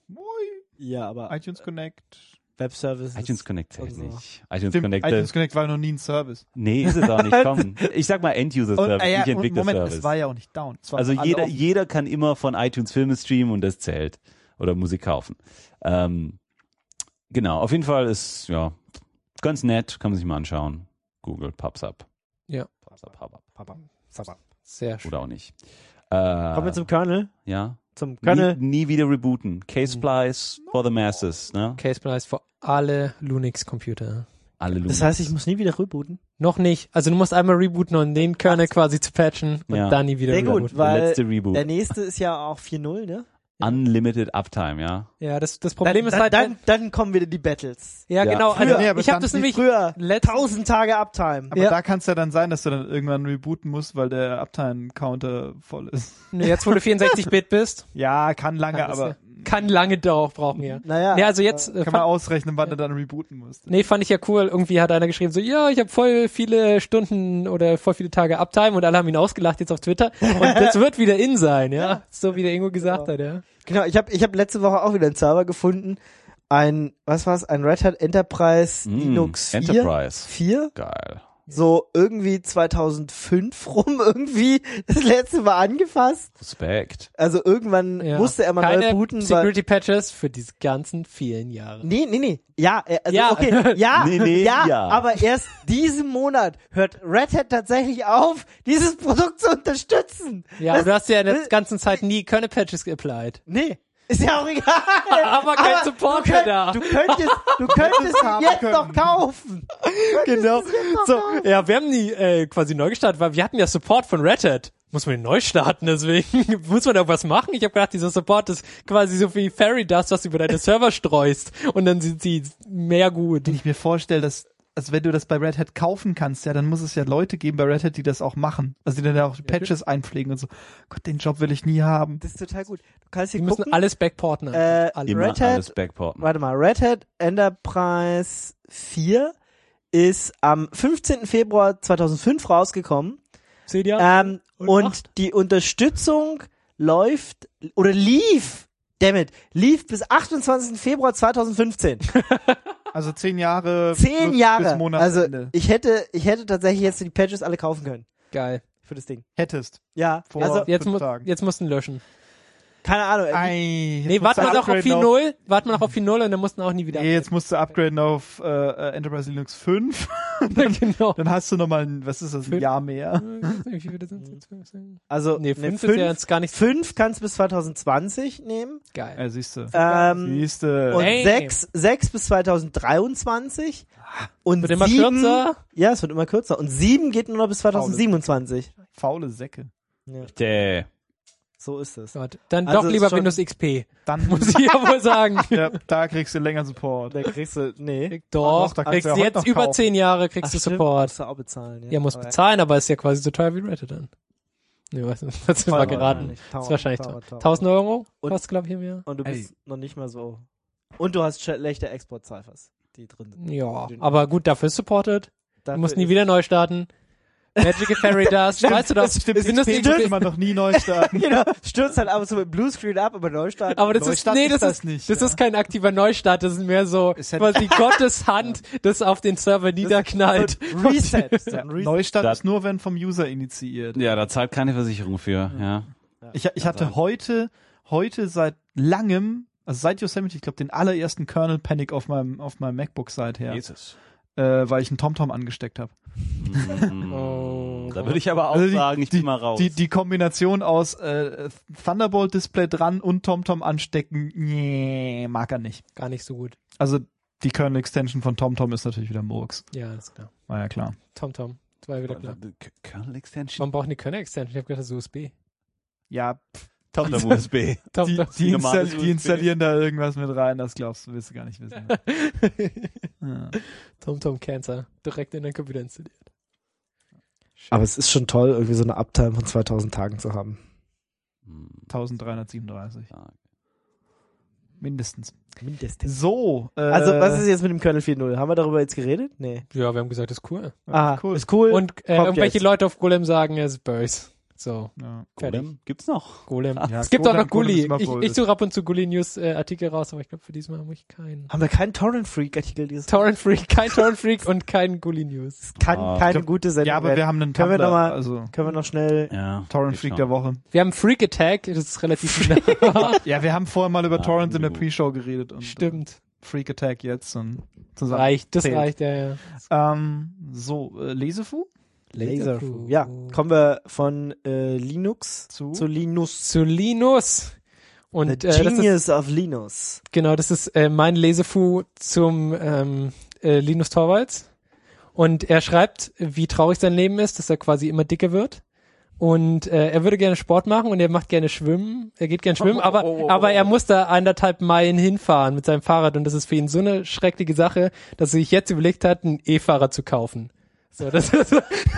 Ja, aber iTunes Connect. Webservices. iTunes Connect zählt und so. nicht. iTunes Stimmt, Connect, iTunes äh, Connect war noch nie ein Service. nee, ist es auch nicht, komm. Ich sag mal End-User-Service, Und, äh, ja, nicht und Moment, Entwickler-Service. es war ja auch nicht down. Es war Also für alle jeder, offen. jeder kann immer von iTunes Filme streamen und das zählt. Oder Musik kaufen. Ähm, genau, auf jeden Fall ist, ja, ganz nett, kann man sich mal anschauen. Google, Pubs up. Ja. Pubs up, Pub up. Papa. Papa. Sehr schön. Oder auch nicht. Äh, Kommen wir zum Kernel. ja. Zum Kernel. Nie, nie wieder rebooten. K-Splice for the masses, ne? Case Price für alle Linux-Computer. Alle Lumens. Das heißt, ich muss nie wieder rebooten. Noch nicht. Also du musst einmal rebooten, um den Kernel quasi zu patchen und Ja. dann nie wieder Sehr rebooten. gut, der weil letzte Reboot. der nächste ist ja auch vier null, ne? Unlimited Uptime, ja. Ja, das, das Problem dann, ist halt, dann, dann kommen wieder die Battles. ja, Ja. genau, also Früher, nee, aber ich habe dann das wie nämlich Früher letzt, tausend Tage Uptime. Aber Ja. da kann es ja dann sein, dass du dann irgendwann rebooten musst, weil der Uptime-Counter voll ist. nee, jetzt wo du vierundsechzig Bit bist, Ja, kann lange, kann das aber ja- kann lange Dauer brauchen, ja. Naja. Nee, also jetzt äh, kann man fand, ausrechnen, wann du dann rebooten musst. nee, fand ich ja cool. Irgendwie hat einer geschrieben so, ja, ich habe voll viele Stunden oder voll viele Tage Uptime und alle haben ihn ausgelacht jetzt auf Twitter und das wird wieder in sein, ja. So wie der Ingo gesagt hat, ja. Genau, ich habe ich hab letzte Woche auch wieder einen Server gefunden. Ein, was war's? Ein Red Hat Enterprise Mm, Linux vier. Enterprise. vier? Geil. So irgendwie zweitausendfünf rum irgendwie das letzte Mal angefasst. Respekt. Also irgendwann Ja. musste er mal Keine neu booten. Weil, Security Patches für diese ganzen vielen Jahre. nee, nee, nee. Ja, äh, also Ja. okay. Ja, Nee, nee, ja, ja. aber erst diesen Monat hört Red Hat tatsächlich auf, dieses Produkt zu unterstützen. Ja, Das- aber du hast ja in der das- ganzen Zeit nie Kernel Patches geapplied. Nee. Ist ja auch egal. Aber kein Support du, mehr könnt, da. du könntest, du könntest ihn haben jetzt können. noch kaufen. Genau. So, ja, wir haben die äh, quasi neu gestartet, weil wir hatten ja Support von Red Hat. Muss man den neu starten, deswegen muss man da was machen. Ich habe gedacht, dieser Support ist quasi so wie Fairy Dust, was du über deine Server streust und dann sind sie mehr gut. Wenn ich mir vorstelle, dass also wenn du das bei Red Hat kaufen kannst, ja, dann muss es ja Leute geben bei Red Hat, die das auch machen. Also die dann ja auch die Patches einpflegen und so. Gott, den Job will ich nie haben. Das ist total gut. Du kannst Die hier müssen gucken. alles backporten. Äh, alles. Immer Red Hat- alles backporten. Warte mal, Red Hat Enterprise vier ist am fünfzehnten Februar zweitausendfünf rausgekommen. Zehn Jahre? Ähm, Und und acht? die Unterstützung läuft oder lief, dammit, lief bis achtundzwanzigsten Februar zweitausendfünfzehn. Also zehn Jahre. Zehn plus- Jahre. Bis Also Monatsende. ich hätte, ich hätte tatsächlich jetzt die Patches alle kaufen können Geil. für das Ding. Hättest. Ja, Vor- also Jetzt, fünf mu Tagen. jetzt musst du ihn löschen. keine Ahnung. äh, Ei, jetzt Nee, musst warte du mal noch auf upgraden vier Punkt null. Warte mal noch auf vier Punkt null und dann musst du auch nie wieder. Nee, jetzt musst du upgraden auf äh, äh, Enterprise Linux fünf. genau. Dann hast du nochmal ein, was ist das, ein Fünf. Jahr mehr. Wie viele sind es jetzt? Also Nee, ne, fünf fünf, ist ja jetzt gar nicht so fünf kannst bis zweitausendzwanzig nehmen. geil. Ja, siehst du. Ähm, Siehst du. und Damn. sechs, sechs bis zweitausenddreiundzwanzig. Und Wird immer sieben, kürzer. Ja, es wird immer kürzer. Und sieben geht nur noch bis zweitausendsiebenundzwanzig. Faule Säcke. Ja, Däh. so ist es. Gott. Dann Also doch ist lieber schon- Windows X P. Dann Muss ich ja wohl sagen. ja, da kriegst du länger Support. Da kriegst du, nee. Doch, doch, da kannst kriegst du ja du heute jetzt noch über kaufen. zehn Jahre kriegst Ach, du stimmt, Support. musst du auch bezahlen. Ja, Ja, muss Aber- bezahlen, aber ist ja quasi so teuer wie Reddit dann. Nee, weiß nicht. Das war Teurer geraten. wahrscheinlich. Das Tauer, ist wahrscheinlich teurer, teuer. teurer. tausend Euro Und- kostet, glaube ich, im Jahr. Und du Ey. bist noch nicht mal so. Und du hast schlechte Export-Ciphers, die drin sind. Ja, Die du- aber gut, dafür ist supported. Du Dafür musst nie ist- wieder neu starten. Magical Fairy Dust, weißt du doch. Das stimmt, Windows X P X P musste man noch nie neu starten. Genau, stürzt halt ab und zu mit Bluescreen ab, aber Neustart. Aber das ist, Neustart nee, ist das das ist, nicht, das ja. ist kein aktiver Neustart, das ist mehr so, Ist ja- quasi Gottes Hand, das auf den Server niederknallt. Reset. Ja, Ein Reset. Neustart Das- ist nur, wenn vom User initiiert. Ja, da zahlt keine Versicherung für, ja. Ich, ich hatte heute, heute seit langem, also seit Yosemite, ich glaube, den allerersten Kernel Panic auf meinem, auf meinem MacBook seither, Jesus. äh, weil ich einen TomTom angesteckt habe. Oh. Da würde ich aber auch Also die- sagen, ich die, bin mal raus. Die, die Kombination aus äh, Thunderbolt-Display dran und TomTom anstecken, nee, mag er nicht. Gar nicht so gut. Also die Kernel-Extension von TomTom ist natürlich wieder Murks. Ja, alles klar. War ja klar. Tom Tom. Das war wieder klar. Kernel Extension? Warum brauchen die Kernel-Extension? Ich hab gedacht, das ist U S B. Ja, Tom U S B. Tom die, Tom. die, normales install U S B. die installieren da irgendwas mit rein, das glaubst du, willst du gar nicht wissen. Ja. Tom Tom Cancer. Direkt in den Computer installiert. Aber es ist schon toll, irgendwie so eine Uptime von zweitausend Tagen zu haben. dreizehnhundertsiebenunddreißig. Mindestens. Mindestens. So. Äh, Also, was ist jetzt mit dem Kernel vier Punkt null? Haben wir darüber jetzt geredet? Nee. Ja, wir haben gesagt, das ist cool. Ah, cool. ist cool. Und äh, Kommt irgendwelche jetzt. Leute auf Golem sagen, es ist Böse. So, Ja. fertig. Golem? Gibt's noch? Golem. Ja, es gibt auch Golem- noch Golem ist Gulli. immer Ich, Golem. ich suche ab und zu Gulli-News-Artikel raus, aber ich glaube, für diesmal habe ich keinen. Haben wir keinen Torrent-Freak-Artikel dieses Torrent Freak, kein Torrent Freak und kein Gulli-News. Kann Ah. keine Ich glaub- gute Sendung Ja, aber werden. wir haben einen Können wir Tumblr, noch mal- also Können wir noch schnell... Ja. Torrent geht Freak schon. der Woche. Wir haben Freak Attack, das ist relativ Ja, wir haben vorher mal über Ah, Torrent in der gut. Pre-Show geredet und Stimmt. äh, Freak Attack jetzt und zusammen. Reicht, das zählt. reicht, ja, ja. Ähm, so, äh, Lesefu Laserfu. Ja, kommen wir von äh, Linux zu, zu Linus. Zu Linus. Und The äh, das ist, Genius of Linus. genau, das ist äh, mein Lesefu zum ähm, äh, Linus Torvalds. Und er schreibt, wie traurig sein Leben ist, dass er quasi immer dicker wird. Und äh, er würde gerne Sport machen und er macht gerne Schwimmen. Er geht gerne schwimmen, aber aber er muss da eineinhalb Meilen hinfahren mit seinem Fahrrad und das ist für ihn so eine schreckliche Sache, dass er sich jetzt überlegt hat, ein E-Fahrrad zu kaufen. So, das ist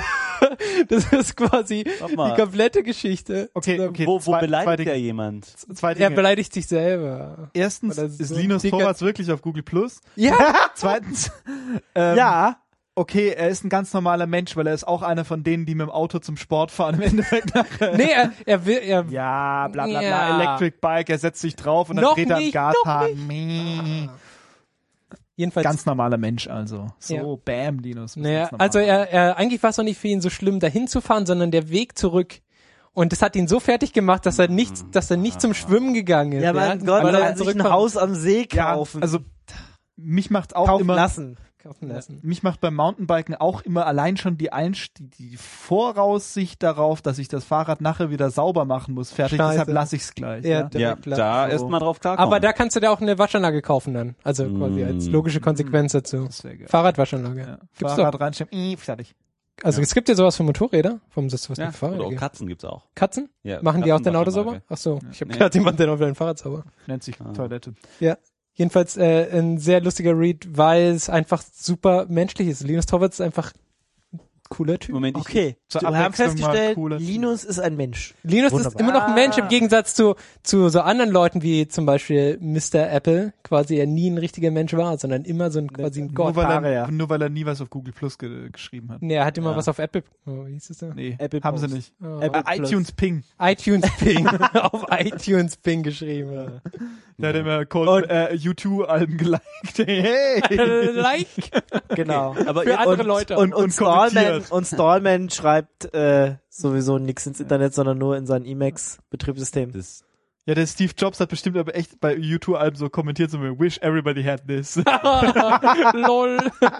das ist quasi Warte die mal. komplette Geschichte. Okay, okay. Wo, wo zwei, zwei beleidigt Dinge. der jemand? Zwei Er Dinge. beleidigt sich selber. Erstens Oder ist so Linus dicker- Torvalds wirklich auf Google Plus. Ja. Zweitens, ähm, Ja, okay, er ist ein ganz normaler Mensch, weil er ist auch einer von denen, die mit dem Auto zum Sport fahren im Endeffekt nachher. Nee, er, er will, er, Ja, bla bla bla, Ja. Electric Bike, er setzt sich drauf und dann Noch dreht er am nicht, noch Gashahn. Meh. jedenfalls. Ganz normaler Mensch also. So, Ja. bam, Linus. Naja, Ganz normal. also er, er, eigentlich war es noch nicht für ihn so schlimm, dahin zu fahren, sondern der Weg zurück. Und das hat ihn so fertig gemacht, dass er nicht, dass er nicht zum Schwimmen gegangen ist. ja, mein Gott, weil man er kann sich ein zurückkommt- Haus am See ja, kaufen. also mich macht auch kaufen immer lassen. kaufen lassen. mich macht beim Mountainbiken auch immer allein schon die Einst die, die Voraussicht darauf, dass ich das Fahrrad nachher wieder sauber machen muss, fertig, Scheiße. deshalb lasse ich es gleich. Ja, Ja, der- Ja, Direkt klar. da So. erst mal drauf klarkommen. Aber da kannst du dir auch eine Waschanlage kaufen dann. Also quasi Mm. als logische Konsequenz dazu. Das wäre geil. Fahrradwaschanlage. Ja. Gibt's Fahrrad reinstellen, äh, fertig. Also es gibt ja sowas für Motorräder. Warum ist das was ja, für Fahrräder oder auch gibt? Katzen gibt's auch. Katzen? Ja, Machen die auch dein Auto Katzenwaschanlage. sauber? Ach so, ich habe Nee. gedacht, die machen dann auch dein Fahrrad sauber. Nennt sich Ah. Toilette. Jedenfalls äh, ein sehr lustiger Read, weil es einfach super menschlich ist. Linus Torvalds ist einfach ein cooler Typ. Moment, ich, Okay, Zur wir haben Abwechslung mal festgestellt, cooler Typ. Linus ist ein Mensch. Linus Wunderbar. ist immer noch ein Mensch im Gegensatz zu zu so anderen Leuten wie zum Beispiel Mister Apple, quasi er nie ein richtiger Mensch war, sondern immer so ein quasi ein Nur Gott. weil, Paare, er, ja. nur weil er nie was auf Google Plus ge geschrieben hat. Nee, er hat immer Ja. was auf Apple. Oh, wie hieß es da? Nee, Apple haben Post. sie nicht. Oh. Apple Äh, Plus. iTunes Ping. iTunes Ping. auf iTunes Ping geschrieben. Ja. Da hat er immer Cold, äh, U zwei Alben geliked. Hey! like. Genau. aber Für jetzt, andere und, Leute. Und, und, Und Stallman, kommentiert. und Stallman schreibt äh, sowieso nichts ins Internet, sondern nur in sein Emacs-Betriebssystem. das, Ja, der Steve Jobs hat bestimmt aber echt bei U zwei Alben so kommentiert, so wish everybody had this. Lol.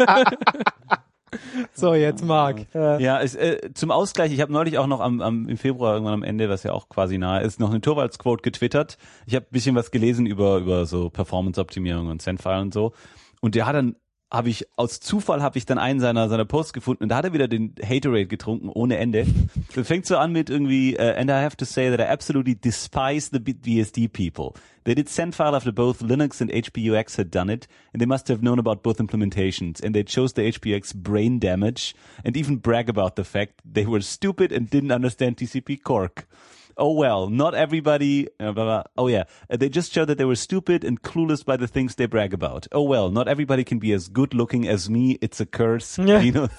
So, jetzt Marc. Äh, ja, es, äh, zum Ausgleich, ich habe neulich auch noch am, am im Februar irgendwann am Ende, was ja auch quasi nahe ist, noch eine Torvalds-Quote getwittert. Ich habe ein bisschen was gelesen über über so Performance-Optimierung und Sendfile und so. Und der hat dann, habe ich, aus Zufall habe ich dann einen seiner seiner Posts gefunden und da hat er wieder den Haterade getrunken ohne Ende. Das fängt so an mit irgendwie, uh, and I have to say that I absolutely despise the B S D people. They did Sendfile after both Linux and H P U X had done it, and they must have known about both implementations, and they chose the H P U X brain damage, and even brag about the fact they were stupid and didn't understand T C P Cork. Oh well, not everybody, uh, blah, blah. Oh yeah, uh, they just showed that they were stupid and clueless by the things they brag about. Oh well, not everybody can be as good looking as me, it's a curse. Ja. You know?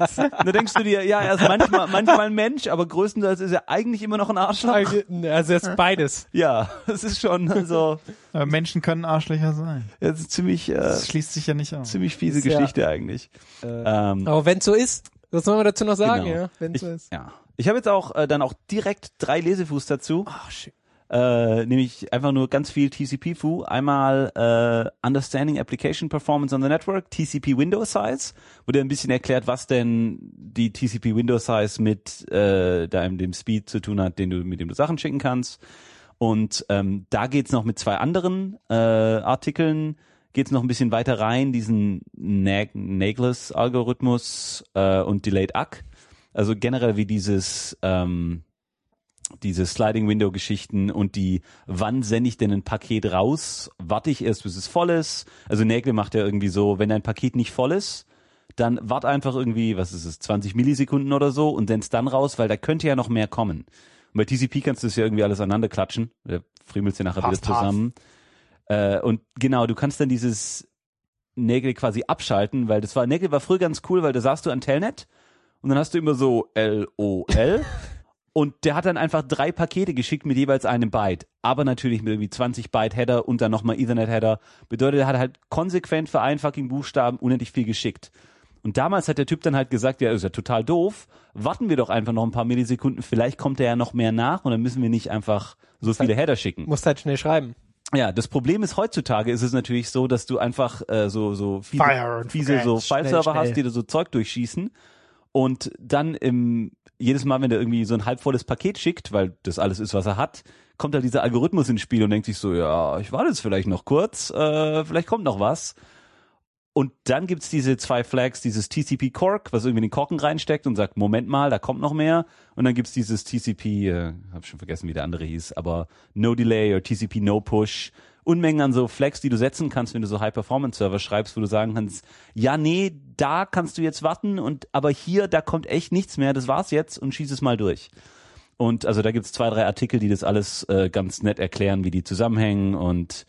Da denkst du dir, ja, er ist manchmal, manchmal ein Mensch, aber größtenteils ist er eigentlich immer noch ein Arschloch. Also es ist beides. Ja, es ist schon, also, Aber Menschen können Arschlöcher sein. es ist ziemlich, äh, Das schließt sich ja nicht aus. ziemlich fiese Ist ja- Geschichte eigentlich. Ähm, Aber wenn es so ist, was soll man dazu noch sagen, Genau. ja? Wenn ich, so ist. ja. Ich habe jetzt auch äh, dann auch direkt drei Lesefuß dazu. Ach, shit. Äh, nämlich einfach nur ganz viel T C P-Fu. Einmal äh, Understanding Application Performance on the Network, T C P Window Size, wo der ein bisschen erklärt, was denn die T C P Window Size mit äh, deinem dem Speed zu tun hat, den du mit dem du Sachen schicken kannst. Und ähm, da geht's noch mit zwei anderen äh, Artikeln, geht's noch ein bisschen weiter rein, diesen Nag- Nagless-Algorithmus äh, und Delayed A C K. Also generell wie dieses ähm, diese Sliding-Window-Geschichten und die, wann sende ich denn ein Paket raus? Warte ich erst, bis es voll ist? Also Nagle macht ja irgendwie so, wenn dein Paket nicht voll ist, dann wart einfach irgendwie, was ist es, zwanzig Millisekunden oder so und send's dann raus, weil da könnte ja noch mehr kommen. Und bei T C P kannst du das ja irgendwie alles aneinander klatschen. Der friemelst ja nachher Pass, wieder zusammen. Äh, und genau, du kannst dann dieses Nagle quasi abschalten, weil das war, Nagle war früher ganz cool, weil da saßt du an Telnet und dann hast du immer so L O L und der hat dann einfach drei Pakete geschickt mit jeweils einem Byte, aber natürlich mit irgendwie zwanzig Byte Header und dann nochmal Ethernet Header. Bedeutet, er hat halt konsequent für einen fucking Buchstaben unendlich viel geschickt. Und damals hat der Typ dann halt gesagt, ja, ist ja total doof, warten wir doch einfach noch ein paar Millisekunden, vielleicht kommt er ja noch mehr nach und dann müssen wir nicht einfach so viele Header schicken. Musst halt schnell schreiben. Ja, das Problem ist, heutzutage ist es natürlich so, dass du einfach äh, so so fiese, Fire and fiese so forget. Schnell, File-Server schnell. hast, die da so Zeug durchschießen und dann im jedes Mal, wenn der irgendwie so ein halbvolles Paket schickt, weil das alles ist, was er hat, kommt halt dieser Algorithmus ins Spiel und denkt sich so, ja, ich warte jetzt vielleicht noch kurz, äh, vielleicht kommt noch was. Und dann gibt's diese zwei Flags, dieses T C P Cork, was irgendwie in den Korken reinsteckt und sagt, Moment mal, da kommt noch mehr. Und dann gibt's dieses T C P, äh, hab schon vergessen, wie der andere hieß, aber No Delay oder T C P No Push. Unmengen an so Flags, die du setzen kannst, wenn du so High-Performance-Server schreibst, wo du sagen kannst, ja, nee, da kannst du jetzt warten und aber hier, da kommt echt nichts mehr, das war's jetzt und schieß es mal durch. Und also da gibt's zwei, drei Artikel, die das alles äh, ganz nett erklären, wie die zusammenhängen und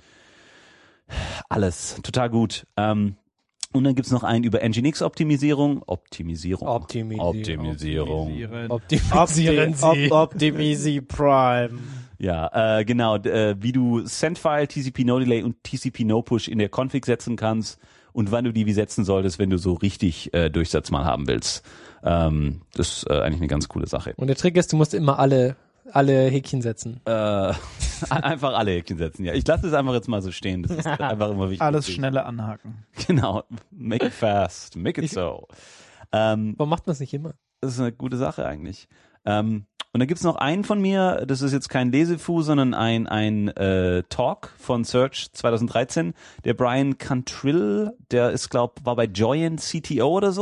alles. Total gut. Ähm, und dann gibt's noch einen über Nginx-Optimisierung. Optimisierung. Optimisierung. Optimisierung. Optimisieren Sie. Op Optimisi Prime. Ja, äh, genau, d- äh, wie du Sendfile, T C P No Delay und T C P No Push in der Config setzen kannst und wann du die wie setzen solltest, wenn du so richtig äh, Durchsatz mal haben willst. Ähm, das ist äh, eigentlich eine ganz coole Sache. Und der Trick ist, du musst immer alle, alle Häkchen setzen. Äh, einfach alle Häkchen setzen, ja. Ich lasse es einfach jetzt mal so stehen. Das ist einfach immer wichtig. Alles schneller anhaken. Genau. Make it fast. Make it so. Ähm, Warum macht man es nicht immer? das ist eine gute Sache eigentlich. Ähm, und dann gibt's noch einen von mir, das ist jetzt kein Lesefu, sondern ein ein äh, Talk von Search zwanzig dreizehn. Der Brian Cantrill, der ist glaub war bei Joyent C T O oder so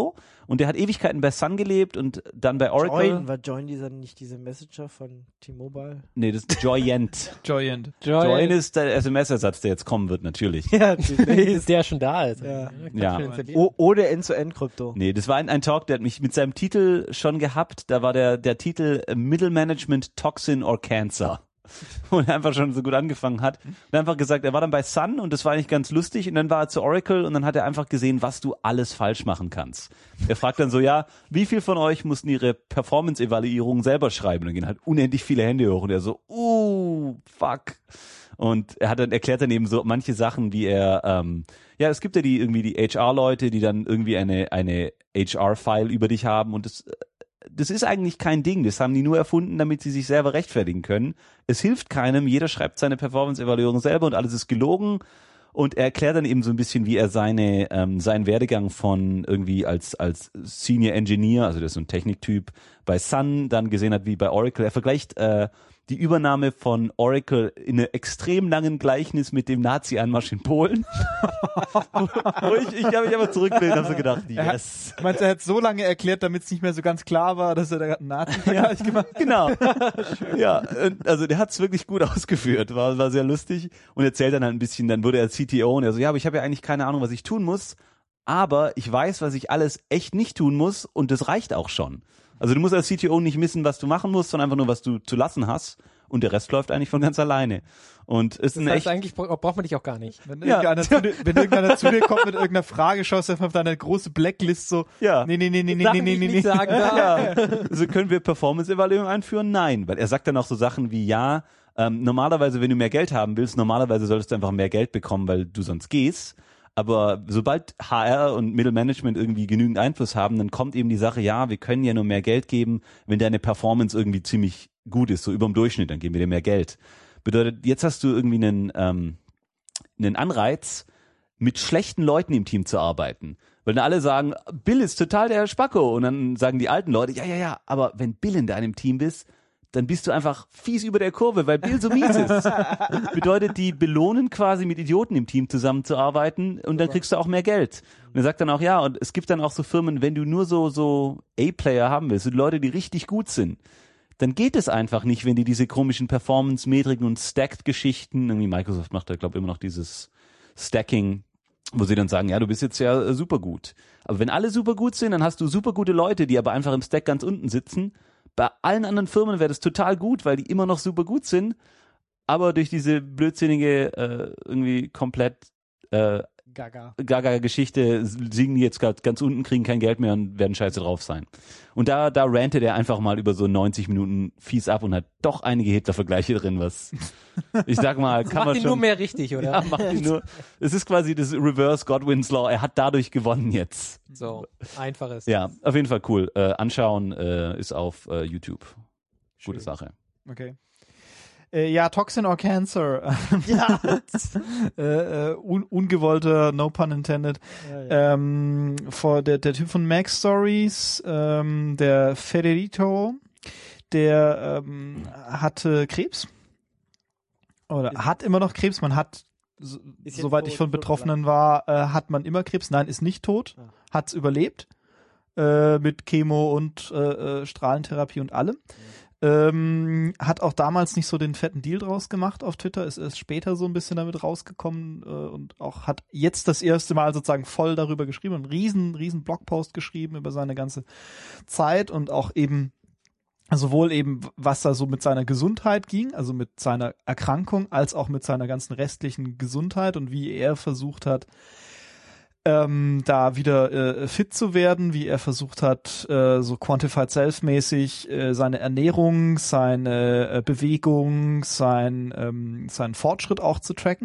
Und der hat Ewigkeiten bei Sun gelebt und dann bei Oracle. Join, war Join dieser nicht diese Messenger von T-Mobile? Nee, das ist Joyent. Joyent. Join ist der S M S-Ersatz, der jetzt kommen wird, natürlich. Ja, Ist der schon da ist. Ja. Ja. O- oder End-zu-End-Krypto. Nee, das war ein, ein Talk, der hat mich mit seinem Titel schon gehabt. Da war der, der Titel äh, Middle Management, Toxin or Cancer. Und er einfach schon so gut angefangen hat. Und einfach gesagt, er war dann bei Sun und das war eigentlich ganz lustig. Und dann war er zu Oracle und dann hat er einfach gesehen, was du alles falsch machen kannst. Er fragt dann so, ja, wie viel von euch mussten ihre Performance-Evaluierung selber schreiben? Und dann gehen halt unendlich viele Hände hoch und er so, uh, fuck. Und er hat dann erklärt dann eben so manche Sachen, wie er, ähm, ja, es gibt ja die irgendwie die H R-Leute, die dann irgendwie eine eine H R-File über dich haben und das das ist eigentlich kein Ding. Das haben die nur erfunden, damit sie sich selber rechtfertigen können. Es hilft keinem. Jeder schreibt seine Performance-Evaluierung selber und alles ist gelogen. Und er erklärt dann eben so ein bisschen, wie er seine ähm, seinen Werdegang von irgendwie als als Senior Engineer, also der ist so ein Techniktyp, bei Sun dann gesehen hat wie bei Oracle. Er vergleicht äh, die Übernahme von Oracle in einem extrem langen Gleichnis mit dem Nazi-Einmarsch in Polen. Wo ich ich habe mich aber zurückgelehnt und habe so gedacht, yes. Meinst du, er hat so lange erklärt, damit es nicht mehr so ganz klar war, dass er da einen Nazi-Vergleich gemacht hat? Genau. Ja, also der hat es wirklich gut ausgeführt, war war sehr lustig und erzählt dann halt ein bisschen, dann wurde er C T O und er so, ja, aber ich habe ja eigentlich keine Ahnung, was ich tun muss, aber ich weiß, was ich alles echt nicht tun muss und das reicht auch schon. Also du musst als C T O nicht wissen, was du machen musst, sondern einfach nur, was du zu lassen hast und der Rest läuft eigentlich von ganz alleine. Und ist Das ein heißt, echt eigentlich bra- braucht man dich auch gar nicht. Wenn, Ja. irgendeiner zu dir, wenn irgendeiner zu dir kommt mit irgendeiner Frage, schaust du einfach auf deine große Blacklist so, Ja. nee, nee, nee, nee, nee, Sachen, nee, die nee, ich nee. nicht sagen darf. Ja. Also können wir Performance-Evaluierung einführen? Nein, weil er sagt dann auch so Sachen wie, ja, ähm, normalerweise, wenn du mehr Geld haben willst, normalerweise solltest du einfach mehr Geld bekommen, weil du sonst gehst. Aber sobald H R und Mittelmanagement irgendwie genügend Einfluss haben, dann kommt eben die Sache, ja, wir können ja nur mehr Geld geben, wenn deine Performance irgendwie ziemlich gut ist, so über dem Durchschnitt, dann geben wir dir mehr Geld. Bedeutet, jetzt hast du irgendwie einen, ähm, einen Anreiz, mit schlechten Leuten im Team zu arbeiten. Weil dann alle sagen, Bill ist total der Spacko. Und dann sagen die alten Leute, ja, ja, ja, aber wenn Bill in deinem Team bist, dann bist du einfach fies über der Kurve, weil Bill so mies ist. Bedeutet, die belohnen quasi mit Idioten im Team zusammenzuarbeiten und dann kriegst du auch mehr Geld. Und er sagt dann auch, ja, und es gibt dann auch so Firmen, wenn du nur so so A-Player haben willst, so Leute, die richtig gut sind, dann geht es einfach nicht, wenn die diese komischen Performance-Metriken und Stacked-Geschichten, irgendwie Microsoft macht da, glaube ich, immer noch dieses Stacking, wo sie dann sagen, ja, du bist jetzt ja äh, super gut. Aber wenn alle super gut sind, dann hast du super gute Leute, die aber einfach im Stack ganz unten sitzen. Bei allen anderen Firmen wäre das total gut, weil die immer noch super gut sind, aber durch diese blödsinnige, äh, irgendwie komplett äh, Gaga. Gaga-Geschichte siegen die jetzt grad ganz unten, kriegen kein Geld mehr und werden scheiße drauf sein. Und da, da rantet er einfach mal über so neunzig Minuten fies ab und hat doch einige Hitler-Vergleiche drin, was ich sag mal, kann Macht man ihn schon... nur mehr richtig, oder? Ja, macht ihn nur... Es ist quasi das Reverse Godwin's Law. Er hat dadurch gewonnen jetzt. So, einfaches. Ja, auf jeden Fall cool. Äh, anschauen äh, ist auf äh, YouTube. Gute Schön. Sache. Okay. Äh, ja, Toxin or Cancer. Ja. äh, äh, un ungewollter, no pun intended. Ja, ja. Ähm, vor der, der Typ von Mac Stories, ähm, der Federico, der ähm, hatte Krebs. Oder Ist- hat immer noch Krebs. Man hat, so, Ist jetzt soweit tot, ich von tot Betroffenen war, äh, hat man immer Krebs. Nein, ist nicht tot. Ah. Hat's überlebt. Äh, mit Chemo und äh, äh, Strahlentherapie und allem. Ähm, hat auch damals nicht so den fetten Deal draus gemacht auf Twitter, ist erst später so ein bisschen damit rausgekommen äh, und auch hat jetzt das erste Mal sozusagen voll darüber geschrieben, einen riesen, riesen Blogpost geschrieben über seine ganze Zeit und auch eben sowohl eben, was da so mit seiner Gesundheit ging, also mit seiner Erkrankung, als auch mit seiner ganzen restlichen Gesundheit und wie er versucht hat, ähm, da wieder äh, fit zu werden, wie er versucht hat, äh, so Quantified Self-mäßig äh, seine Ernährung, seine äh, Bewegung, sein, ähm, seinen Fortschritt auch zu tracken.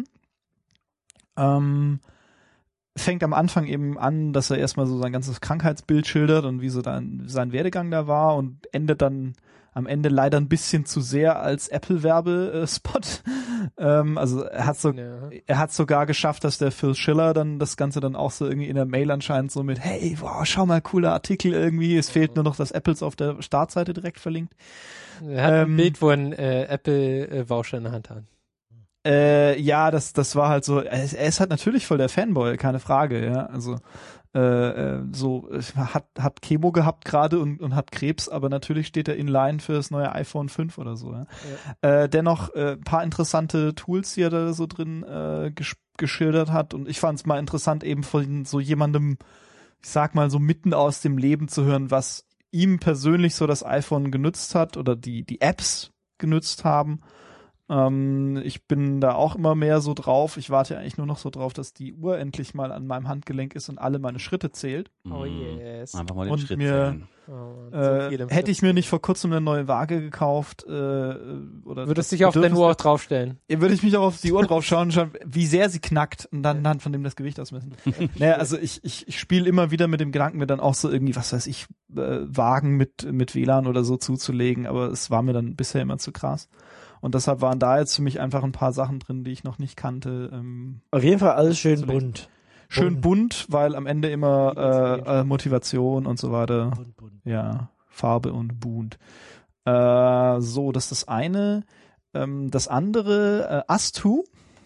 Ähm, fängt am Anfang eben an, dass er erstmal so sein ganzes Krankheitsbild schildert und wie so dann sein Werdegang da war und endet dann am Ende leider ein bisschen zu sehr als Apple-Werbespot. ähm, also er hat so, Ja. er hat sogar geschafft, dass der Phil Schiller dann das Ganze dann auch so irgendwie in der Mail anscheinend so mit, hey, wow, schau mal, cooler Artikel irgendwie. Es fehlt nur noch, dass Apples auf der Startseite direkt verlinkt. Er hat ein Ähm, Bild, wo ein äh, Apple-Voucher in der Hand hat. Äh, ja, das das war halt so, er, er ist halt natürlich voll der Fanboy, keine Frage, ja, also äh, so hat hat Chemo gehabt gerade und und hat Krebs, aber natürlich steht er in Line für das neue iPhone fünf oder so, ja. ja. Äh, dennoch äh, ein paar interessante Tools, die er da so drin äh, gesch- geschildert hat, und ich fand es mal interessant, eben von so jemandem, ich sag mal so mitten aus dem Leben zu hören, was ihm persönlich so das iPhone genutzt hat oder die die Apps genutzt haben. Ähm, ich bin da auch immer mehr so drauf. Ich warte eigentlich nur noch so drauf, dass die Uhr endlich mal an meinem Handgelenk ist und alle meine Schritte zählt. Oh yes. Einfach mal den Und Schritt mir zählen. Oh, so äh, viele hätte ich mir nicht vor kurzem eine neue Waage gekauft, äh, oder Würdest dich auf deine Uhr auch draufstellen? würde ich mich auch auf die Uhr drauf schauen und schauen, wie sehr sie knackt und dann, dann von dem das Gewicht ausmessen. naja, also ich, ich, ich spiele immer wieder mit dem Gedanken, mir dann auch so irgendwie, was weiß ich, äh, Wagen mit, mit W L A N oder so zuzulegen, aber es war mir dann bisher immer zu krass. Und deshalb waren da jetzt für mich einfach ein paar Sachen drin, die ich noch nicht kannte. Ähm, Auf jeden Fall alles schön bunt. schön bunt, weil am Ende immer äh, äh, Motivation und so weiter. Bunt, bunt. Ja, Farbe und bunt. Äh, so, das ist das eine. Ähm, das andere, äh, Astu,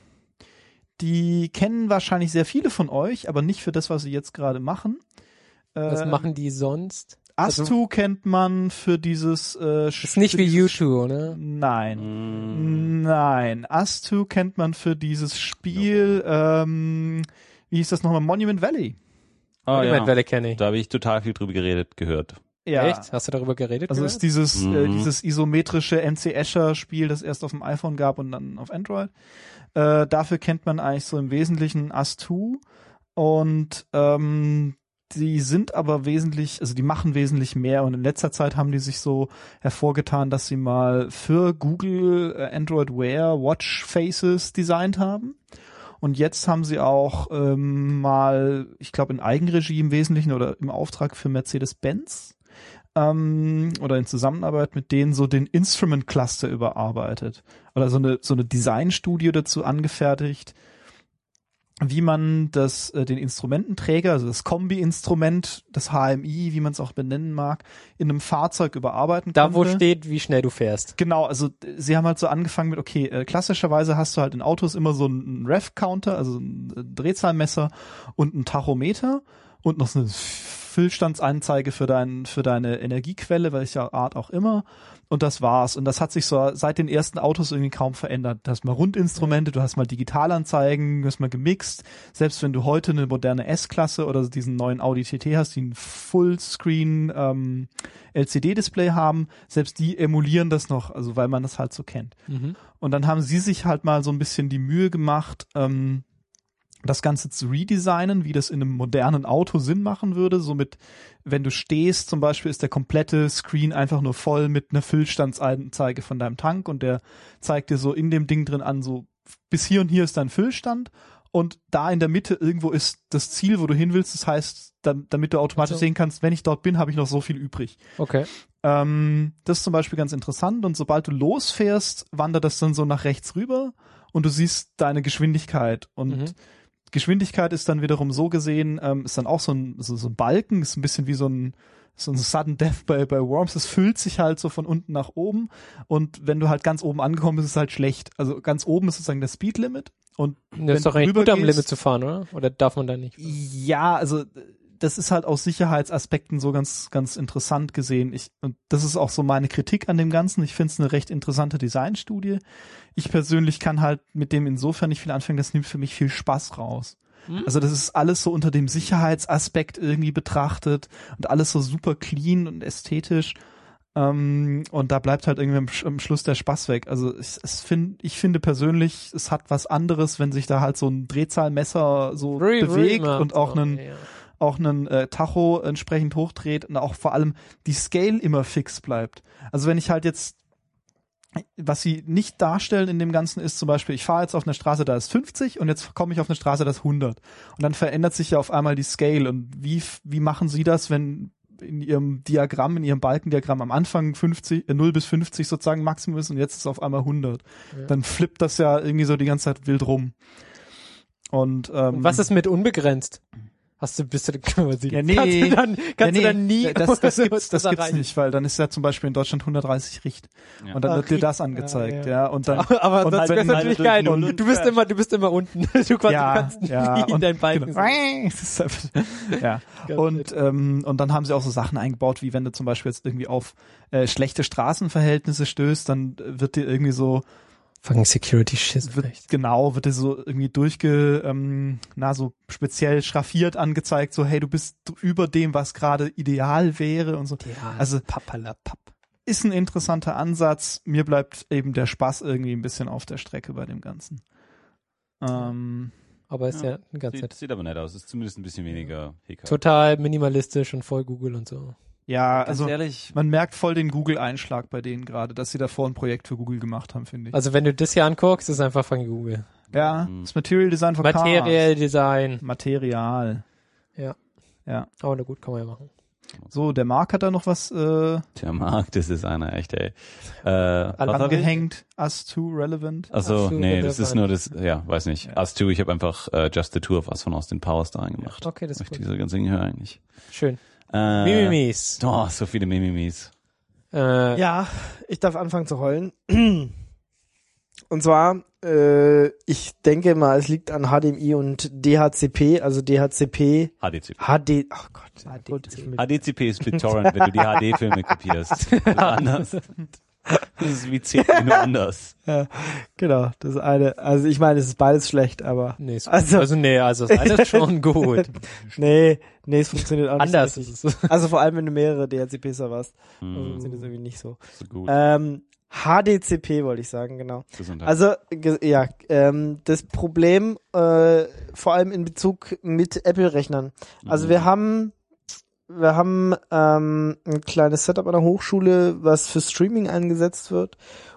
die kennen wahrscheinlich sehr viele von euch, aber nicht für das, was sie jetzt gerade machen. Äh, Was machen die sonst? Astu Also, kennt man für dieses äh, ist nicht für wie dieses YouTube, ne? Nein. Nein. Astu kennt man für dieses Spiel, ähm, wie hieß das nochmal? Monument Valley. Ah, Monument ja. Valley kenne ich. Da habe ich total viel drüber geredet, gehört. Ja. Echt? Hast du darüber geredet? Also gehört? ist dieses, Mhm. äh, dieses isometrische M C Escher Spiel, das erst auf dem iPhone gab und dann auf Android. Äh, dafür kennt man eigentlich so im Wesentlichen Astu. Und ähm, die sind aber wesentlich, also die machen wesentlich mehr, und in letzter Zeit haben die sich so hervorgetan, dass sie mal für Google äh, Android Wear Watch Faces designt haben. Und jetzt haben sie auch ähm, mal, ich glaube in Eigenregie im Wesentlichen oder im Auftrag für Mercedes-Benz ähm, oder in Zusammenarbeit mit denen so den Instrument Cluster überarbeitet. Oder so eine so eine Designstudie dazu angefertigt, wie man das, äh, den Instrumententräger, also das Kombi-Instrument, das H M I, wie man es auch benennen mag, in einem Fahrzeug überarbeiten Da, könnte. wo steht, wie schnell du fährst. Genau, also äh, sie haben halt so angefangen mit, okay, äh, klassischerweise hast du halt in Autos immer so einen Rev-Counter, also ein äh, Drehzahlmesser und ein Tachometer und noch so eine Füllstandsanzeige für dein, für deine Energiequelle, welcher Art auch immer. Und das war's. Und das hat sich so seit den ersten Autos irgendwie kaum verändert. Du hast mal Rundinstrumente, du hast mal Digitalanzeigen, du hast mal gemixt. Selbst wenn du heute eine moderne S-Klasse oder diesen neuen Audi T T hast, die ein Fullscreen ähm, L C D-Display haben, selbst die emulieren das noch, also weil man das halt so kennt. Mhm. Und dann haben sie sich halt mal so ein bisschen die Mühe gemacht, ähm, das Ganze zu redesignen, wie das in einem modernen Auto Sinn machen würde. Somit, wenn du stehst, zum Beispiel, ist der komplette Screen einfach nur voll mit einer Füllstandsanzeige von deinem Tank, und der zeigt dir so in dem Ding drin an, so bis hier und hier ist dein Füllstand, und da in der Mitte irgendwo ist das Ziel, wo du hin willst. Das heißt, da, damit du automatisch Also. sehen kannst, wenn ich dort bin, habe ich noch so viel übrig. Okay. Ähm, das ist zum Beispiel ganz interessant, und sobald du losfährst, wandert das dann so nach rechts rüber und du siehst deine Geschwindigkeit, und Mhm. Geschwindigkeit ist dann wiederum so gesehen, ähm, ist dann auch so ein, so, so ein Balken, ist ein bisschen wie so ein, so ein Sudden Death bei, bei Worms. Es füllt sich halt so von unten nach oben, und wenn du halt ganz oben angekommen bist, ist es halt schlecht. Also ganz oben ist sozusagen das Speed Limit, und Das wenn ist doch du eigentlich gut am rübergehst- Limit zu fahren, oder? Oder darf man da nicht? Ja, also das ist halt aus Sicherheitsaspekten so ganz, ganz interessant gesehen. Ich, und das ist auch so meine Kritik an dem Ganzen. Ich finde es eine recht interessante Designstudie. Ich persönlich kann halt mit dem insofern nicht viel anfangen, das nimmt für mich viel Spaß raus. Hm? Also das ist alles so unter dem Sicherheitsaspekt irgendwie betrachtet und alles so super clean und ästhetisch. Ähm, und da bleibt halt irgendwie am, Sch- am Schluss der Spaß weg. Also ich, es find, ich finde persönlich, es hat was anderes, wenn sich da halt so ein Drehzahlmesser so Re- bewegt Re- und auch oh, einen ja. auch einen äh, Tacho entsprechend hochdreht und auch vor allem die Scale immer fix bleibt. Also wenn ich halt jetzt, was sie nicht darstellen in dem Ganzen ist zum Beispiel, ich fahre jetzt auf einer Straße, da ist fünfzig, und jetzt komme ich auf eine Straße, da ist hundert. Und dann verändert sich ja auf einmal die Scale. Und wie, wie machen sie das, wenn in ihrem Diagramm, in ihrem Balkendiagramm am Anfang fünfzig, äh, null bis fünfzig sozusagen Maximum ist und jetzt ist es auf einmal hundert. Ja. Dann flippt das ja irgendwie so die ganze Zeit wild rum. Und, ähm, Und was ist mit unbegrenzt? Hast du, bist du, quasi, Ja, nee. kannst du dann, kannst ja, nee, du dann nie, das, das oder gibt's, so das da gibt's rein. nicht, weil dann ist ja zum Beispiel in Deutschland hundertdreißig Richt. Ja. Und dann Ach, wird dir das Richt, angezeigt, ja, ja. ja. Und dann, Aber und das wenn wäre halt natürlich durch geil. Null und Du bist Crash. immer, du bist immer unten. Du kannst, ja, du kannst ja, nie in und, deinen Balken genau. Das ist einfach- ja. Und, ähm, und dann haben sie auch so Sachen eingebaut, wie wenn du zum Beispiel jetzt irgendwie auf äh, schlechte Straßenverhältnisse stößt, dann wird dir irgendwie so, Fucking Security Shit. wird, genau, wird dir so irgendwie durchge, ähm, na, so speziell schraffiert angezeigt, so, hey, du bist über dem, was gerade ideal wäre und so. Ja, Also, Pappalapapp. ist ein interessanter Ansatz. Mir bleibt eben der Spaß irgendwie ein bisschen auf der Strecke bei dem Ganzen. Ähm, Aber ist Ja. ja ganz Sieht, nett. sieht aber nett aus. Ist zumindest ein bisschen weniger Hickhack. Total minimalistisch und voll Google und so. ja, Ganz also ehrlich, man merkt voll den Google-Einschlag bei denen gerade, dass sie davor ein Projekt für Google gemacht haben, finde ich. Also wenn du das hier anguckst, ist einfach von Google. ja, Mhm. das Material Design von Material Design. Cars. Material. Ja. Ja. Aber na gut, kann man ja machen. So, der Marc hat da noch was äh, der Markt, das ist einer, echt, ey. Äh, was hab ich? angehängt. Us Too Relevant. Also, Ach so, nee, das relevant. ist nur das, ja, weiß nicht. Us Two, ich habe einfach äh, Just the Two of Us von Austin Powers da reingemacht. Okay, das Weil ist ich gut. diese ganze Dinge höre eigentlich. Schön. Äh, Mimimis. Oh, so viele Mimimis. Äh, Ja, ich darf anfangen zu heulen. Und zwar, äh, ich denke mal, es liegt an H D M I und D H C P, also D H C P, H D C P. H D, ach Gott, gut, ich mit- H D C P ist BitTorrent, wenn du die H D-Filme kopierst. Das ist anders. Das ist wie C P, nur anders. ja, genau, das eine, also ich meine, es ist beides schlecht, aber, nee, ist Also- also, also nee, also das eine ist schon gut. nee, nee, es funktioniert auch nicht Anders so richtig. ist es. Also vor allem, wenn du mehrere D H C P-Server hast, dann Hm, funktioniert das irgendwie nicht so. so gut. Ähm, H D C P wollte ich sagen, genau. Gesundheit. Also, ge- ja, ähm, das Problem, äh, vor allem in Bezug mit Apple-Rechnern. Also Mhm. wir haben, wir haben ähm, ein kleines Setup an der Hochschule, was für Streaming eingesetzt wird.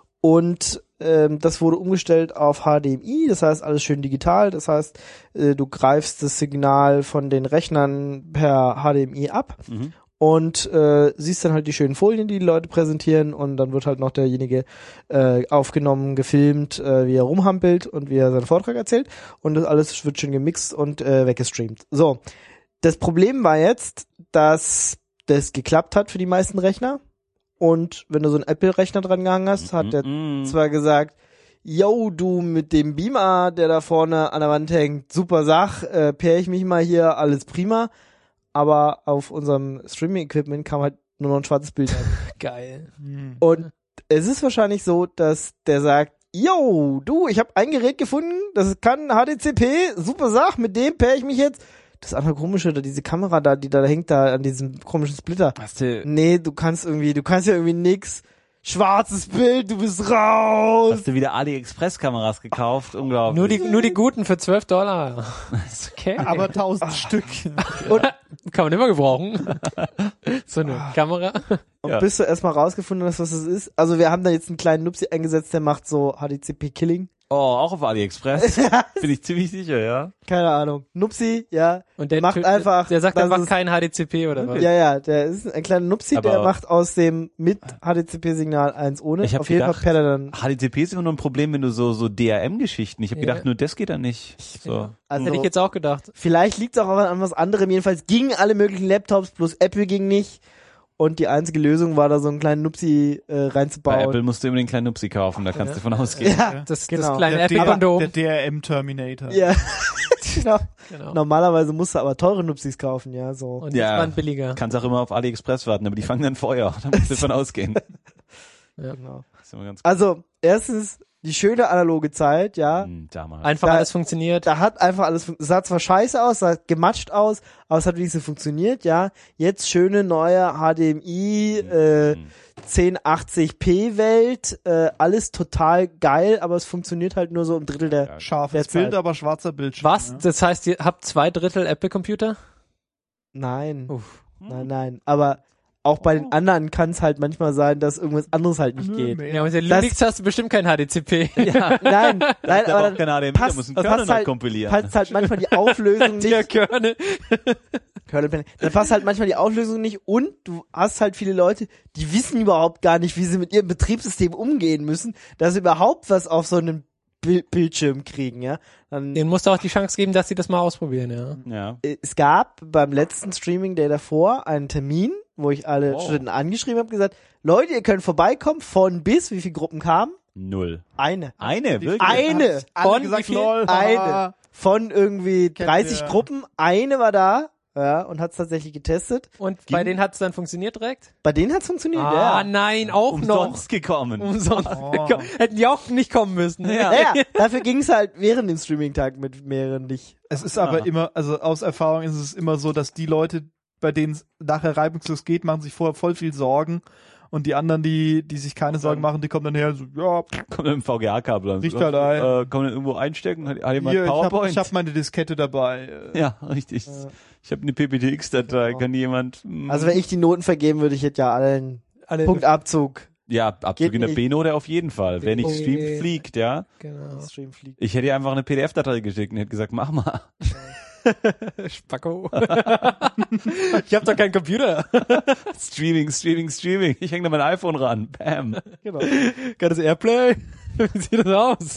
Und ähm, das wurde umgestellt auf H D M I, das heißt alles schön digital. Das heißt, äh, du greifst das Signal von den Rechnern per H D M I ab. Mhm. Und äh, siehst dann halt die schönen Folien, die die Leute präsentieren, und dann wird halt noch derjenige äh, aufgenommen, gefilmt, äh, wie er rumhampelt und wie er seinen Vortrag erzählt, und das alles wird schön gemixt und äh, weggestreamt. So, das Problem war jetzt, dass das geklappt hat für die meisten Rechner, und wenn du so einen Apple-Rechner dran gehangen hast, hat der Mhm. zwar gesagt, yo, du mit dem Beamer, der da vorne an der Wand hängt, super Sach, äh, pair ich mich mal hier, alles prima. Aber auf unserem Streaming-Equipment kam halt nur noch ein schwarzes Bild an. Geil. Hm. Und es ist wahrscheinlich so, dass der sagt, yo, du, ich habe ein Gerät gefunden, das kann H D C P, super Sach, mit dem pair ich mich jetzt. Das andere komische, da diese Kamera da, die da hängt da an diesem komischen Splitter. Hast du, Nee, du kannst irgendwie, du kannst ja irgendwie nix. Schwarzes Bild, du bist raus. hast du wieder AliExpress-Kameras gekauft? Unglaublich. Nur die, nur die guten für zwölf Dollar. Ist okay. Aber tausend Stück. kann man immer gebrauchen. So eine Kamera. Und Ja. bis du erstmal rausgefunden hast, was das ist. Also wir haben da jetzt einen kleinen Nupsi eingesetzt, der macht so H D C P-Killing. Oh, auch auf AliExpress? Bin ich ziemlich sicher, ja. Keine Ahnung. Nupsi, ja. Und der macht tö- einfach. Der sagt dass einfach es- kein H D C P oder was? Ja, ja, der ist ein kleiner Nupsi, Aber- der macht aus dem mit H D C P-Signal eins ohne. Ich hab Auf jeden gedacht- Fall per dann. H D C P ist immer nur ein Problem, wenn du so, so D R M-Geschichten. Ich habe Ja. gedacht, nur das geht dann nicht. So. Also Hätte ich jetzt auch gedacht. vielleicht liegt es auch an was anderem. Jedenfalls gingen alle möglichen Laptops, bloß Apple ging nicht. Und die einzige Lösung war da so einen kleinen Nupsi äh, Bei reinzubauen. Apple musst du immer den kleinen Nupsi kaufen, da kannst Ja. du von ausgehen. Ja, Das, genau. das kleine Der, D- Apple-Kondom. der D R M Terminator. ja. genau. Genau. Normalerweise musst du aber teure Nupsis kaufen, ja, so. Und Ja. jetzt waren billiger. Kannst auch immer auf AliExpress warten, aber die fangen dann Feuer. Da musst du von ausgehen. Genau. Das ist immer ganz Also, erstens, die schöne analoge Zeit, ja. Hm, damals. Einfach Da- alles funktioniert. Da hat einfach alles, fun- es sah zwar scheiße aus, sah gematscht aus, aber es hat wenigstens funktioniert, ja. Jetzt schöne neue H D M I, äh, Hm. zehn achtzig p Welt, äh, alles total geil, aber es funktioniert halt nur so ein Drittel der, Scharfes Der Zeit. Bild, aber schwarzer Bildschirm. Was? Ja. Das heißt, ihr habt zwei Drittel Apple-Computer? nein, Uff. nein, nein, aber auch bei den anderen kann es halt manchmal sein, dass irgendwas anderes halt nicht geht. Ja, und der Das- Linux hast du bestimmt kein H D C P. Ja, nein, nein, Der aber braucht keine H D M I, der passt- muss einen das Kernel passt neu halt- kompilieren. passt halt manchmal die Auflösung Der nicht. Kernel. Kernel Plan. Dann passt halt manchmal die Auflösung nicht, und du hast halt viele Leute, die wissen überhaupt gar nicht, wie sie mit ihrem Betriebssystem umgehen müssen, dass überhaupt was auf so einem Bil- Bildschirm kriegen, ja. Dann, Denen musst du auch die Chance geben, dass sie das mal ausprobieren, ja. Ja. es gab beim letzten Streaming Day davor einen Termin, wo ich alle Wow. Studenten angeschrieben habe, gesagt, Leute, ihr könnt vorbeikommen, von bis, wie viele Gruppen kamen? Null. Eine. Eine, wirklich? Eine. Alle Von gesagt, wie viel? lol, Eine. haha. Von irgendwie Kennen dreißig wir. Gruppen, eine war da, ja, und hat's tatsächlich getestet. Und bei denen hat es dann funktioniert direkt? Bei denen hat's funktioniert, Ah, ja. nein, auch noch. Umsonst gekommen. Umsonst. Oh. Hätten die auch nicht kommen müssen. Ja. Ja, ja, dafür ging's halt während dem Streaming-Tag mit mehreren nicht. Es ist aber Ah. immer, also aus Erfahrung ist es immer so, dass die Leute, bei denen es nachher reibungslos geht, machen sich vorher voll viel Sorgen. Und die anderen, die, die sich keine Sorgen machen, die kommen dann her, so, ja, pff, Kommt mit dem V G A-Kabel an. Riecht halt ein. Äh, kann man irgendwo einstecken? Hat, hat jemand hier, ich hab, PowerPoint? ich hab meine Diskette dabei. Äh, ja, richtig. Ich habe eine P P T X-Datei. Ja. Kann die jemand... mm, Also wenn ich die Noten vergeben würde, ich hätte ja allen Alle Punktabzug. ja, Abzug Geht in der nicht. B-Note auf jeden Fall. Wer nicht Oh streamt, je. fliegt, ja. Genau. Stream fliegt. Ich hätte ihr einfach eine P D F-Datei geschickt und hätte gesagt, mach mal. Spacko. Ich hab doch keinen Computer. Streaming, Streaming, Streaming. Ich hänge da mein iPhone ran. Bam. Genau. Kann das Airplay? Wie sieht das aus?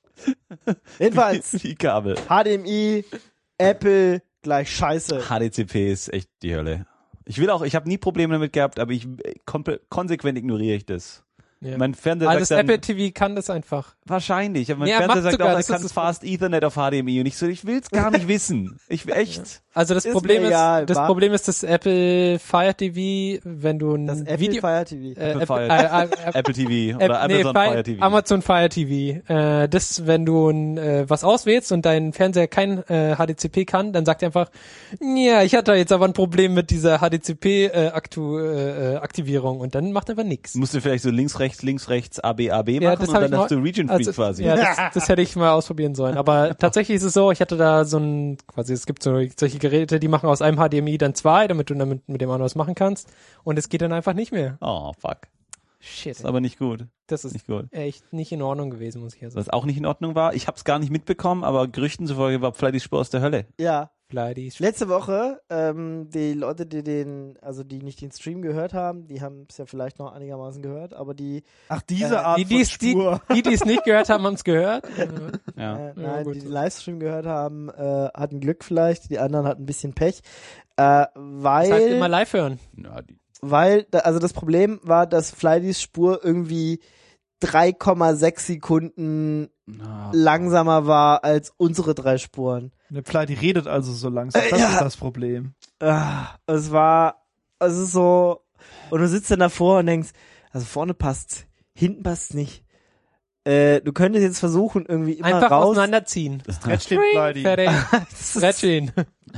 Jedenfalls, Die Kabel. H D M I, Apple, gleich scheiße. H D C P ist echt die Hölle. Ich will auch, ich habe nie Probleme damit gehabt, aber ich äh, komple- konsequent ignoriere ich das. Ja. Mein Fernseher Also das sagt dann, Apple T V kann das einfach. wahrscheinlich, aber mein Nee, er Fernseher macht sagt sogar, auch, er das ist kann das Fast Ethernet auf H D M I und ich so, ich will's gar nicht wissen. Ich echt. Also das Ist Problem mir ist, egal, das wa- Problem ist das Apple Fire T V, wenn du ein Das Apple Video Fire T V. äh, Apple Apple, Fire- äh, äh, Apple T V App- oder nee, Amazon Fire, Fire T V. Amazon Fire T V. Äh, das, wenn du ein, äh, was auswählst und dein Fernseher kein äh, H D C P kann, dann sagt er einfach, ja, ich hatte jetzt aber ein Problem mit dieser H D C P äh, Aktu, äh, äh, Aktivierung und dann macht er einfach nichts. Musst du vielleicht so links, rechts, links, rechts, A B, A B Ja, machen das und hab dann ich hast du mal- Region Freak Also, quasi. ja, das, das hätte ich mal ausprobieren sollen. Aber tatsächlich ist es so, ich hatte da so ein, quasi, es gibt so solche Geräte, die machen aus einem H D M I dann zwei, damit du damit mit dem anderen was machen kannst. Und es geht dann einfach nicht mehr. Oh, fuck. Shit. Ist aber nicht gut. Das ist Nicht gut. echt nicht in Ordnung gewesen, muss ich ja sagen. Was auch nicht in Ordnung war, ich habe es gar nicht mitbekommen, aber Gerüchten zufolge war vielleicht die Spur aus der Hölle. Ja. Bloody sh- Letzte Woche, ähm, die Leute, die den, also die nicht den Stream gehört haben, die haben es ja vielleicht noch einigermaßen gehört, aber die, Ach, diese Äh, Art Die, von die's, die, Spur. die, die es nicht gehört haben, haben es gehört. Ja. äh, nein, gut. die den Livestream gehört haben, äh, hatten Glück vielleicht, die anderen hatten ein bisschen Pech, äh, weil, Das heißt immer live hören. Ja, die, weil, da, also das Problem war, dass Flydys Spur irgendwie drei Komma sechs Sekunden na, langsamer war als unsere drei Spuren. Eine Plei, die redet also so langsam. Das Ja. ist das Problem. Ah, es war, es ist so, und du sitzt dann davor und denkst, also vorne passt's, hinten passt's nicht. Äh, du könntest jetzt versuchen, irgendwie immer Einfach raus. auseinanderziehen. Stretch den Plei, die. Fertig. Das ist- Stretch ihn.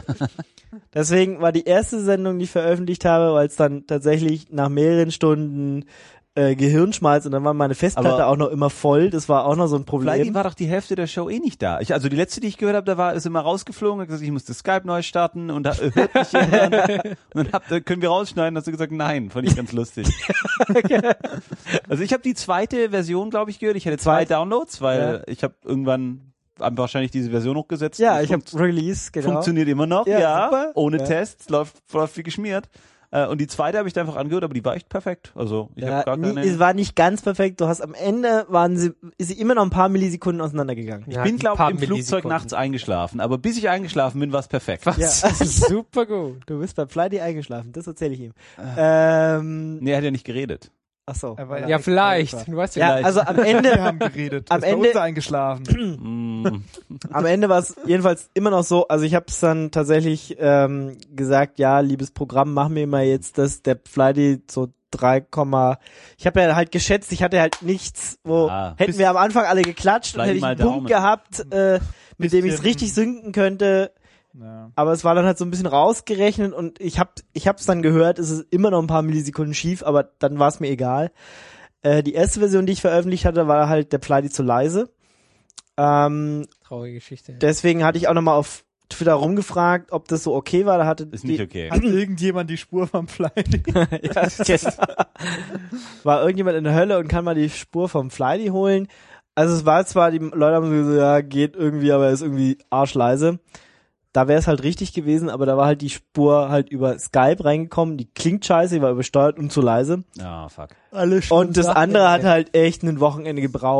Deswegen war die erste Sendung, die ich veröffentlicht habe, weil es dann tatsächlich nach mehreren Stunden äh, Gehirnschmalz und dann war meine Festplatte Aber- auch noch immer voll. Das war auch noch so ein Vielleicht Problem. war doch die Hälfte der Show eh nicht da. Ich, also die letzte, die ich gehört habe, da war ist immer rausgeflogen, hat gesagt, ich musste Skype neu starten und da äh, hört mich jemand. Und dann hab, äh, können wir rausschneiden, hast du gesagt, nein, fand ich ganz lustig. Also ich habe die zweite Version, glaube ich, gehört. Ich hatte zwei Zweite? Downloads, weil Ja. ich habe irgendwann haben wahrscheinlich diese Version hochgesetzt. Ja, Das ich habe funkt- Release, genau. funktioniert immer noch, Ja, ja, super. ohne Ja. Tests, läuft, läuft wie geschmiert. Äh, und die zweite habe ich da einfach angehört, aber die war echt perfekt. Also ich Ja, habe gar nie, keine. es war nicht ganz perfekt. Du hast am Ende waren sie, ist sie immer noch ein paar Millisekunden auseinandergegangen. Ich bin, glaube ich, im Flugzeug nachts eingeschlafen, aber bis ich eingeschlafen bin, war es perfekt. Was? Ja. Super gut. Du bist bei Flighty eingeschlafen, das erzähle ich ihm. Ähm, Nee, er hat ja nicht geredet. ach so. Er war Ja, vielleicht. Du weißt ja, Ja, vielleicht. also am Wir Ende, haben geredet. Am Ist bei Ende- uns eingeschlafen. Mm. am Ende war es jedenfalls immer noch so, also ich habe es dann tatsächlich ähm, gesagt, ja, liebes Programm, mach mir mal jetzt das, der Flighty so drei, ich habe ja halt geschätzt, ich hatte halt nichts, wo Ah, hätten bis- wir am Anfang alle geklatscht und Flighty hätte ich mal einen Punkt Daumen. gehabt, äh, mit dem ich es Bisschen- richtig synken könnte. Ja. Aber es war dann halt so ein bisschen rausgerechnet und ich hab ich hab's dann gehört, es ist immer noch ein paar Millisekunden schief, aber dann war es mir egal. Äh, die erste Version, die ich veröffentlicht hatte, war halt der Flighty zu leise. Ähm, Traurige Geschichte. deswegen hatte ich auch nochmal auf Twitter rumgefragt, ob das so okay war. Da hatte Ist die, nicht okay. Hat irgendjemand die Spur vom Plei? ja, genau. War irgendjemand in der Hölle und kann mal die Spur vom Flighty holen. Also es war zwar, die Leute haben so gesagt, ja, geht irgendwie, aber ist irgendwie arschleise. Da wäre es halt richtig gewesen, aber da war halt die Spur halt über Skype reingekommen. Die klingt scheiße, die war übersteuert und zu leise. Ah, fuck. Alle Und das andere hat halt echt ein Wochenende gebraucht,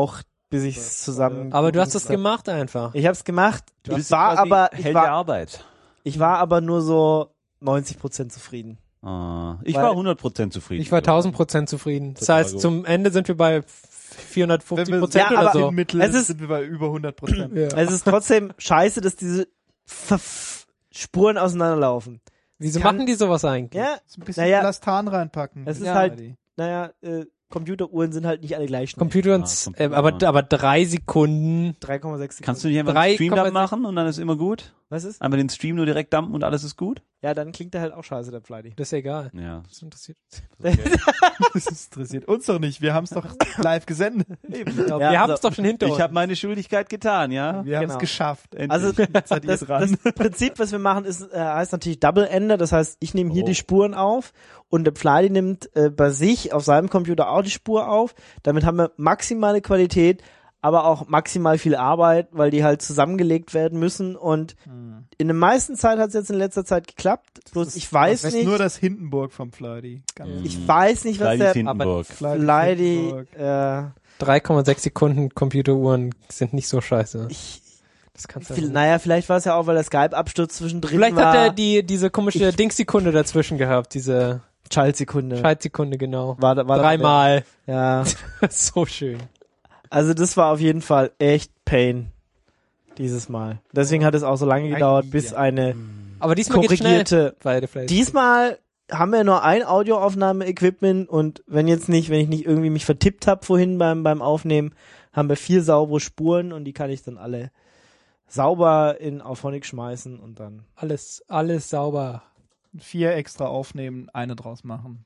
bis ich es zusammen. Aber du hast es gemacht einfach. Ich habe es gemacht. Du Ich bist war quasi aber, ich Held der war, Arbeit. ich war aber nur so neunzig Prozent zufrieden. Ah, ich Weil- war hundert Prozent zufrieden. Ich war tausend Prozent zufrieden. Das Total heißt, gut. zum Ende sind wir bei vierhundertfünfzig Prozent ja, oder aber so. Im Mittel Es ist- sind wir bei über hundert Prozent. Ja. Es ist trotzdem scheiße, dass diese F Spuren auseinanderlaufen. Wieso kann- machen die sowas eigentlich? Ja, Ein bisschen Naja, Elastan reinpacken. es ist Ja. halt- naja, äh, Computeruhren sind halt nicht alle gleich schnell. Computer und, Ah, äh, Computer. aber, aber drei Sekunden. drei Komma sechs Sekunden. Kannst du nicht einfach drei einen Stream Komma Dump machen und dann ist immer gut? Was ist? Einfach den Stream nur direkt dumpen und alles ist gut? Ja, dann klingt der halt auch scheiße, der Flighty. Das ist egal. Ja. Das interessiert. Das interessiert uns doch nicht. Wir haben es doch live gesendet. Ja, wir haben also- es doch schon hinter uns. Ich habe meine Schuldigkeit getan, ja? Wir haben Genau. es geschafft. Also Jetzt seid ihr das, dran. das Prinzip, was wir machen, ist äh, heißt natürlich Double Ender. Das heißt, ich nehme hier Oh. die Spuren auf und der Flighty nimmt äh, bei sich auf seinem Computer auch die Spur auf. Damit haben wir maximale Qualität, aber auch maximal viel Arbeit, weil die halt zusammengelegt werden müssen. Und in der meisten Zeit hat es jetzt in letzter Zeit geklappt. Bloß ich weiß Das ist nicht, nur das Hindenburg vom Flighty. Ganz ich weiß nicht, was Flighty der Hindenburg. Flighty Flighty, Hindenburg. äh, drei Komma sechs Sekunden Computeruhren sind nicht so scheiße. ich, Das kannst du viel, ja naja, vielleicht war es ja auch, weil der Skype-Absturz zwischendrin Vielleicht war. hat er die, diese komische Dingssekunde dazwischen gehabt, diese Schaltsekunde. Schaltsekunde, genau. War, da- war da- Dreimal. Ja. So schön. Also das war auf jeden Fall echt Pain dieses Mal. Deswegen hat es auch so lange gedauert, bis eine Aber diesmal geht's schnell. korrigierte. Bei der Flash. Diesmal haben wir nur ein Audioaufnahme-Equipment und wenn jetzt nicht, wenn ich nicht irgendwie mich vertippt habe vorhin beim beim Aufnehmen, haben wir vier saubere Spuren und die kann ich dann alle sauber in Auphonic schmeißen und dann. Alles, alles sauber. Vier extra aufnehmen, eine draus machen.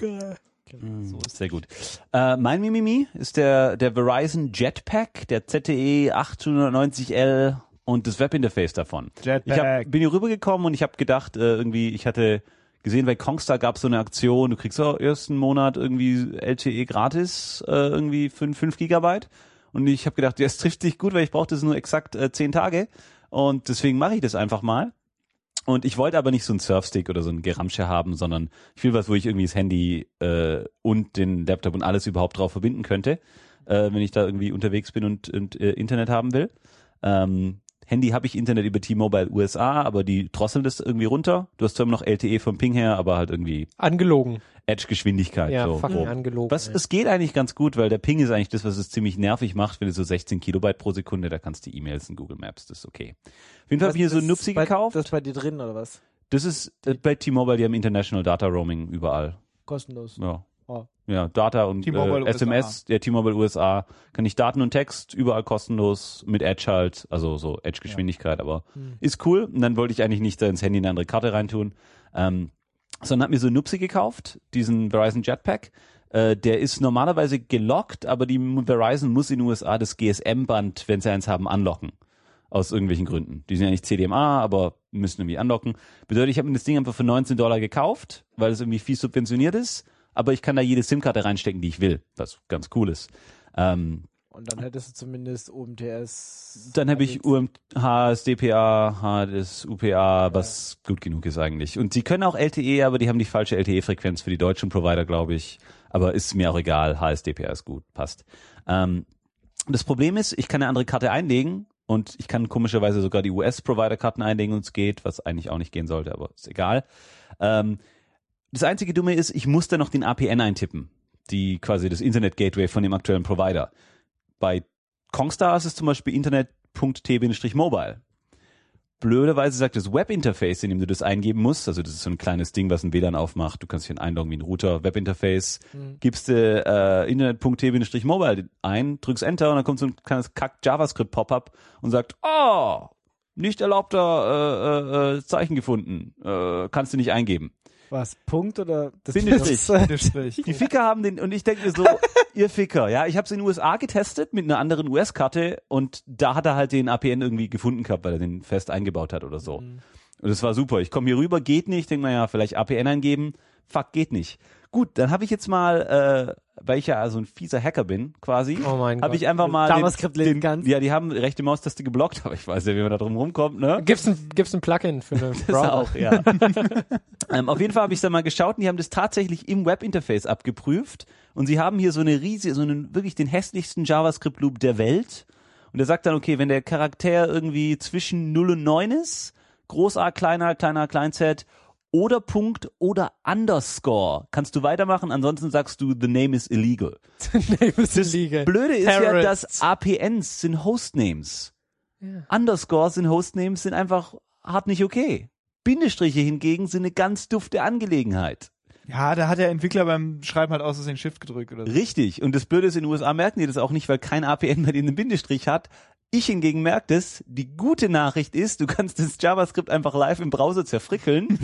So ist sehr gut. Äh, mein Mimimi ist der, der Verizon Jetpack, der Z T E achthundertneunzig L und das Webinterface davon. Jetpack. Ich hab, bin hier rübergekommen und ich habe gedacht, äh, irgendwie, ich hatte gesehen, bei Kongstar gab es so eine Aktion, du kriegst auch ersten Monat irgendwie L T E gratis, äh, irgendwie für fünf Gigabyte. Und ich habe gedacht, ja, es trifft sich gut, weil ich brauche das nur exakt äh, zehn Tage. Und deswegen mache ich das einfach mal. Und ich wollte aber nicht so einen Surfstick oder so ein Geramsche haben, sondern ich will was, wo ich irgendwie das Handy äh, und den Laptop und alles überhaupt drauf verbinden könnte, äh, wenn ich da irgendwie unterwegs bin und, und äh, Internet haben will. Ähm, Handy habe ich Internet über T-Mobile U S A, aber die drosseln das irgendwie runter. Du hast zwar immer noch L T E vom Ping her, aber halt irgendwie Angelogen. Edge-Geschwindigkeit. Ja, so fucking grob. angelogen. Was, ey. es geht eigentlich ganz gut, weil der Ping ist eigentlich das, was es ziemlich nervig macht, wenn du so sechzehn Kilobyte pro Sekunde, da kannst du E-Mails in Google Maps, das ist okay. Auf jeden Fall habe ich hier so ein Nupsi bei, gekauft. Das ist bei dir drin oder was? Das ist äh, bei T-Mobile, die haben International Data Roaming überall. Kostenlos. Ja. Oh. Ja, Data und T-Mobile äh, S M S, der T-Mobile U S A, kann ich Daten und Text überall kostenlos mit Edge halt, also so Edge-Geschwindigkeit, aber Hm. ist cool. Und dann wollte ich eigentlich nicht da ins Handy eine andere Karte reintun, ähm, sondern hab mir so einen Nupsi gekauft, diesen Verizon Jetpack. Äh, der ist normalerweise gelockt, aber die Verizon muss in den U S A das G S M-Band, wenn sie eins haben, anlocken. Aus irgendwelchen Gründen. Die sind ja nicht C D M A, aber müssen irgendwie anlocken. Bedeutet, ich habe mir das Ding einfach für neunzehn Dollar gekauft, weil es irgendwie viel subventioniert ist, aber ich kann da jede SIM-Karte reinstecken, die ich will, was ganz cool ist. Ähm, Und dann hättest du zumindest O M T S. dann habe ich U M H S D P A, H D S, U P A, was gut genug ist eigentlich. Und sie können auch L T E, aber die haben die falsche L T E-Frequenz für die deutschen Provider, glaube ich. Aber ist mir auch egal, H S D P A ist gut, passt. Ähm, das Problem ist, ich kann eine andere Karte einlegen und ich kann komischerweise sogar die U S-Provider-Karten einlegen und es geht, was eigentlich auch nicht gehen sollte, aber ist egal. Ähm, das einzige Dumme ist, ich muss da noch den A P N eintippen, die quasi das Internet-Gateway von dem aktuellen Provider. Bei Kongstar ist es zum Beispiel internet.t-mobile. Blöderweise sagt das Webinterface, in dem du das eingeben musst, also das ist so ein kleines Ding, was ein W L A N aufmacht, du kannst dich einloggen wie ein Router, Webinterface, Mhm. gibst du äh, internet.t-mobile ein, drückst Enter und dann kommt so ein kleines Kack-JavaScript-Pop-up und sagt, oh, nicht erlaubter äh, äh, Zeichen gefunden, äh, kannst du nicht eingeben. Was? Punkt oder? Das Bindestrich. Bindestrich. Die Ficker haben den, und ich denke mir so, ihr Ficker, ja, ich habe es in den U S A getestet mit einer anderen U S-Karte und da hat er halt den A P N irgendwie gefunden gehabt, weil er den fest eingebaut hat oder so. Mhm. Und das war super. Ich komme hier rüber, geht nicht, denke naja, vielleicht A P N eingeben, fuck, geht nicht. Gut, dann habe ich jetzt mal, äh, weil ich ja also ein fieser Hacker bin, quasi, Oh mein habe Gott. ich einfach mal JavaScript lesen den, kannst. ja, die haben rechte Maustaste geblockt, aber ich weiß ja, wie man da drum rumkommt, ne? Gibt's ein, gibt's ein Plugin für eine Das Browser? auch, ja. ähm, auf jeden Fall habe ich da mal geschaut und die haben das tatsächlich im Webinterface abgeprüft und sie haben hier so eine riesige, so einen wirklich den hässlichsten JavaScript-Loop der Welt und der sagt dann, okay, wenn der Charakter irgendwie zwischen null und neun ist, Groß A, kleiner, kleiner, klein Z oder Punkt oder Underscore, kannst du weitermachen, ansonsten sagst du, the name is illegal. Nee, das Das Liga. Blöde ist ja, Terrorists. dass A P Ns sind Hostnames. Ja. Underscores in Hostnames sind einfach hart nicht okay. Bindestriche hingegen sind eine ganz dufte Angelegenheit. Ja, da hat der Entwickler beim Schreiben halt aus Versehen Shift gedrückt oder so. Richtig. Und das Blöde ist, in den U S A merken die das auch nicht, weil kein A P N bei denen einen Bindestrich hat. Ich hingegen merke das. Die gute Nachricht ist, du kannst das JavaScript einfach live im Browser zerfrickeln,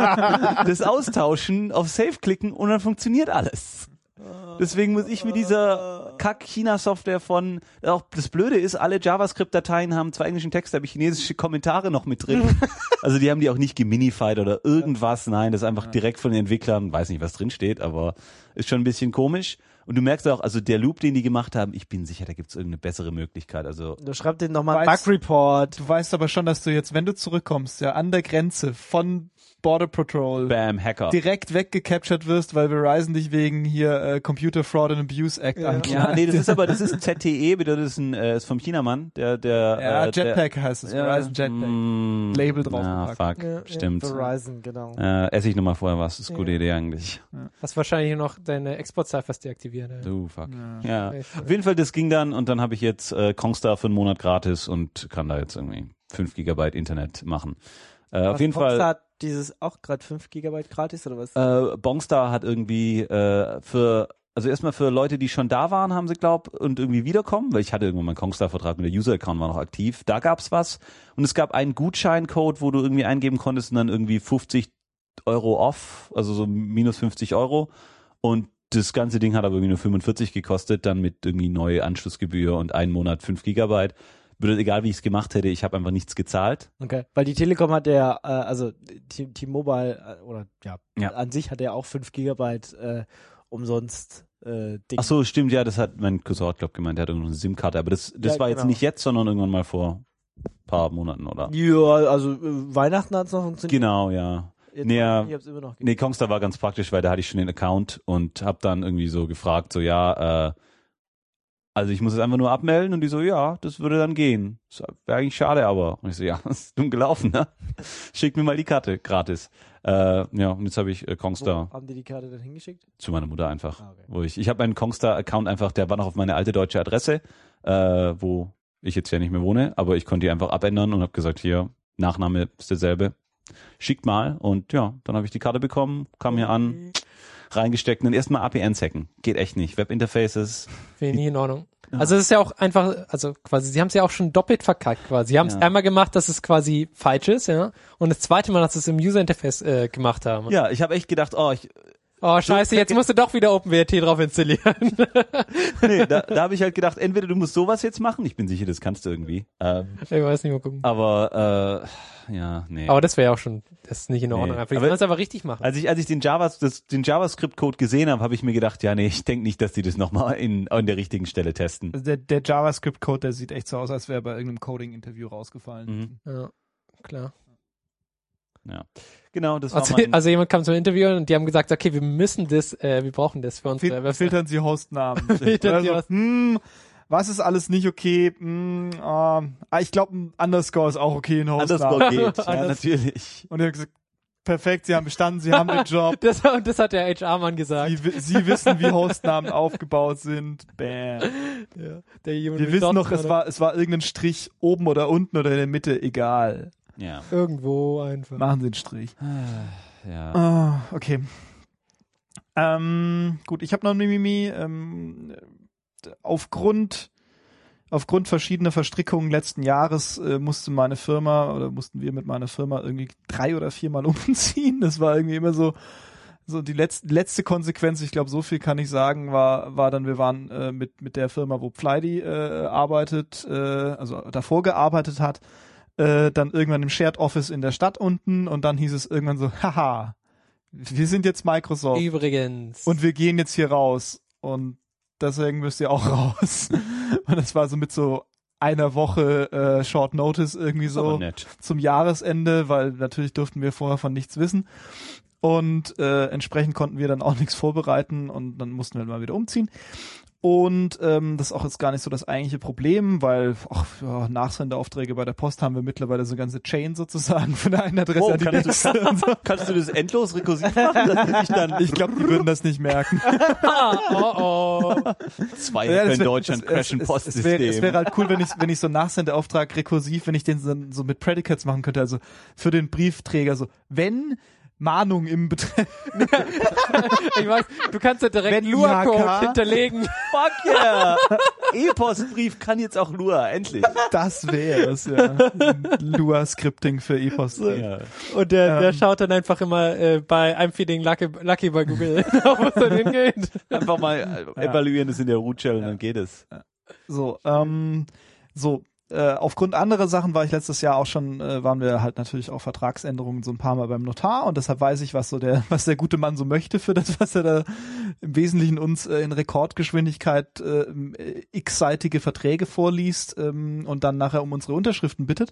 das austauschen, auf Save klicken und dann funktioniert alles. Deswegen muss ich mit dieser Kack-China-Software von, auch das Blöde ist, alle JavaScript-Dateien haben zwar englischen Text, da habe ich chinesische Kommentare noch mit drin. Also die haben die auch nicht geminified oder irgendwas. Nein, das ist einfach direkt von den Entwicklern. Weiß nicht, was drin steht, aber ist schon ein bisschen komisch. Und du merkst auch, also der Loop, den die gemacht haben, ich bin sicher, da gibt's irgendeine bessere Möglichkeit. Also Du schreibst den nochmal einen Weißt- Bug-Report. Du weißt aber schon, dass du jetzt, wenn du zurückkommst, ja an der Grenze von Border Patrol Bam, Hacker. direkt weggecaptured wirst, weil Verizon dich wegen hier äh, Computer Fraud and Abuse Act Ja. anklagt. Ja, nee, das ist aber, das ist Z T E, bitte, das ist ein, äh, ist vom Chinamann, der, der, Ja, äh, der, Jetpack heißt es, ja, Verizon Jetpack. mm, Label Ja, draufgepackt. fuck, Ja, stimmt. Ja, Verizon, genau. Äh, esse ich nochmal vorher was, das ist eine gute Ja. Idee eigentlich. Hast wahrscheinlich noch deine Export-Ciphers deaktiviert. Ja. Du, fuck. Ja. Ja. Echt, Auf jeden Fall, das ging dann und dann habe ich jetzt äh, Kongstar für einen Monat gratis und kann da jetzt irgendwie fünf Gigabyte Internet machen. Äh, auf Was, jeden Popstar Fall, hat dieses auch gerade fünf Gigabyte gratis oder was? äh, Bongstar hat irgendwie äh, für, also erstmal für Leute, die schon da waren, haben sie glaubt und irgendwie wiederkommen, weil ich hatte irgendwann meinen Kongstar-Vertrag mit der User-Account war noch aktiv. Da gab's was und es gab einen Gutscheincode, wo du irgendwie eingeben konntest und dann irgendwie fünfzig Euro off, also so minus fünfzig Euro und das ganze Ding hat aber irgendwie nur fünfundvierzig gekostet, dann mit irgendwie neue Anschlussgebühr und einen Monat fünf Gigabyte. Würde egal, wie ich es gemacht hätte, ich habe einfach nichts gezahlt. Okay. Weil die Telekom hat ja, äh, also T- T-Mobile, äh, oder ja, Ja. an sich hat er auch fünf Gigabyte äh, umsonst äh, Ding. Ach so, stimmt, ja, das hat mein Cousin, glaube ich, gemeint, der hat irgendeine SIM-Karte, aber das, das Ja, war jetzt genau. nicht jetzt, sondern irgendwann mal vor ein paar Monaten, oder? Ja, also äh, Weihnachten hat's noch funktioniert. Genau, ja. Jetzt Nee, noch ja. nicht, ich hab's immer noch Nee, Kongstar war ganz praktisch, weil da hatte ich schon den Account und hab dann irgendwie so gefragt, so ja, äh, also ich muss es einfach nur abmelden und die so, ja, das würde dann gehen. Wäre eigentlich schade, aber. Und ich so, ja, das ist dumm gelaufen, ne? Schick mir mal die Karte, gratis. Äh, ja, und jetzt habe ich äh, Kongstar Wo haben die die Karte dann hingeschickt? zu meiner Mutter einfach. Ah, okay. Wo ich, ich habe meinen Kongstar-Account einfach, der war noch auf meine alte deutsche Adresse, äh, wo ich jetzt ja nicht mehr wohne, aber ich konnte die einfach abändern und habe gesagt, hier, Nachname ist derselbe. Schickt mal und ja, dann habe ich die Karte bekommen, kam hier an, reingesteckt und dann erstmal A P Ns hacken. Geht echt nicht. Webinterfaces. Finde ich nie in Ordnung. Also es ist ja auch einfach, also quasi, sie haben es ja auch schon doppelt verkackt quasi. Sie haben es Ja. einmal gemacht, dass es quasi falsch ist, ja. Und das zweite Mal, dass sie es im User-Interface äh, gemacht haben. Ja, ich habe echt gedacht, oh, ich, Oh, scheiße, jetzt musst du doch wieder OpenWrt drauf installieren. nee, da, da habe ich halt gedacht, entweder du musst sowas jetzt machen, ich bin sicher, das kannst du irgendwie. Ähm, Ich weiß nicht, mal gucken. aber äh, ja, nee. Aber das wäre ja auch schon, das ist nicht in Ordnung. Nee. Einfach, die Aber- sollen es aber richtig machen. Als ich, als ich den Java, das, den JavaScript-Code gesehen habe, habe ich mir gedacht, ja, nee, ich denke nicht, dass die das nochmal in, an der richtigen Stelle testen. Also der, der JavaScript-Code, der sieht echt so aus, als wäre bei irgendeinem Coding-Interview rausgefallen. Mhm. Ja, klar. Ja. Genau, das war Also, mein, also jemand kam zum Interview und die haben gesagt, okay, wir müssen das, äh, wir brauchen das für unsere Fil Website. filtern Sie Hostnamen. Filtern Sie also, Host- hm, was ist alles nicht okay? Hm, ähm, ah, ich glaube, ein Underscore ist auch okay in Underscore Hostnamen. geht. Ja, Anders- natürlich. Und er hat gesagt, perfekt, Sie haben bestanden, Sie haben den Job. Das, und das hat der H R-Mann gesagt. Sie, wi- Sie wissen, wie Hostnamen aufgebaut sind. Bam. Ja, der Human Wir wissen noch, Resources es war, es war irgendein Strich oben oder unten oder in der Mitte, egal. Ja. irgendwo einfach. Machen Sie einen Strich. Ja. Ah, okay. Ähm, gut, ich habe noch ein Mimimi. Ähm, aufgrund, aufgrund verschiedener Verstrickungen letzten Jahres äh, musste meine Firma oder mussten wir mit meiner Firma irgendwie drei oder viermal umziehen. Das war irgendwie immer so, so die letzte, letzte Konsequenz, ich glaube, so viel kann ich sagen, war, war dann, wir waren äh, mit, mit der Firma, wo Pfleidi äh, arbeitet, äh, also davor gearbeitet hat, äh, dann irgendwann im Shared Office in der Stadt unten und dann hieß es irgendwann so, haha, wir sind jetzt Microsoft Übrigens. und wir gehen jetzt hier raus und deswegen müsst ihr auch raus. Und das war so mit so einer Woche äh, Short Notice irgendwie ist aber so nett. zum Jahresende, weil natürlich durften wir vorher von nichts wissen. Und äh, entsprechend konnten wir dann auch nichts vorbereiten und dann mussten wir mal wieder umziehen. Und ähm, das ist auch jetzt gar nicht so das eigentliche Problem, weil ach, ja, Nachsendeaufträge bei der Post haben wir mittlerweile so eine ganze Chain sozusagen von der einen Adresse Oh, an die kannst, nächste. du, und so. kannst du das endlos rekursiv machen? Dass ich dann Ich glaube, die würden das nicht merken. oh, oh. zwei Ja, das in wär- Deutschland es- crashen es- Postsystem. Es wäre es wäre halt cool, wenn ich, wenn ich so einen Nachsendeauftrag rekursiv, wenn ich den so, so mit Predicates machen könnte, also für den Briefträger so, wenn Mahnung im Betreff, Ich weiß, du kannst ja direkt Wenn Lua-Code I H K hinterlegen. Fuck yeah! E-Postbrief kann jetzt auch Lua, endlich. das wäre es, ja. Lua-Scripting für E-Post. Ja. Und der, der Ähm. schaut dann einfach immer äh, bei I'm Feeling Lucky, Lucky bei Google, wo es dann hingeht. Einfach mal äh, evaluieren das in der Root-Shell und dann geht es. So, ähm, so, äh, aufgrund anderer Sachen war ich letztes Jahr auch schon, äh, waren wir halt natürlich auch Vertragsänderungen so ein paar Mal beim Notar und deshalb weiß ich, was so der, was der gute Mann so möchte für das, was er da im Wesentlichen uns äh, in Rekordgeschwindigkeit äh, x-seitige Verträge vorliest ähm, und dann nachher um unsere Unterschriften bittet.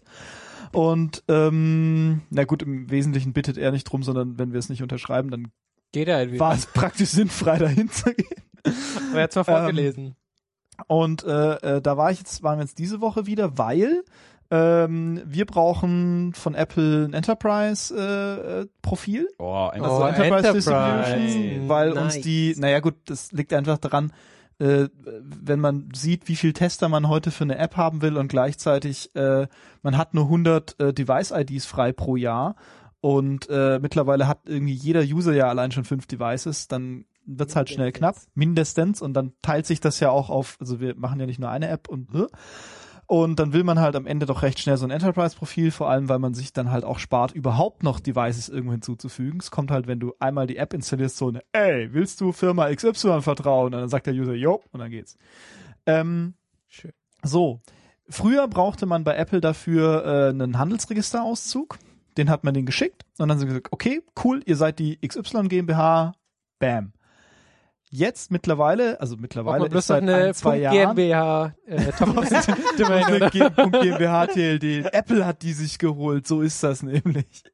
Und ähm, na gut, im Wesentlichen bittet er nicht drum, sondern wenn wir es nicht unterschreiben, dann Geht er halt wieder. war es praktisch sinnfrei, dahin zu gehen. Aber er hat's mal vorgelesen. Und äh, äh, da war ich jetzt, waren wir jetzt diese Woche wieder, weil ähm, wir brauchen von Apple ein Enterprise äh, äh, Profil, Oh, ein also Oh, Enterprise, Enterprise. Distribution, weil Nice. uns die, naja gut, das liegt einfach daran, äh, wenn man sieht, wie viel Tester man heute für eine App haben will und gleichzeitig äh, man hat nur hundert äh, Device-I Ds frei pro Jahr und äh, mittlerweile hat irgendwie jeder User ja allein schon fünf Devices, dann wird's halt schnell knapp, mindestens, und dann teilt sich das ja auch auf, also wir machen ja nicht nur eine App und und dann will man halt am Ende doch recht schnell so ein Enterprise-Profil, vor allem, weil man sich dann halt auch spart, überhaupt noch Devices irgendwo hinzuzufügen. Es kommt halt, wenn du einmal die App installierst, so eine, ey, willst du Firma X Y vertrauen? Und dann sagt der User, jo, und dann geht's. Ähm, Schön. so, früher brauchte man bei Apple dafür äh, einen Handelsregisterauszug, den hat man den geschickt und dann haben sie gesagt, okay, cool, ihr seid die X Y GmbH, bam. Jetzt mittlerweile, also mittlerweile bloß ist seit eine ein, zwei Punkt Jahren GmbH äh, Top-Domain, eine oder? G- GmbH T L D. Apple hat die sich geholt, so ist das nämlich.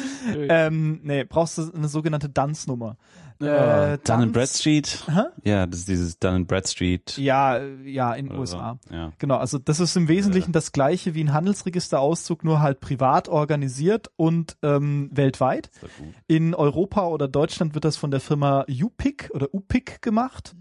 ähm, nee, brauchst du eine sogenannte D U N S-Nummer. äh, Dun Dunce- and Bradstreet. Hä? Ja, das ist dieses Dun and Bradstreet. Ja, äh, ja, in den oder U S A. so. Ja. Genau, also das ist im Wesentlichen das gleiche wie ein Handelsregisterauszug, nur halt privat organisiert und ähm, weltweit. Ist doch gut. In Europa oder Deutschland wird das von der Firma U P I C oder U P I C gemacht.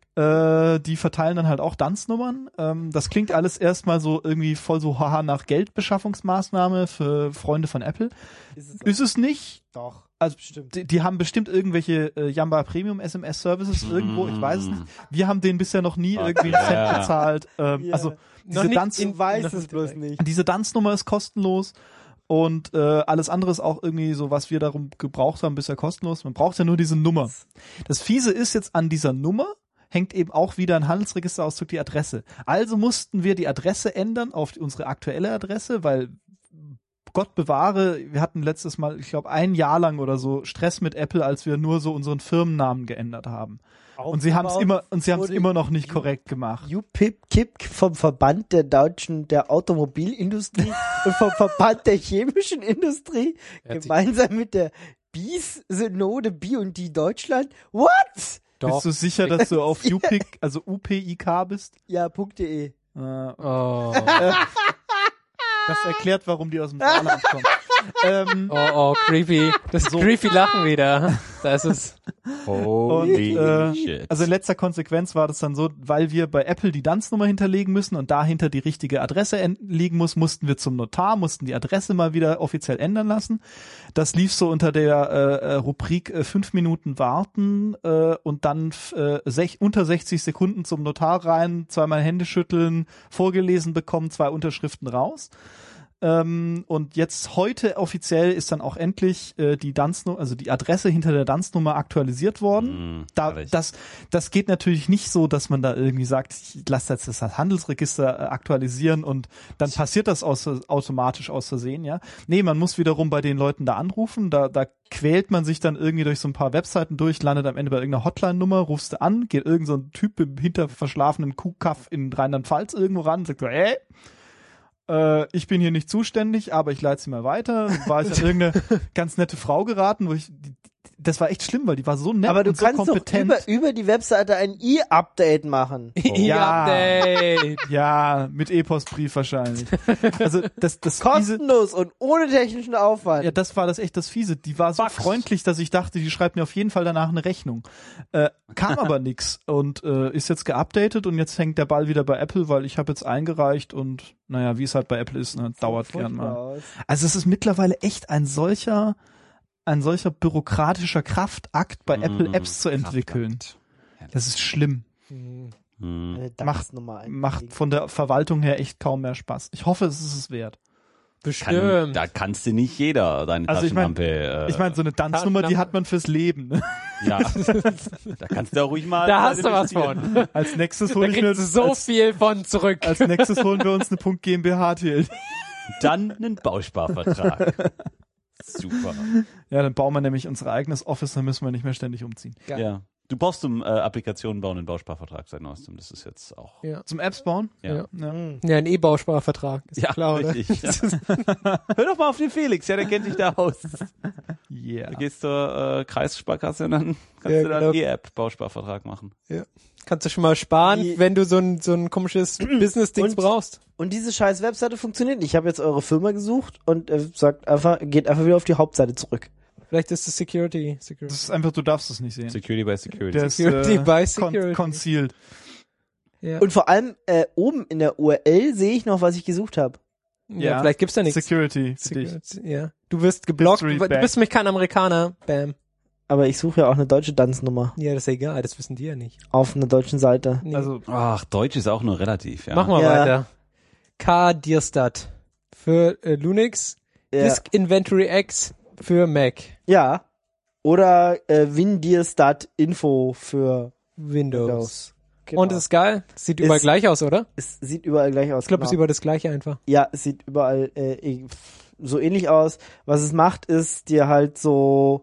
Äh, die verteilen dann halt auch D U N S-Nummern. Ähm, das klingt alles erstmal so irgendwie voll so haha nach Geldbeschaffungsmaßnahme für Freunde von Apple. Ist Ist es nicht? Doch. Also Bestimmt. die, die haben bestimmt irgendwelche äh, Jamba Premium S M S Services irgendwo, ich weiß es nicht. Wir haben denen bisher noch nie Okay. irgendwie einen Cent Ja. bezahlt. Ähm, Ja. Also Noch diese nicht D U N S, Du weißt noch es nicht bloß direkt. nicht. diese D U N S-Nummer ist kostenlos und äh, alles andere ist auch irgendwie so, was wir darum gebraucht haben, bisher kostenlos. Man braucht ja nur diese Nummer. Das Fiese ist jetzt, an dieser Nummer hängt eben auch wieder ein Handelsregisterauszug, die Adresse. Also mussten wir die Adresse ändern auf die, unsere aktuelle Adresse, weil Gott bewahre, wir hatten letztes Mal, ich glaube, ein Jahr lang oder so Stress mit Apple, als wir nur so unseren Firmennamen geändert haben. Und sie haben es immer und sie haben es wurde immer noch nicht korrekt gemacht. U P I C vom Verband der deutschen, der Automobilindustrie und vom Verband der chemischen Industrie Er hat sich- gemeinsam mit der B I S-Synode B und D Deutschland. What? Doch. Bist du sicher, dass du auf U P I C, also U P I K bist? Ja, .de. Äh, Oh. das erklärt, warum die aus dem Saarland kommen. ähm, Oh, oh, creepy. Das creepy Lachen wieder. Da ist es. Holy Und, äh, shit. Also in letzter Konsequenz war das dann so, weil wir bei Apple die D U N S-Nummer hinterlegen müssen und dahinter die richtige Adresse en- liegen muss, mussten wir zum Notar, mussten die Adresse mal wieder offiziell ändern lassen. Das lief so unter der äh, äh, Rubrik äh, fünf Minuten warten äh, und dann äh, sech, unter sechzig Sekunden zum Notar rein, zweimal Hände schütteln, vorgelesen bekommen, zwei Unterschriften raus. Ähm, und jetzt heute offiziell ist dann auch endlich äh, die D U N S-Nummer, also die Adresse hinter der D U N S-Nummer aktualisiert worden. Mm, da, herrlich. das, das geht natürlich nicht so, dass man da irgendwie sagt, ich lasse jetzt das Handelsregister äh, aktualisieren und dann passiert das aus, automatisch aus Versehen, ja. Nee, man muss wiederum bei den Leuten da anrufen, da, da quält man sich dann irgendwie durch so ein paar Webseiten durch, landet am Ende bei irgendeiner Hotline-Nummer, rufst du an, geht irgend so ein Typ im hinter verschlafenen Kuhkaff in Rheinland-Pfalz irgendwo ran, sagt so, ey, äh, ich bin hier nicht zuständig, aber ich leite sie mal weiter. Dann war ich an irgendeine ganz nette Frau geraten, wo ich, die, das war echt schlimm, weil die war so nett Aber du und so kannst doch kompetent. über, über die Webseite ein E-Update machen. Ja. E-Update. Ja, mit E-Postbrief wahrscheinlich. Also das, das fiese, Kostenlos und ohne technischen Aufwand. ja, das war das echt das Fiese. Die war so Fax. freundlich, dass ich dachte, die schreibt mir auf jeden Fall danach eine Rechnung. Äh, kam aber nix und äh, ist jetzt geupdatet und jetzt hängt der Ball wieder bei Apple, weil ich habe jetzt eingereicht und naja, wie es halt bei Apple ist, ne, dauert gern mal. Aus. Also es ist mittlerweile echt ein solcher, ein solcher bürokratischer Kraftakt bei Mm, Apple Apps zu entwickeln. Das ist schlimm. Hm. Hm. Eine Macht- DAX-Nummer einlegen. Macht von der Verwaltung her echt kaum mehr Spaß. Ich hoffe, es ist es wert. Kann, Bestimmt. da kannst du nicht jeder deine Also ich mein- Taschenlampe. äh, Ich meine, so eine D U N S-Nummer, die hat man fürs Leben. Ne? ja, da kannst du auch ruhig mal. Da hast du was von. Als nächstes Da hole ich mir kriegst du so als, viel von zurück. als nächstes holen wir uns eine Punkt GmbH T L. Dann einen Bausparvertrag. Super. Ja, dann bauen wir nämlich unser eigenes Office, dann müssen wir nicht mehr ständig umziehen. Ja. Ja. Du brauchst zum äh, Applikationen bauen einen Bausparvertrag seit neuestem. Das ist jetzt auch. Ja. Zum Apps bauen? Ja. Ja. Ja. Ja, ein E-Bausparvertrag. Ist Ja, klar, oder? richtig. Ja. Hör doch mal auf den Felix, ja, der kennt sich da aus. Yeah. Du gehst zur äh, Kreissparkasse und dann kannst Ja, du da genau. einen E-App-Bausparvertrag machen. Kannst du schon mal sparen, Die- wenn du so ein, so ein komisches Business-Dings Und- brauchst. Und diese scheiß Webseite funktioniert nicht. Ich habe jetzt eure Firma gesucht und äh, sagt einfach, geht einfach wieder auf die Hauptseite zurück. Vielleicht ist es Security. Das Security. ist einfach, du darfst es nicht sehen. Security by Security. Der ist Security äh, by con Security. concealed. Ja. Und vor allem äh, oben in der U R L sehe ich noch, was ich gesucht habe. ja, Ja. vielleicht gibt's da nichts. Security für dich. Security, ja. Du wirst geblockt, History du, du back. bist nämlich kein Amerikaner. Bam. Aber ich suche ja auch eine deutsche D U N S-Nummer Ja, das ist egal, das wissen die ja nicht. auf einer deutschen Seite. Nee. Also Ach, Deutsch ist auch nur relativ, ja. Mach mal Ja. weiter. K-Dirstat für äh, Linux, Ja. Disk Inventory X für Mac, Ja. Oder äh, Windirstat-Info für Windows. Windows. Genau. Und es ist geil. Sieht überall Ist- gleich aus, oder? es sieht überall gleich aus. Ich glaube, es ist genau. überall das gleiche einfach. Ja, es sieht überall äh, eh- so ähnlich aus. Was es macht, ist dir halt so,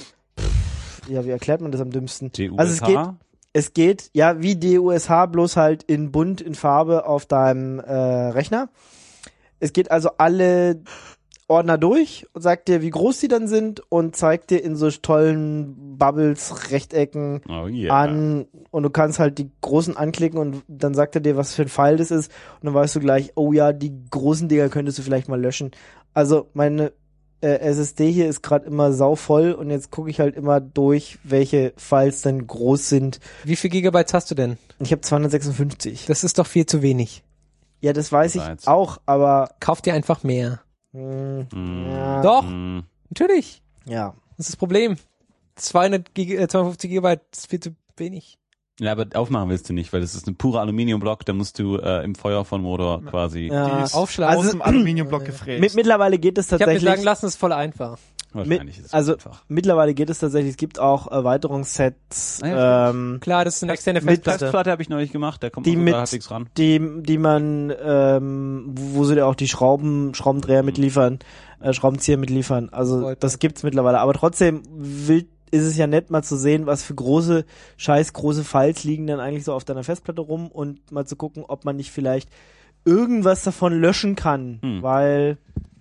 pff, ja, wie erklärt man das am dümmsten? D U S H? Also es geht, es geht, ja, wie D U S H, bloß halt in bunt, in Farbe auf deinem äh, Rechner. Es geht also alle Ordner durch und sagt dir, wie groß die dann sind und zeigt dir in so tollen Bubbles, Rechtecken Oh yeah. an und du kannst halt die großen anklicken und dann sagt er dir, was für ein Pfeil das ist und dann weißt du gleich, oh ja, die großen Dinger könntest du vielleicht mal löschen. Also meine äh, S S D hier ist gerade immer sauvoll und jetzt gucke ich halt immer durch, welche Files denn groß sind. Wie viel Gigabyte hast du denn? Ich habe zweihundertsechsundfünfzig. Das ist doch viel zu wenig. Ja, das weiß ich Bereits. auch, aber Kauf dir einfach mehr. mh, Mm. ja, Doch, Mm. natürlich. ja. Das ist das Problem. zweihundert Gig äh, zweihundertfünfzig Gigabyte ist viel zu wenig. Ja, aber aufmachen willst du nicht, weil das ist ein purer Aluminiumblock, da musst du äh, im Feuer von Motor quasi. Ja. die ist Aufschlagen. aus Also- dem Aluminiumblock gefräst. Mit, mittlerweile geht es Ich habe mir tatsächlich. sagen lassen, es ist voll einfach. Wahrscheinlich ist es also einfach. mittlerweile geht es tatsächlich. Es gibt auch Erweiterungssets, Ah ja, ähm, Klar, das ist eine externe Mit Festplatte. Festplatte habe ich neulich gemacht, da kommt Die man mit- sogar halbwegs ran. die, die man, ähm, wo sie dir auch die Schrauben, Schraubendreher mitliefern, äh, Schraubenzieher mitliefern. Also Voll. das gibt's mittlerweile. Aber trotzdem will, ist es ja nett, mal zu sehen, was für große, scheiß große Files liegen dann eigentlich so auf deiner Festplatte rum und mal zu gucken, ob man nicht vielleicht irgendwas davon löschen kann, Hm. weil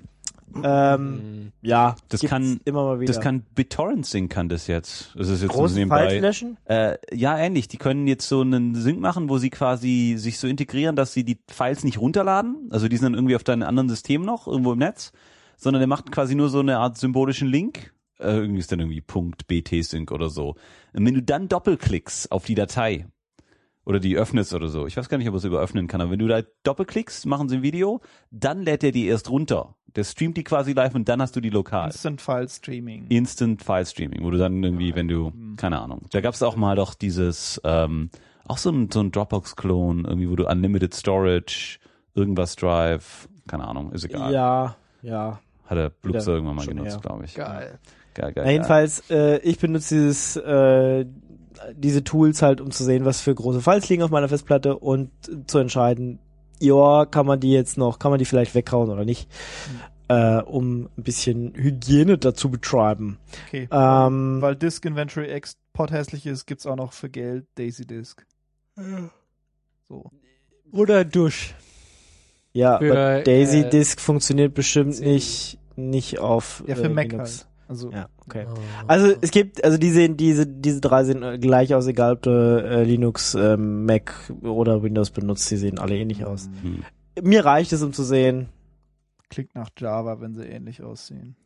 ähm, ja, Das gibt's kann- immer mal wieder. Das kann BitTorrent Sync kann das jetzt. Das ist jetzt so große Files nebenbei. löschen. Äh, ja, ähnlich. Die können jetzt so einen Sync machen, wo sie quasi sich so integrieren, dass sie die Files nicht runterladen. Also die sind dann irgendwie auf deinem anderen System noch, irgendwo im Netz. Sondern der macht quasi nur so eine Art symbolischen Link. Äh, irgendwie ist dann irgendwie Punkt .bt-Sync oder so. Und wenn du dann doppelklickst auf die Datei oder die öffnest oder so, ich weiß gar nicht, ob er es über öffnen kann, aber wenn du da doppelklickst, machen sie ein Video, dann lädt er die erst runter. Der streamt die quasi live und dann hast du die lokal. Instant File Streaming. Instant File Streaming, wo du dann irgendwie, wenn du, keine Ahnung, da gab es auch mal doch dieses, ähm, auch so ein, so ein Dropbox-Klon, irgendwie, wo du Unlimited Storage, irgendwas Drive, keine Ahnung, ist egal. Ja, ja. Hat der Blubser Ja, irgendwann mal schon genutzt, eher. glaube ich. Geil. Geil, geil, Na, jedenfalls, äh, ich benutze dieses, äh, diese Tools halt, um zu sehen, was für große Files liegen auf meiner Festplatte und zu entscheiden, ja, kann man die jetzt noch, kann man die vielleicht weghauen oder nicht, mhm. äh, um ein bisschen Hygiene dazu betreiben. Okay. Ähm, Weil Disk Inventory X pothässlich ist, gibt's auch noch für Geld Daisy Disk. So. Oder Dusch. ja, für, aber Daisy äh, Disk funktioniert bestimmt C. nicht, nicht auf Ja, für äh, Mac Linux. halt. Also, Ja, okay. Oh. Also es gibt, also die sehen, diese, diese drei sehen äh, gleich aus, egal ob du äh, Linux, ähm, Mac oder Windows benutzt, die sehen alle ähnlich aus. Hm. Mir reicht es, um zu sehen, klingt nach Java, wenn sie ähnlich aussehen.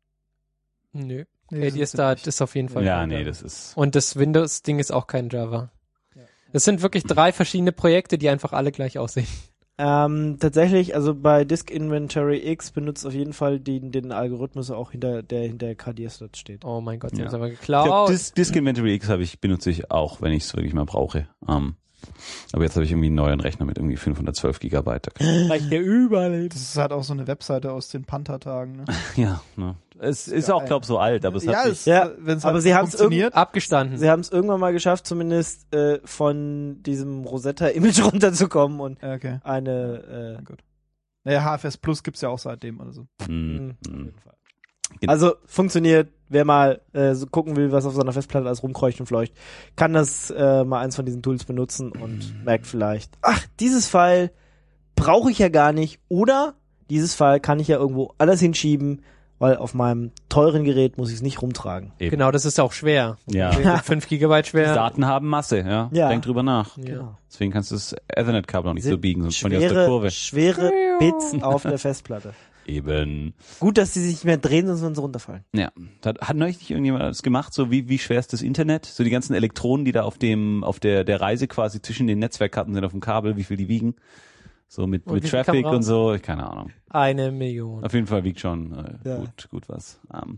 Nö. Nee, K D S Start ist auf jeden Fall Ja, kein nee, Java. das ist. Und das Windows-Ding ist auch kein Java. Ja. Es sind wirklich drei verschiedene Projekte, die einfach alle gleich aussehen. Ähm, tatsächlich, also bei Disk Inventory X benutzt auf jeden Fall den, den Algorithmus auch hinter, der hinter K D S dort steht. Oh mein Gott, sie Ja. haben es aber Ich glaub, geklaut. Dis Disk Inventory X habe ich, benutze ich auch, wenn ich es wirklich mal brauche. Um, aber jetzt habe ich irgendwie einen neuen Rechner mit irgendwie fünfhundertzwölf Gigabyte. Da kann- Reicht der überall. Das ist halt auch so eine Webseite aus den Panther-Tagen. Ne? ja, ne. Es ist Ja, auch, glaube ich, so alt, aber es ja, hat es, sich, Ja, wenn es aber halt sie haben's funktioniert. Abgestanden. Sie haben es irgendwann mal geschafft, zumindest äh, von diesem Rosetta-Image runterzukommen und Ja, okay. eine äh, Gut. Naja, H F S Plus gibt's ja auch seitdem oder so. hm, auf hm. jeden Fall. Also funktioniert, wer mal äh, so gucken will, was auf seiner Festplatte alles rumkreucht und fleucht, kann das äh, mal eins von diesen Tools benutzen und merkt vielleicht, ach, dieses File brauche ich ja gar nicht oder dieses File kann ich ja irgendwo anders hinschieben, weil auf meinem teuren Gerät muss ich es nicht rumtragen. Eben. Genau, das ist auch schwer. Ja. fünf Gigabyte schwer. Daten haben Masse, ja. Ja. Denk drüber nach. Ja. Deswegen kannst du das Ethernet-Kabel auch nicht Sind so biegen, sonst fallen die aus der schwere, Kurve. schwere Bits auf der Festplatte. Eben. Gut, dass die sich nicht mehr drehen, sonst würden sie runterfallen. Ja. Hat, hat neulich nicht irgendjemand das gemacht, so wie, wie schwer ist das Internet? So die ganzen Elektronen, die da auf dem, auf der, der Reise quasi zwischen den Netzwerkkarten sind auf dem Kabel, wie viel die wiegen? So mit, Und mit wie viel Traffic kam und so, ich keine Ahnung. Eine Million. Auf jeden Fall wiegt schon äh, Ja. gut, gut was. Um,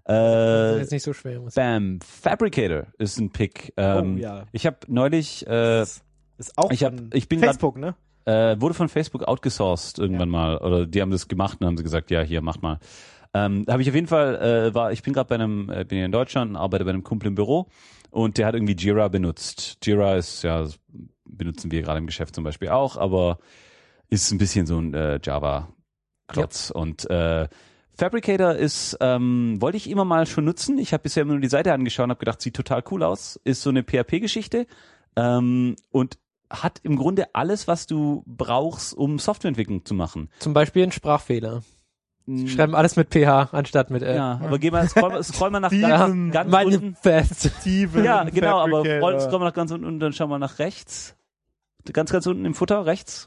Das ist äh, jetzt nicht so schwer. Muss Bam, Fabricator ist ein Pick. Ähm, Oh, ja. Ich habe neulich, äh, Ist auch ich hab, von ich bin grad, Facebook, ne? äh, wurde von Facebook outgesourced irgendwann mal, oder die haben das gemacht und haben sie gesagt, ja, hier, mach mal. Ähm, habe ich auf jeden Fall, äh, war, ich bin gerade bei einem, äh, bin hier in Deutschland und arbeite bei einem Kumpel im Büro und der hat irgendwie Jira benutzt. Jira ist, ja, benutzen wir gerade im Geschäft zum Beispiel auch, aber ist ein bisschen so ein äh, Java-Klotz. Und äh, Fabricator ist, ähm, wollte ich immer mal schon nutzen. Ich habe bisher immer nur die Seite angeschaut und habe gedacht, sieht total cool aus. Ist so eine P H P-Geschichte ähm, und hat im Grunde alles, was du brauchst, um Softwareentwicklung zu machen. Zum Beispiel ein Sprachfehler. Sie schreiben alles mit P H anstatt mit L. Ja, aber geh mal, scroll, mal- scroll mal nach Steven, ganz, ganz Meine unten. Fest. Steven Ja, genau, aber Fabricator. scroll, scroll mal nach ganz unten und dann schau mal nach rechts. Ganz, ganz unten im Futter, rechts.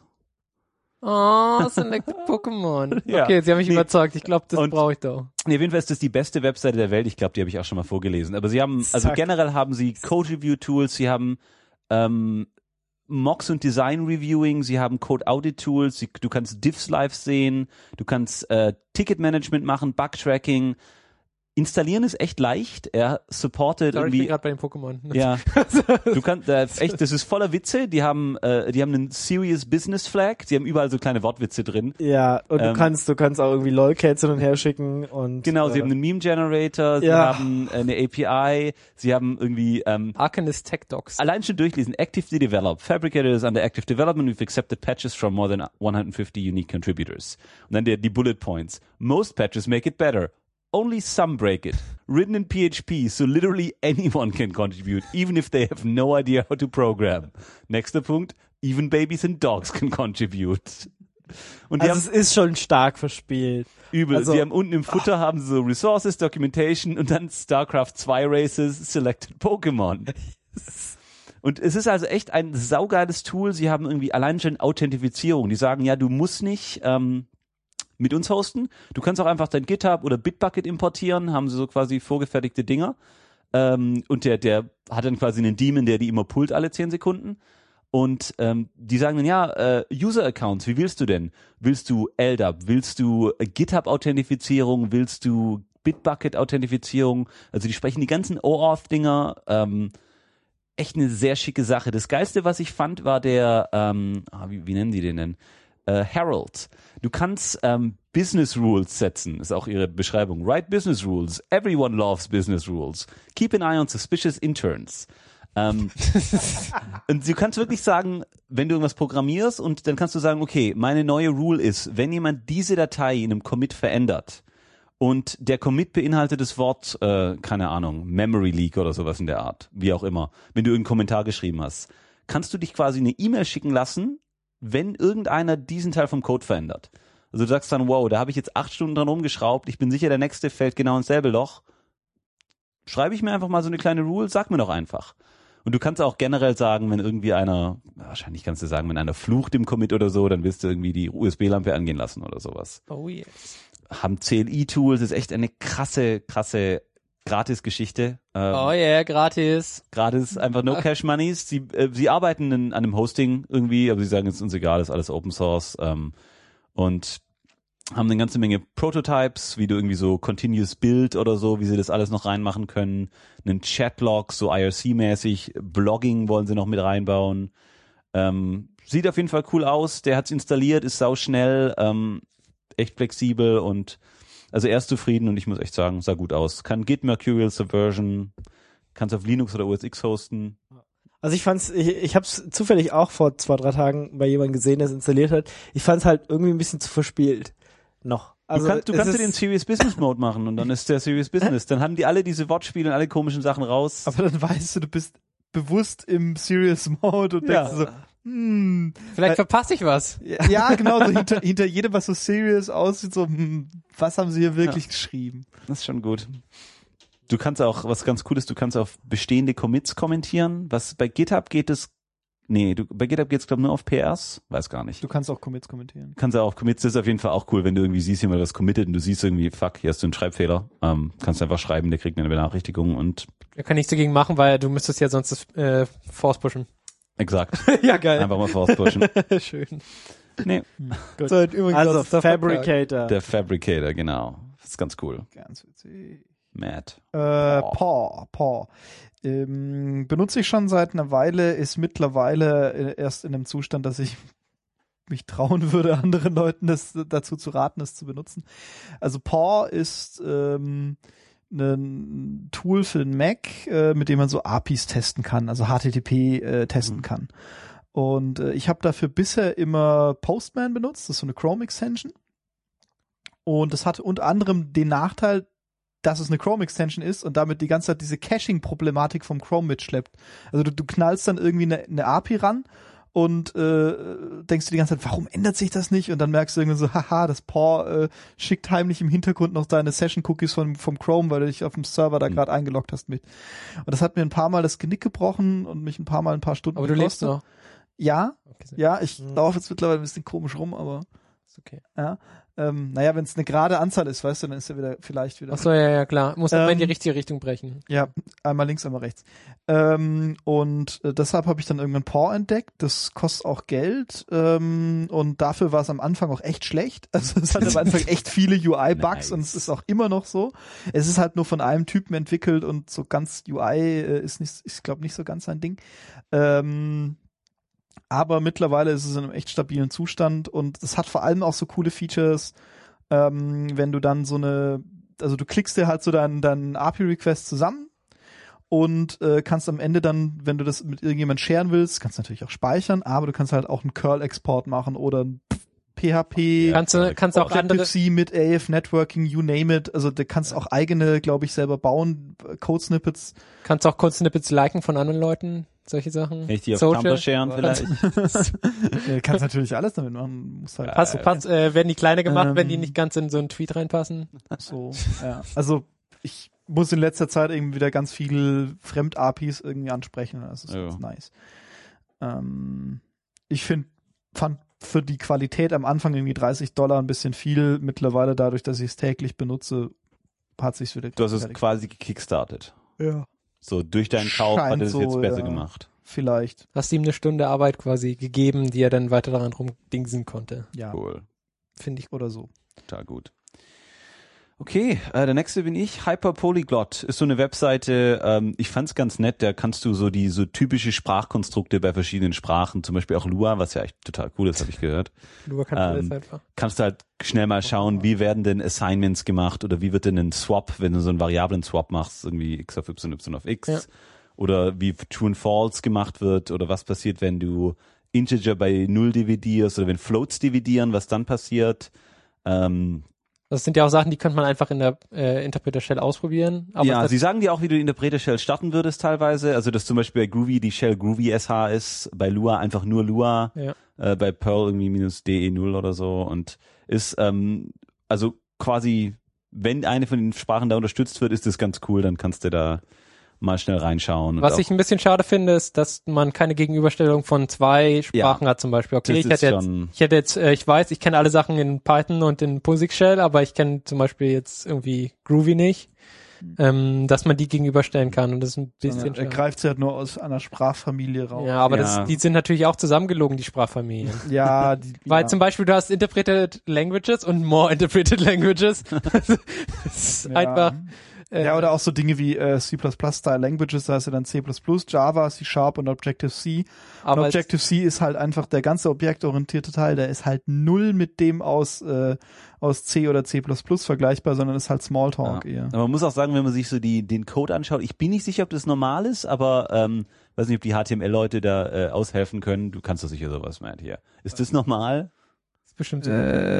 Oh, Select Pokémon. Ja. Okay, sie haben mich Nee. überzeugt. Ich glaube, das Und- brauche ich doch. Nee, auf jeden Fall ist das die beste Webseite der Welt. Ich glaube, die habe ich auch schon mal vorgelesen. Aber sie haben, also Zack. generell haben sie Code-Review-Tools, sie haben ähm, Mocks und Design-Reviewing, sie haben Code-Audit-Tools, sie, du kannst Diffs live sehen, du kannst äh, Ticket-Management machen, Bug-Tracking. Installieren ist echt leicht. Er supportet Sorry, ich bin irgendwie... gerade bei den Pokémon. Ja, du kannst äh, echt, das ist voller Witze. Die haben, äh, die haben einen Serious Business Flag. Die haben überall so kleine Wortwitze drin. Ja, und Ähm, du kannst, du kannst auch irgendwie LOL-Cats hin und her schicken und Genau, sie äh, haben einen Meme Generator, sie Ja. haben äh, eine A P I, sie haben irgendwie ähm, Arcanist Tech Docs. allein schon durchlesen. Actively developed. Fabricator is under active development. We've accepted patches from more than one hundred fifty unique contributors. Und dann der, die Bullet Points. Most patches make it better. Only some break it. Written in P H P, so literally anyone can contribute, even if they have no idea how to program. Nächster Punkt. Even babies and dogs can contribute. Und die also haben es ist schon stark verspielt. übel. also- sie haben unten im Futter haben sie so Resources, Documentation und dann StarCraft zwei Races, Selected Pokémon. Und es ist also echt ein saugeiles Tool. Sie haben irgendwie allein schon Authentifizierung. Die sagen, ja, du musst nicht ähm, mit uns hosten. Du kannst auch einfach dein GitHub oder Bitbucket importieren, haben sie so quasi vorgefertigte Dinger. Ähm, und der, der hat dann quasi einen Daemon, der die immer pullt alle zehn Sekunden. Und ähm, die sagen dann, ja, äh, User-Accounts, wie willst du denn? Willst du L D A P? Willst du äh, GitHub-Authentifizierung? Willst du Bitbucket-Authentifizierung? Also die sprechen die ganzen OAuth-Dinger. Ähm, echt eine sehr schicke Sache. Das Geilste, was ich fand, war der, ähm, ah, wie, wie nennen die den denn? äh, Herald. Du kannst ähm, Business Rules setzen, ist auch ihre Beschreibung. Write Business Rules. Everyone loves Business Rules. Keep an eye on suspicious interns. Ähm, und du kannst wirklich sagen, wenn du irgendwas programmierst und dann kannst du sagen, okay, meine neue Rule ist, wenn jemand diese Datei in einem Commit verändert und der Commit beinhaltet das Wort, äh, keine Ahnung, Memory Leak oder sowas in der Art, wie auch immer, wenn du irgendeinen Kommentar geschrieben hast, kannst du dich quasi eine E-Mail schicken lassen, wenn irgendeiner diesen Teil vom Code verändert. Also du sagst dann, wow, da habe ich jetzt acht Stunden dran rumgeschraubt, ich bin sicher, der nächste fällt genau ins selbe Loch. Schreibe ich mir einfach mal so eine kleine Rule, sag mir doch einfach. Und du kannst auch generell sagen, wenn irgendwie einer, wahrscheinlich kannst du sagen, wenn einer flucht im Commit oder so, dann willst du irgendwie die U S B-Lampe angehen lassen oder sowas. Oh yes. Haben C L I-Tools, ist echt eine krasse, krasse Gratis-Geschichte. Ähm, Oh yeah, gratis. Gratis, einfach no cash monies. Sie, äh, sie arbeiten in, an einem Hosting irgendwie, aber sie sagen, es ist uns egal, ist alles Open Source. Ähm, und haben eine ganze Menge Prototypes, wie du irgendwie so Continuous Build oder so, wie sie das alles noch reinmachen können. Einen Chatlog, so I R C-mäßig. Blogging wollen sie noch mit reinbauen. Ähm, sieht auf jeden Fall cool aus. Der hat's installiert, ist sauschnell, ähm, echt flexibel und also er ist zufrieden und ich muss echt sagen, sah gut aus. Kann Git, Mercurial, Subversion, kannst auf Linux oder O S X hosten. Also ich fand's, ich, ich hab's zufällig auch vor zwei, drei Tagen bei jemandem gesehen, der es installiert hat. Ich fand's halt irgendwie ein bisschen zu verspielt. Noch. Also du kannst, du es kannst ist, dir den Serious Business Mode machen und dann ist der Serious Business. Dann haben die alle diese Wortspiele und alle komischen Sachen raus. Aber dann weißt du, du bist bewusst im Serious Mode und Ja. denkst so, hm. Vielleicht Äh, verpasse ich was. Ja, genau, so hinter, hinter jedem, was so serious aussieht, so, hm, was haben sie hier wirklich Ja. geschrieben? Das ist schon gut. Du kannst auch, was ganz cool ist, du kannst auf bestehende Commits kommentieren. Was bei GitHub geht es, nee, du, bei GitHub geht es glaube ich nur auf P Rs, weiß gar nicht. Du kannst auch Commits kommentieren. Kannst auch auf Commits, das ist auf jeden Fall auch cool, wenn du irgendwie siehst, jemand was committet und du siehst irgendwie, fuck, hier hast du einen Schreibfehler. Ähm, kannst du einfach schreiben, der kriegt eine Benachrichtigung und Da kann nichts dagegen machen, weil du müsstest ja sonst das äh, Force pushen. exakt. Ja, geil. Einfach mal vorpushen. Schön. Nee, So, übrigens, also das ist der Vertrag. Fabricator. der Fabricator, genau. Das ist ganz cool. Ganz witzig. Matt. Äh, Paw, Paw. Ähm, benutze ich schon seit einer Weile, ist mittlerweile äh, erst in einem Zustand, dass ich mich trauen würde, anderen Leuten das dazu zu raten, es zu benutzen. Also Paw ist ähm, ein Tool für den Mac, äh, mit dem man so A P Is testen kann, also H T T P äh, testen Mhm. kann. Und äh, ich habe dafür bisher immer Postman benutzt, das ist so eine Chrome-Extension. Und das hatte unter anderem den Nachteil, dass es eine Chrome-Extension ist und damit die ganze Zeit diese Caching-Problematik vom Chrome mitschleppt. Also du, du knallst dann irgendwie eine, eine A P I ran und äh, denkst du die ganze Zeit, warum ändert sich das nicht? Und dann merkst du irgendwie so, haha, das Paw äh, schickt heimlich im Hintergrund noch deine Session-Cookies vom, vom Chrome, weil du dich auf dem Server da Mhm. gerade eingeloggt hast mit. Und das hat mir ein paar Mal das Genick gebrochen und mich ein paar Mal ein paar Stunden Aber du lebst gekostet. noch. Ja, Okay, so- ja, ich Mhm. laufe jetzt mittlerweile ein bisschen komisch rum, aber ist okay. ja. Ähm, naja, wenn es eine gerade Anzahl ist, weißt du, dann ist er wieder vielleicht wieder. Ach so, ja, ja, klar. Muss aber in die Ähm, richtige Richtung brechen. Ja, einmal links, einmal rechts. Ähm, und äh, deshalb habe ich dann irgendwann Paw entdeckt. Das kostet auch Geld. Ähm, und dafür war es am Anfang auch echt schlecht. Also es hatte am Anfang echt viele U I-Bugs Nice. und es ist auch immer noch so. Es ist halt nur von einem Typen entwickelt und so ganz U I äh, ist nicht, ich glaube nicht so ganz sein Ding. Ähm, aber mittlerweile ist es in einem echt stabilen Zustand und es hat vor allem auch so coole Features, ähm, wenn du dann so eine, also du klickst dir halt so deinen, deinen A P I-Request zusammen und äh, kannst am Ende dann, wenn du das mit irgendjemand sharen willst, kannst du natürlich auch speichern, aber du kannst halt auch einen Curl-Export machen oder ein P H P, Kannst du, kannst auch andere, Objective-C mit A F Networking, you name it. Also du kannst auch eigene, glaube ich, selber bauen, Code-Snippets. kannst auch kurz Snippets liken von anderen Leuten, solche Sachen. Kann ich die auf Social. Tumblr sharen vielleicht? Du kannst natürlich alles damit machen. Musst halt Pass, pass, äh, werden die kleiner gemacht, wenn die Ähm, nicht ganz in so einen Tweet reinpassen? so, ja. Also ich muss in letzter Zeit irgendwie wieder ganz viel Fremd-A P Is irgendwie ansprechen. Das ist Ja. ganz nice. Ähm, ich finde, fand für die Qualität am Anfang irgendwie dreißig Dollar ein bisschen viel. Mittlerweile dadurch, dass ich es täglich benutze, hat sich's wieder Du hast es gerechtfertigt. quasi gekickstartet. Ja. So, durch deinen Kauf Scheint hat es so, jetzt besser ja. gemacht. Vielleicht, Hast ihm eine Stunde Arbeit quasi gegeben, die er dann weiter daran rumdingsen konnte. ja, Cool. Finde ich. oder so. Total gut. Okay, äh, der nächste bin ich. Hyperpolyglot ist so eine Webseite, ähm, ich fand's ganz nett, da kannst du so die so typische Sprachkonstrukte bei verschiedenen Sprachen, zum Beispiel auch Lua, was ja echt total cool ist, habe ich gehört. Lua kann alles Ähm, einfach. kannst du halt schnell mal schauen, wie werden denn Assignments gemacht oder wie wird denn ein Swap, wenn du so einen Variablen-Swap machst, irgendwie x auf y, y auf x, Ja. oder wie True and False gemacht wird oder was passiert, wenn du Integer bei Null dividierst oder wenn Floats dividieren, was dann passiert. Ähm, Das sind ja auch Sachen, die könnte man einfach in der äh, Interpreter-Shell ausprobieren. Aber ja, das, sie sagen dir auch, wie du die Interpreter-Shell starten würdest teilweise. Also, dass zum Beispiel bei Groovy die Shell Groovy S H ist, bei Lua einfach nur Lua, Ja. äh, bei Perl irgendwie minus D E null oder so und ist, ähm, also quasi, wenn eine von den Sprachen da unterstützt wird, ist das ganz cool, dann kannst du da mal schnell reinschauen. Und was auch, ich ein bisschen schade finde, ist, dass man keine Gegenüberstellung von zwei Sprachen hat zum Beispiel. Okay, Das ich ist hätte jetzt, schon- ich hätte jetzt, äh, ich weiß, ich kenne alle Sachen in Python und in POSIX-Shell, aber ich kenne zum Beispiel jetzt irgendwie Groovy nicht, ähm, dass man die gegenüberstellen kann und das ist ein bisschen Sondern er schade. greift sie halt nur aus einer Sprachfamilie raus. Ja, aber Ja. Das, die sind natürlich auch zusammengelogen, die Sprachfamilien. Ja, die, Weil ja. zum Beispiel du hast Interpreted Languages und More Interpreted Languages. Das ist Ja. einfach. Äh, Ja, oder auch so Dinge wie äh, C plus plus Style Languages, da hast du dann C plus plus, Java, C Sharp und Objective-C. Und aber es- Objective-C ist halt einfach der ganze objektorientierte Teil, der ist halt null mit dem aus, äh, aus C oder C plus plus vergleichbar, sondern ist halt Smalltalk ja. eher. Aber man muss auch sagen, wenn man sich so die, den Code anschaut, ich bin nicht sicher, ob das normal ist, aber, ähm, weiß nicht, ob die H T M L-Leute da äh, aushelfen können. Du kannst doch sicher sowas, Matt, hier. Ist das normal? ist bestimmt so.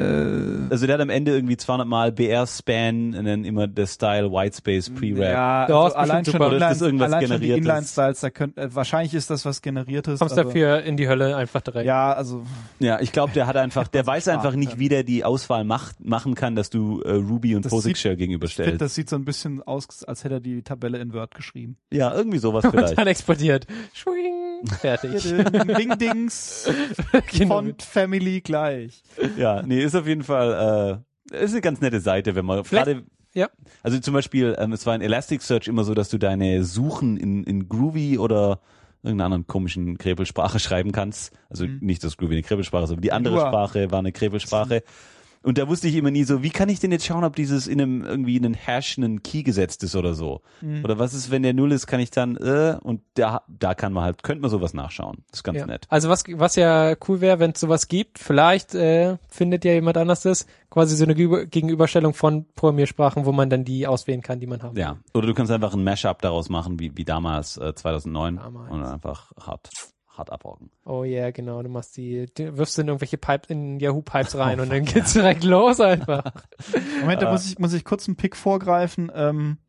Äh, Also der hat am Ende irgendwie zweihundert Mal B R-Span und dann immer der Style Whitespace Pre-Wrap. ja, Ja, also ist bestimmt allein schon, super. Oder ist das Inline, irgendwas allein schon die Generiertes? Inline-Styles, da könnt, äh, wahrscheinlich ist das was Generiertes. Kommst aber, dafür in die Hölle einfach direkt. Ja, also Ja, ich glaube, der hat einfach, der weiß einfach nicht, wie der die Auswahl macht, machen kann, dass du äh, Ruby und Das POSIX Shell ich finde, gegenüberstellst. das sieht so ein bisschen aus, als hätte er die Tabelle in Word geschrieben. Ja, irgendwie sowas Und vielleicht. dann explodiert. Schwing. Fertig. Ding-Dings, Genau. Font Family gleich. Ja, nee, ist auf jeden Fall, äh, ist eine ganz nette Seite, wenn man Vielleicht- gerade, ja. also zum Beispiel, ähm, es war in Elasticsearch immer so, dass du deine Suchen in, in Groovy oder irgendeiner anderen komischen Krebelsprache schreiben kannst. Also Mhm. nicht, dass Groovy eine Krebelsprache ist, aber die andere Lua. Sprache war eine Krebelsprache. Und da wusste ich immer nie so, wie kann ich denn jetzt schauen, ob dieses in einem, irgendwie in einen Hash einen Key gesetzt ist oder so. Mhm. Oder was ist, wenn der Null ist, kann ich dann, äh, und da, da kann man halt, könnte man sowas nachschauen. Das ist ganz Ja. nett. Also was was ja cool wäre, wenn es sowas gibt, vielleicht äh, findet ja jemand anders das, quasi so eine Gegenüber- Gegenüberstellung von Programmiersprachen, wo man dann die auswählen kann, die man haben Ja. Oder du kannst einfach ein Mashup daraus machen, wie, wie damals, äh, zweitausendneun. Damals. Und dann einfach hart, hart abrocken. Oh ja, yeah, genau, du machst die, du wirfst in irgendwelche Pipe, in Yahoo Pipes rein und dann geht's direkt los einfach. Moment, da muss ich, muss ich kurz einen Pick vorgreifen, ähm,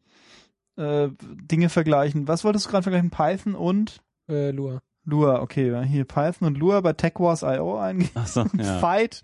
äh, Dinge vergleichen. Was wolltest du gerade vergleichen? Python und Äh, Lua. Lua, okay, ja, hier Python und Lua bei TechWars Punkt I O eingehen. Ach so, ja. Fight.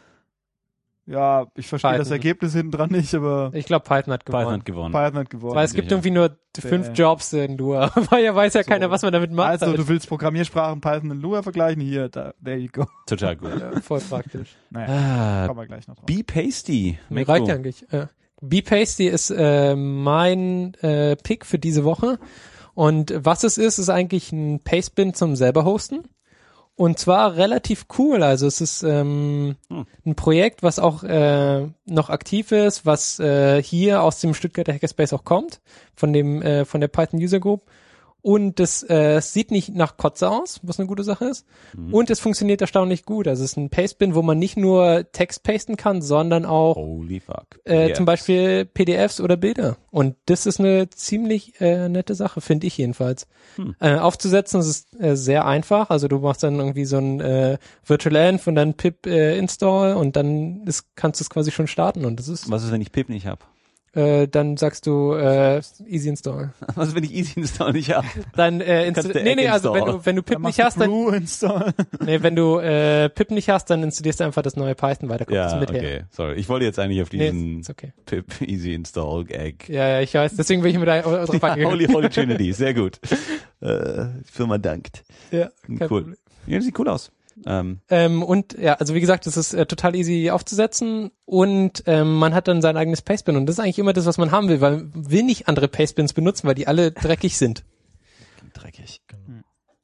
Ja, ich verstehe Python. das Ergebnis hinten dran nicht, aber Ich glaube, Python hat gewonnen. Python hat gewonnen. Python hat gewonnen. Weil es gibt Ja. irgendwie nur fünf Jobs in Lua. Weil ja weiß ja So. keiner, was man damit macht. Also, du willst Programmiersprachen Python und Lua vergleichen? Hier, da, there you go. Total gut. Ja, voll praktisch. Naja, Ah, kommen wir gleich noch drauf. Be Pasty. Mir reicht ja eigentlich. Äh, B-Pasty ist äh, mein äh, Pick für diese Woche. Und was es ist, ist eigentlich ein Pastebin zum selber hosten. Und zwar relativ cool. Also es ist ähm, Hm. ein Projekt, was auch äh, noch aktiv ist, was äh, hier aus dem Stuttgarter Hackerspace auch kommt, von dem äh, von der Python User Group. Und das äh, sieht nicht nach Kotze aus, was eine gute Sache ist. Mhm. Und es funktioniert erstaunlich gut. Also es ist ein Pastebin, wo man nicht nur Text pasten kann, sondern auch Holy fuck. äh, Yes. zum Beispiel P D Fs oder Bilder. Und das ist eine ziemlich äh, nette Sache, finde ich jedenfalls. Hm. Äh, aufzusetzen, das ist äh, sehr einfach. Also du machst dann irgendwie so ein äh, Virtual Env und dann pip äh, install und dann ist, kannst du es quasi schon starten. Und das ist, Was ist, wenn ich Pip nicht hab? äh, dann sagst du äh, easy install. Was ist, wenn ich Easy Install nicht hab? Dann äh, Kannst insta- du nee, nee, Egg also wenn install. du wenn du pip Dann nicht machst hast, du dann Brew install. nee, wenn du äh, pip nicht hast, dann installierst du einfach das neue Python weiter. Kommt Ja, das mit her. okay. Sorry. Ich wollte jetzt eigentlich auf Nee, diesen ist okay. Pip Easy Install Egg. Ja, ja, ich weiß. Deswegen bin ich mit drauf Ja, angegangen. Holy, Holy Trinity. Sehr gut. Äh, Firma dankt. Ja, Cool. kein Problem. Ja, das sieht cool aus. Ähm, Ähm, und ja, also wie gesagt, es ist äh, total easy aufzusetzen und ähm, man hat dann sein eigenes Pastebin und das ist eigentlich immer das, was man haben will, weil man will nicht andere Pastebins benutzen, weil die alle dreckig sind. dreckig.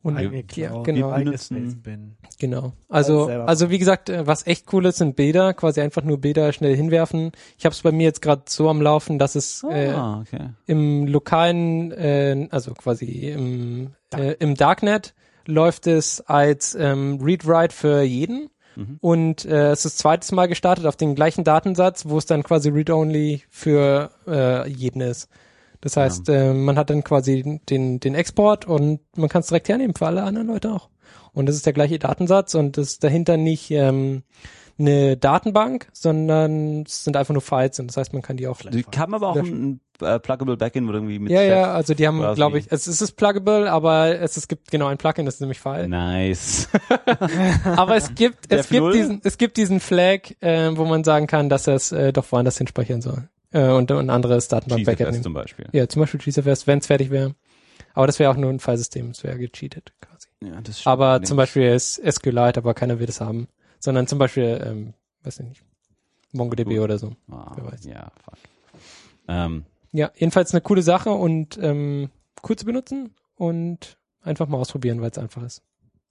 Und Eigene ja, Cloud, genau. eigene benutzen- Spacebin. Genau. Also, selber also wie gesagt, äh, was echt cool ist, sind Bilder, quasi einfach nur Bilder schnell hinwerfen. Ich habe es bei mir jetzt gerade so am Laufen, dass es äh, Ah, okay. im lokalen, äh, also quasi im, äh, im Darknet läuft es als ähm, Read-Write für jeden. Mhm. Und äh, es ist das zweite Mal gestartet auf den gleichen Datensatz, wo es dann quasi Read-Only für äh, jeden ist. Das heißt, äh, man hat dann quasi den, den Export und man kann es direkt hernehmen für alle anderen Leute auch. Und das ist der gleiche Datensatz und das ist dahinter nicht ähm, eine Datenbank, sondern es sind einfach nur Files und das heißt, man kann die auch Die haben aber auch ein, ein äh, Pluggable Backend oder irgendwie mit ja, Chef ja, also die haben, quasi. glaube ich, es, es ist pluggable, aber es, es gibt genau ein Plugin, das ist nämlich File. Nice. Aber es gibt, Der es gibt Flull? diesen, es gibt diesen Flag, äh, wo man sagen kann, dass er es äh, doch woanders hin speichern soll. Äh, und, und ein anderes Datenbank-Backend GeFS nehmen. zum Beispiel. Ja, zum Beispiel G C F S, wenn es fertig wäre. Aber das wäre auch nur ein Filesystem, es wäre gecheatet quasi. Ja, das stimmt Aber allerdings. zum Beispiel ist SQLite, aber keiner will das haben. Sondern zum Beispiel, ähm, weiß ich nicht, MongoDB Gut. oder so. Ah, wer weiß. ja, fuck. Ähm, Ja, jedenfalls eine coole Sache und ähm, cool zu benutzen und einfach mal ausprobieren, weil es einfach ist.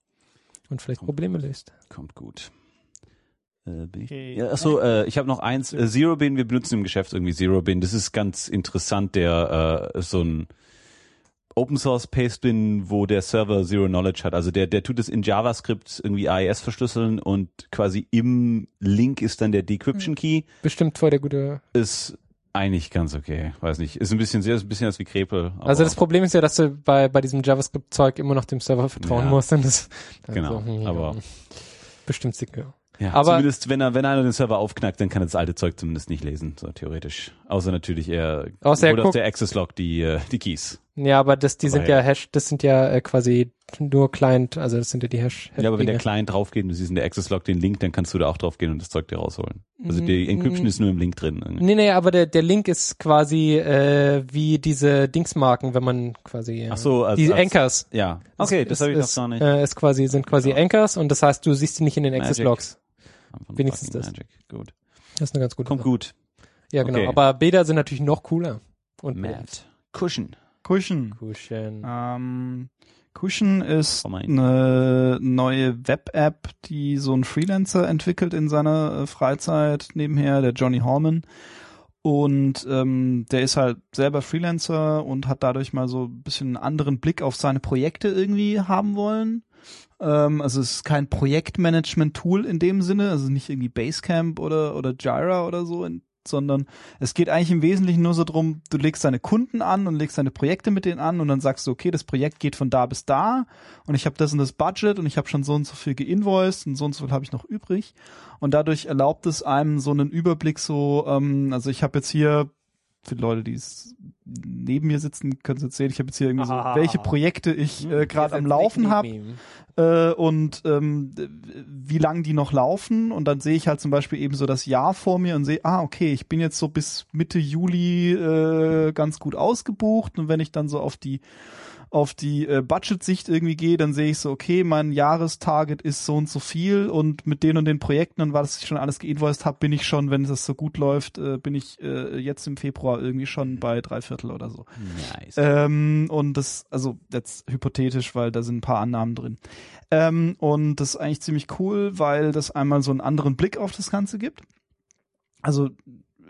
Und vielleicht Probleme löst. kommt gut. Äh, bin ich, Okay. ja, achso, äh, ich habe noch eins. Äh, ZeroBin, wir benutzen im Geschäft irgendwie ZeroBin. Das ist ganz interessant, der äh, so ein Open Source Pastebin, wo der Server Zero Knowledge hat. Also der, der tut es in JavaScript irgendwie A E S verschlüsseln und quasi im Link ist dann der Decryption Key. Bestimmt voll der gute. Ist eigentlich ganz okay. Weiß nicht. Ist ein bisschen sehr, ist ein bisschen als wie Krepel. Aber Also das Problem ist ja, dass du bei bei diesem JavaScript-Zeug immer noch dem Server vertrauen Ja. musst. Und das, Genau, also, hm, aber- bestimmt sicher. ja, aber- zumindest wenn er, wenn einer den Server aufknackt, dann kann er das alte Zeug zumindest nicht lesen, so theoretisch. Außer natürlich er Außer er holt aus guckt- der Access Log die, äh, die Keys. Ja, aber das, die Aber sind ja. ja Hash, das sind ja äh, quasi nur Client, also das sind ja die Hash. Ja, aber wenn der Dinge. Client draufgeht und du siehst in der Access Log den Link, dann kannst du da auch draufgehen und das Zeug dir rausholen. Also die Encryption Mm. ist nur im Link drin. irgendwie. Nee, nee, aber der, der Link ist quasi äh, wie diese Dingsmarken, wenn man quasi äh, Ach so, als, die als, Anchors. Ja, okay, das ist, habe ich ist, noch gar nicht. Äh, ist quasi, sind quasi Ja. Anchors und das heißt, du siehst die nicht in den Access Magic. Logs. Von wenigstens fucking das. Magic. Gut. Das ist eine ganz gute Kommt Sache. gut. Ja, genau. Okay. Aber Beta sind natürlich noch cooler. Und Matt. Cushion. Cushion. Cushion. Ähm, Cushion ist Oh mein. eine neue Web-App, die so ein Freelancer entwickelt in seiner äh, Freizeit nebenher, der Johnny Horman. Und ähm, der ist halt selber Freelancer und hat dadurch mal so ein bisschen einen anderen Blick auf seine Projekte irgendwie haben wollen. Ähm, also es ist kein Projektmanagement-Tool in dem Sinne, also nicht irgendwie Basecamp oder oder Jira oder so, in, sondern es geht eigentlich im Wesentlichen nur so drum, du legst deine Kunden an und legst deine Projekte mit denen an und dann sagst du, okay, das Projekt geht von da bis da und ich habe das und das Budget und ich habe schon so und so viel geinvoiced und so und so viel habe ich noch übrig und dadurch erlaubt es einem so einen Überblick so, ähm, also ich habe jetzt hier, für die Leute, die es neben mir sitzen, können Sie jetzt sehen, ich habe jetzt hier irgendwie so, Ah. welche Projekte ich äh, gerade am Jetzt Laufen nicht habe nehmen. äh, und ähm, wie lang die noch laufen und dann sehe ich halt zum Beispiel eben so das Jahr vor mir und sehe, ah, okay, ich bin jetzt so bis Mitte Juli äh, ganz gut ausgebucht und wenn ich dann so auf die auf die äh, Budget-Sicht irgendwie gehe, dann sehe ich so, okay, mein Jahrestarget ist so und so viel und mit den und den Projekten und was ich schon alles geinvoiced habe, bin ich schon, wenn das so gut läuft, äh, bin ich äh, jetzt im Februar irgendwie schon bei drei Viertel oder so. Nice. Ähm, und das, also jetzt hypothetisch, weil da sind ein paar Annahmen drin. Ähm, und das ist eigentlich ziemlich cool, weil das einmal so einen anderen Blick auf das Ganze gibt. Also äh,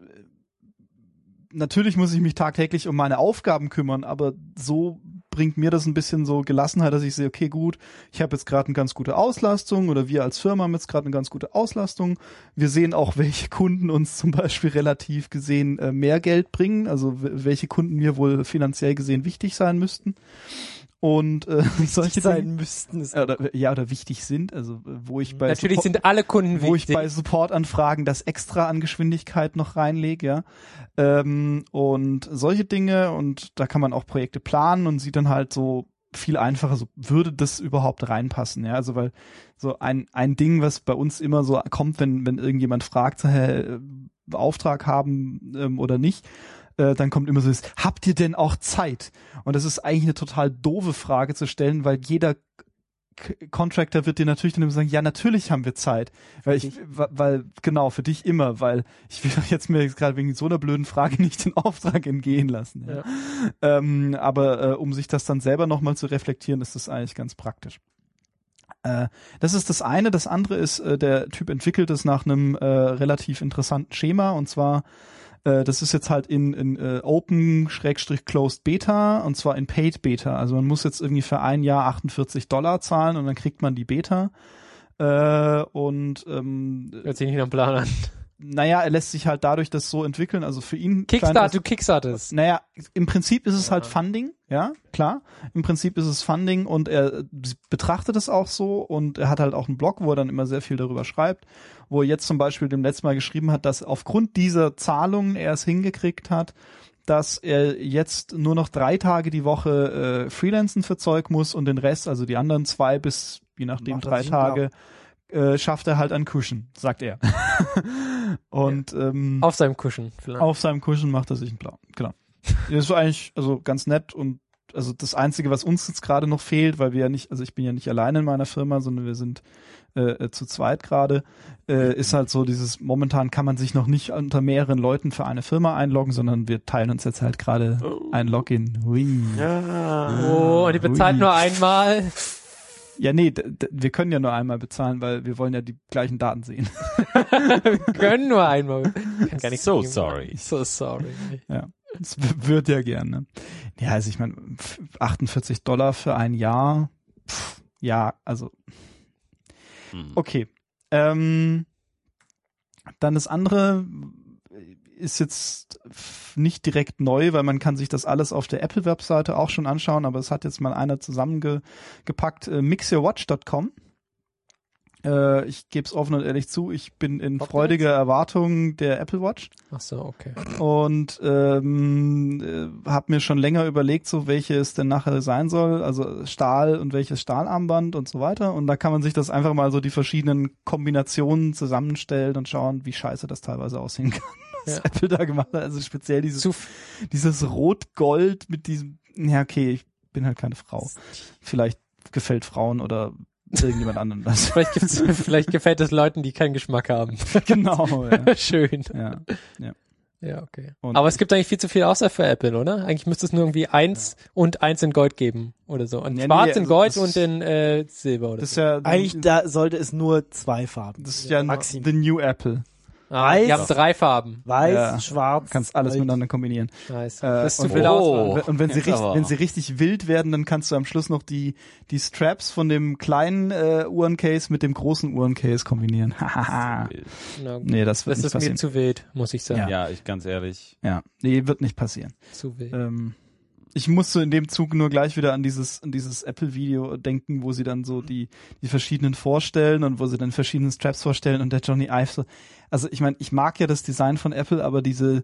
natürlich muss ich mich tagtäglich um meine Aufgaben kümmern, aber so bringt mir das ein bisschen so Gelassenheit, dass ich sehe, okay, gut, ich habe jetzt gerade eine ganz gute Auslastung oder wir als Firma haben jetzt gerade eine ganz gute Auslastung. Wir sehen auch, welche Kunden uns zum Beispiel relativ gesehen äh, mehr Geld bringen, also w- welche Kunden mir wohl finanziell gesehen wichtig sein müssten. Und äh, solche Dinge- sein müssten. Ist ja, oder, ja, oder wichtig sind, also äh, wo ich bei Natürlich Support- sind alle Kunden wo ich wichtig. bei Supportanfragen das extra an Geschwindigkeit noch reinlege, ja. Ähm, und solche Dinge und da kann man auch Projekte planen und sieht dann halt so viel einfacher, so würde das überhaupt reinpassen, ja. Also weil so ein ein Ding, was bei uns immer so kommt, wenn wenn irgendjemand fragt, hä, Auftrag haben ähm, oder nicht, äh, dann kommt immer so das, habt ihr denn auch Zeit? Und das ist eigentlich eine total doofe Frage zu stellen, weil jeder K- Contractor wird dir natürlich dann immer sagen, ja, natürlich haben wir Zeit. Weil ich, wa- weil, genau, für dich immer, weil ich will doch jetzt mir jetzt gerade wegen so einer blöden Frage nicht den Auftrag entgehen lassen. Ja. Ähm, aber äh, um sich das dann selber nochmal zu reflektieren, ist das eigentlich ganz praktisch. Äh, das ist das eine. Das andere ist, äh, der Typ entwickelt es nach einem äh, relativ interessanten Schema, und zwar äh, das ist jetzt halt in, in äh, Open-Closed Beta, und zwar in Paid Beta. Also man muss jetzt irgendwie für ein Jahr achtundvierzig Dollar zahlen und dann kriegt man die Beta. Äh, und ähm, Hört sich nicht nach dem Plan an. naja, er lässt sich halt dadurch das so entwickeln. Also für ihn scheint Kickstart, das- du kickstartest. naja, im Prinzip ist es halt Funding, ja, klar. Im Prinzip ist es Funding, und er betrachtet es auch so, und er hat halt auch einen Blog, wo er dann immer sehr viel darüber schreibt, wo er jetzt zum Beispiel dem letzten Mal geschrieben hat, dass aufgrund dieser Zahlungen er es hingekriegt hat, dass er jetzt nur noch drei Tage die Woche äh, freelancen für Zeug muss, und den Rest, also die anderen zwei bis, je nachdem, Macht er drei sich einen Tage, äh, schafft er halt an Cushion, sagt er. Und ähm, Auf seinem Cushion vielleicht. auf seinem Cushion macht er sich einen Blau. Genau. Das ist eigentlich also ganz nett, und also das Einzige, was uns jetzt gerade noch fehlt, weil wir ja nicht, also ich bin ja nicht alleine in meiner Firma, sondern wir sind äh, zu zweit gerade, äh, ist halt so dieses, momentan kann man sich noch nicht unter mehreren Leuten für eine Firma einloggen, sondern wir teilen uns jetzt halt gerade ein Login. Hui. Oh, und die bezahlt Ui. nur einmal. Ja, nee, d- d- wir können ja nur einmal bezahlen, weil wir wollen ja die gleichen Daten sehen. Wir können nur einmal. Kann gar nicht So geben. sorry. So sorry. Ja, das w- wird ja gerne. Ja, also ich meine, achtundvierzig Dollar für ein Jahr, pff, ja, also Hm. okay. Ähm, dann das andere ist jetzt f- nicht direkt neu, weil man kann sich das alles auf der Apple-Webseite auch schon anschauen, aber es hat jetzt mal einer zusammengepackt, äh, mix your watch dot com. Äh, ich gebe es offen und ehrlich zu, ich bin in Habt ihr freudiger Erwartung der Apple Watch. Ach so, okay. Und ähm, äh, habe mir schon länger überlegt, so welche es denn nachher sein soll, also Stahl und welches Stahlarmband und so weiter. Und da kann man sich das einfach mal so die verschiedenen Kombinationen zusammenstellen und schauen, wie scheiße das teilweise aussehen kann, was Ja. Apple da gemacht hat. Also speziell dieses, Zu dieses Rot-Gold mit diesem, ja okay, ich bin halt keine Frau. Vielleicht gefällt Frauen oder irgendjemand anderem das. Vielleicht, gibt's, vielleicht gefällt es Leuten, die keinen Geschmack haben. Genau, ja. Schön. ja. Ja, okay. Und- Aber es gibt eigentlich viel zu viel außer für Apple, oder? Eigentlich müsste es nur irgendwie eins und eins in Gold geben oder so. Und Ja, schwarz nee, in also Gold das und ist- in äh, Silber oder Das ist so. ja Eigentlich da sollte es nur zwei Farben. das ist ja Maximum. the new Apple. Ah, weiß. die haben drei Farben. Weiß, Ja. schwarz. Kannst alles Gold. miteinander kombinieren. Scheiße. Äh, das ist zu und- viel oh. Auswahl. Und wenn sie Jetzt richtig, aber. wenn sie richtig wild werden, dann kannst du am Schluss noch die die Straps von dem kleinen äh, Uhrencase mit dem großen Uhrencase kombinieren. Hahaha. Na, gut. Nee, das wird das nicht ist passieren. mir zu wild, muss ich sagen. Ja, ich ganz ehrlich. Ja, nee, wird nicht passieren. Zu wild. Ähm, ich musste in dem Zug nur gleich wieder an dieses an dieses Apple-Video denken, wo sie dann so die die verschiedenen vorstellen und wo sie dann verschiedene Straps vorstellen und der Johnny Ive so. Also ich meine, ich mag ja das Design von Apple, aber diese,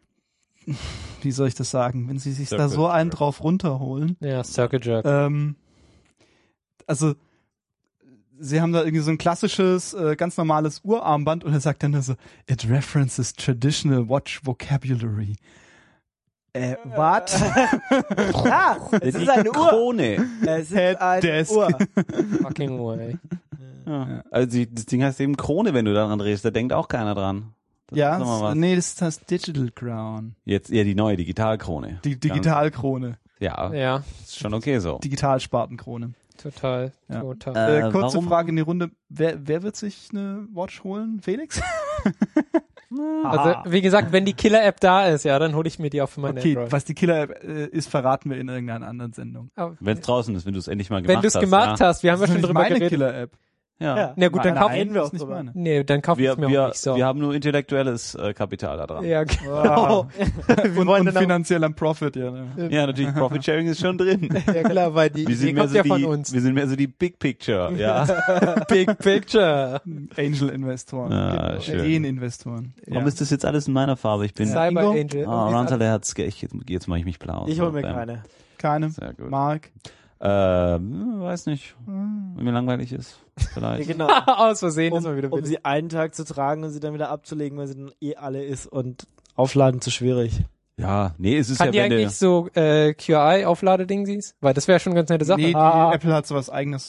wie soll ich das sagen, wenn sie sich da Circle so einen Jerk. drauf runterholen, Ja, Circle Jerk. ähm, also sie haben da irgendwie so ein klassisches, äh, ganz normales Uhrarmband und er sagt dann nur so, it references traditional watch vocabulary. Äh, what? Ja, es ist eine Uhr. Krone. Es ist Head eine Desk. Uhr. Fucking way. Ja. Also die, das Ding heißt eben Krone, wenn du daran drehst. Da denkt auch keiner dran. Das Ja, ist noch mal was. nee, das ist das Digital Crown. Jetzt eher die neue Digitalkrone. Die Digitalkrone. Ja, Ja, ist schon okay so. Digitalspartenkrone. total, Ja. total. Äh, Äh, kurze warum- Frage in die Runde. Wer, wer wird sich eine Watch holen? Felix? Also, wie gesagt, wenn die Killer-App da ist, ja, dann hole ich mir die auch für mein Okay, Android. was die Killer-App äh, ist, verraten wir in irgendeiner anderen Sendung. Aber Wenn es draußen ist, wenn du es endlich mal gemacht wenn du es hast. gemacht ja. hast, wir haben ja Das ist schon nicht drüber meine geredet. Killer-App. Ja. Ja. Na gut, dann Meine kauf eigene reden wir ist auch nicht drüber. meine. Nee, dann kauf ich Wir, es mir auch wir, nicht so. wir haben nur intellektuelles äh, Kapital da dran. ja, Wow. und wollen und dann auch- finanzieller Profit, ja. Ne? Ja, natürlich, Profit Sharing ist schon drin. ja klar, weil die, Wir die sind, mehr kommt so ja die, von uns. wir sind mehr so die Big Picture, ja. Big Picture. Angel-Investoren. Ah, Genau. schön. Ehreninvestoren. Warum Ja. ist das jetzt alles in meiner Farbe? Ich bin, Cyber Ingo? Angel. ah, Rantal, der hat's, ich, jetzt, jetzt mache ich mich blau. Ich hole mir Bam. keine. Keine. Sehr gut. Mark. Ähm, weiß nicht, wenn mir langweilig ist, Ja, vielleicht. genau. Aus Versehen ist Um, mal wieder um billig. sie einen Tag zu tragen und sie dann wieder abzulegen, weil sie dann eh alle ist und aufladen zu schwierig. Ja, nee, es ist Kann ja, die wenn eigentlich du, so äh, Q I-Aufladeding siehst? Weil das wäre schon eine ganz nette Sache. Nee, die Ah. Apple hat sowas eigenes.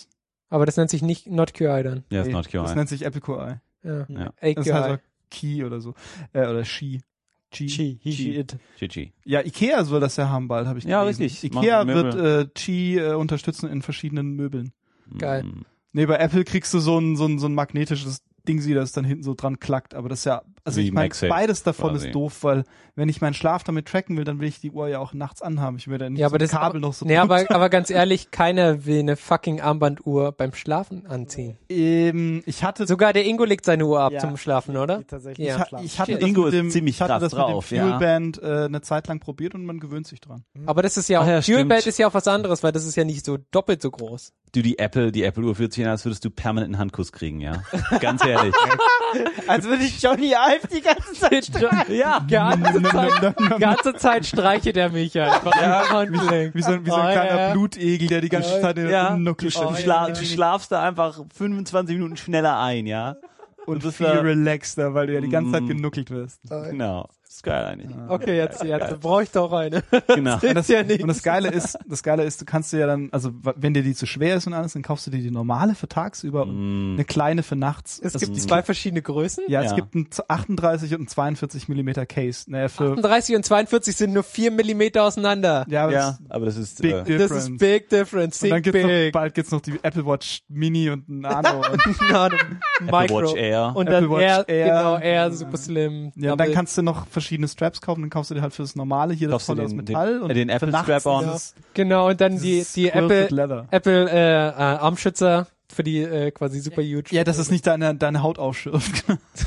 Aber das nennt sich nicht Not Q I dann. Ja, ist Nee, not Q I. Das nennt sich Apple Q I. Ja. Ja. A Das Q I. heißt auch Key oder so. Äh, oder She. G. She, he, she, it. G G. Ja, Ikea soll das ja haben bald, habe ich Ja, gelesen. richtig. Ikea Machen wird Möbel. äh, Qi äh, unterstützen in verschiedenen Möbeln. Geil. Mm. Nee, bei Apple kriegst du so ein, so ein, so ein magnetisches Ding, sie das dann hinten so dran klackt. Aber das ist ja, also Wie ich meine, MagSafe beides davon quasi. ist doof, weil wenn ich meinen Schlaf damit tracken will, dann will ich die Uhr ja auch nachts anhaben. Ich will da nicht Ja, so aber ein das Kabel noch so Nee, aber, aber ganz ehrlich, keiner will eine fucking Armbanduhr beim Schlafen anziehen. ähm, ich hatte Sogar der Ingo legt seine Uhr ab Ja. zum Schlafen, oder? Die tatsächlich Ja. Ich, ha- schlafen. ich hatte Shit. das Ingo mit ist dem, ziemlich ich hatte krass das drauf, mit dem ja. Fuelband äh, eine Zeit lang probiert und man gewöhnt sich dran. Aber das ist ja auch, Ach ja, Fuelband stimmt. ist ja auch was anderes, weil das ist ja nicht so doppelt so groß. Du, die Apple, die Apple Uhr fühlt sich an, als würdest du permanent einen Handkuss kriegen, ja? Ganz ehrlich. Als würde ich Johnny Ive die ganze Zeit Ja, ganze Zeit, ganze Zeit streichelt er mich einfach. Ja, Handgelenk. Wie so, ein- wie so ein Oh, kleiner ja. Blutegel, der die ganze Ja. Zeit in Ja, den du, Nuckel du, Oh, schlägt. schla ja. du schlafst da einfach fünfundzwanzig Minuten schneller ein, ja? Und bist viel da- relaxter, weil du ja die ganze Zeit Mm. genuckelt wirst. Genau. Ist geil eigentlich. Okay, jetzt, jetzt brauche ich doch eine. Genau. Und das, ja nichts. und das Geile ist, das Geile ist, du kannst dir ja dann, also w- wenn dir die zu schwer ist und alles, dann kaufst du dir die normale für tagsüber und Mm. eine kleine für nachts. Es Das- gibt zwei verschiedene Größen. ja, es Ja. gibt einen achtunddreißig und einen zweiundvierzig Millimeter Case. Naja, für, achtunddreißig und zweiundvierzig sind nur vier Millimeter auseinander. ja, aber Ja, das, aber das ist, Big äh, Difference. Das ist big difference, Und dann big gibt's noch, big. bald gibt's noch die Apple Watch Mini und ein Nano. und, Na, Micro. Watch Air. Und dann Apple Watch Air, Air. genau, Air, super slim. ja, und dann kannst du noch verschiedene Straps kaufen, dann kaufst du dir halt fürs normale hier das Kaufst du voll aus den- Metall den- und äh, den für Apple nachts Strap-on. dieses- Genau, und dann die, dieses die Quilted Apple, Leather. Apple, äh, äh, Armschützer für die, äh, quasi super huge. Ja, dass es nicht deine, deine Haut ausschürft.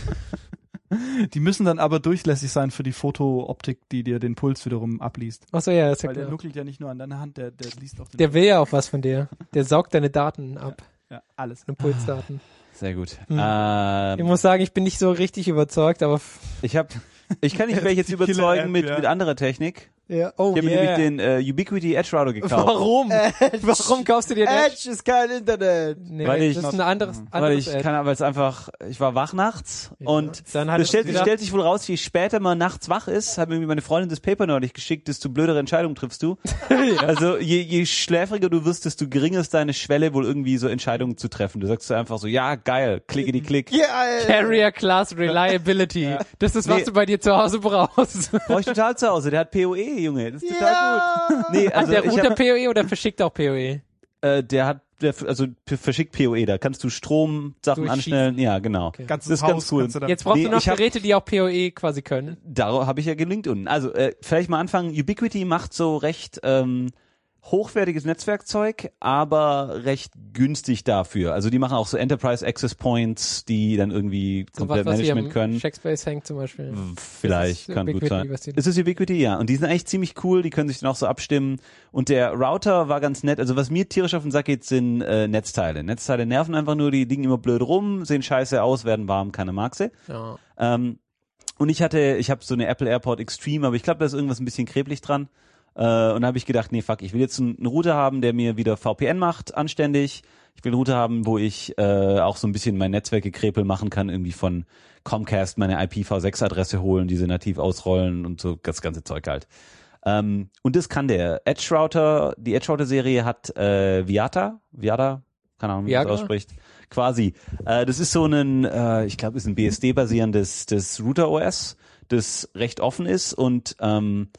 Die müssen dann aber durchlässig sein für die Fotooptik, die dir den Puls wiederum abliest. Achso, ja, ist ja Weil der klar. nuckelt ja nicht nur an deiner Hand, der, der liest auch den Der will ja auch was von dir. Der saugt deine Daten ab. ja, alles. Impulsdaten. sehr gut. Hm. Ich Ähm, muss sagen, ich bin nicht so richtig überzeugt, aber f- ich hab, ich kann dich vielleicht jetzt Die überzeugen Killer-App, mit, ja. mit anderer Technik. ja, oh Ich habe mir yeah. nämlich den äh, Ubiquiti Edge Router gekauft. Warum? Warum kaufst du dir den? Edge ist kein Internet. Nee, Weil ich das noch- ist ein anderes, Weil anderes ich Ad. kann, weil es einfach, ich war wach nachts Ja. und Dann hat das es stellt, gedacht- stellt sich wohl raus, je später man nachts wach ist, hat mir irgendwie meine Freundin das Paper neulich geschickt, desto blödere Entscheidungen triffst du. Also je, je schläfriger du wirst, desto geringer ist deine Schwelle, wohl irgendwie so Entscheidungen zu treffen. Du sagst so einfach so, ja, geil, klicke die Klick. Ja, Alter. Carrier Class Reliability. Das ist, was Nee. du bei dir zu Hause brauchst. Brauch ich total zu Hause, der hat P O E, Junge, das ist total Ja. gut. Nee, also der ich Router hab, P O E oder verschickt auch P O E? äh, der hat, der, also p- verschickt P O E, da kannst du Stromsachen Durchschießen. anstellen, ja, genau. Ganzes Das ist Haus ganz cool. kannst du dann- Jetzt brauchst Nee, du noch ich hab- Geräte, die auch P O E quasi können. Darauf habe ich ja gelinkt unten. Also äh, vielleicht mal anfangen. Ubiquiti macht so recht ähm, hochwertiges Netzwerkzeug, aber recht günstig dafür. Also die machen auch so Enterprise Access Points, die dann irgendwie So komplett was, was hier Management am können. Checkspace hängt zum Beispiel. Vielleicht, Das ist kann gut Ubiquiti, sein. was die- Ist es Ubiquiti? Ja. Und die sind eigentlich ziemlich cool, die können sich dann auch so abstimmen. Und der Router war ganz nett. Also was mir tierisch auf den Sack geht, sind äh, Netzteile. Netzteile nerven einfach nur, die liegen immer blöd rum, sehen scheiße aus, werden warm, keine mag sie. Ja. Ähm, und ich hatte, ich habe so eine Apple AirPod Extreme, aber ich glaube, da ist irgendwas ein bisschen kreblich dran. Äh, und da habe ich gedacht, nee, fuck, ich will jetzt einen, einen Router haben, der mir wieder V P N macht, anständig. Ich will einen Router haben, wo ich äh, auch so ein bisschen mein Netzwerkgekrepel machen kann, irgendwie von Comcast meine I P v sechs Adresse holen, diese nativ ausrollen und so das ganze Zeug halt. Ähm, und das kann der Edge Router, die Edge Router Serie hat äh, Viata, Viata, keine Ahnung, wie man das Viagra? ausspricht. Quasi. Äh, das ist so ein, äh, ich glaube, ist ein B S D-basierendes das Router O S, das recht offen ist und ähm,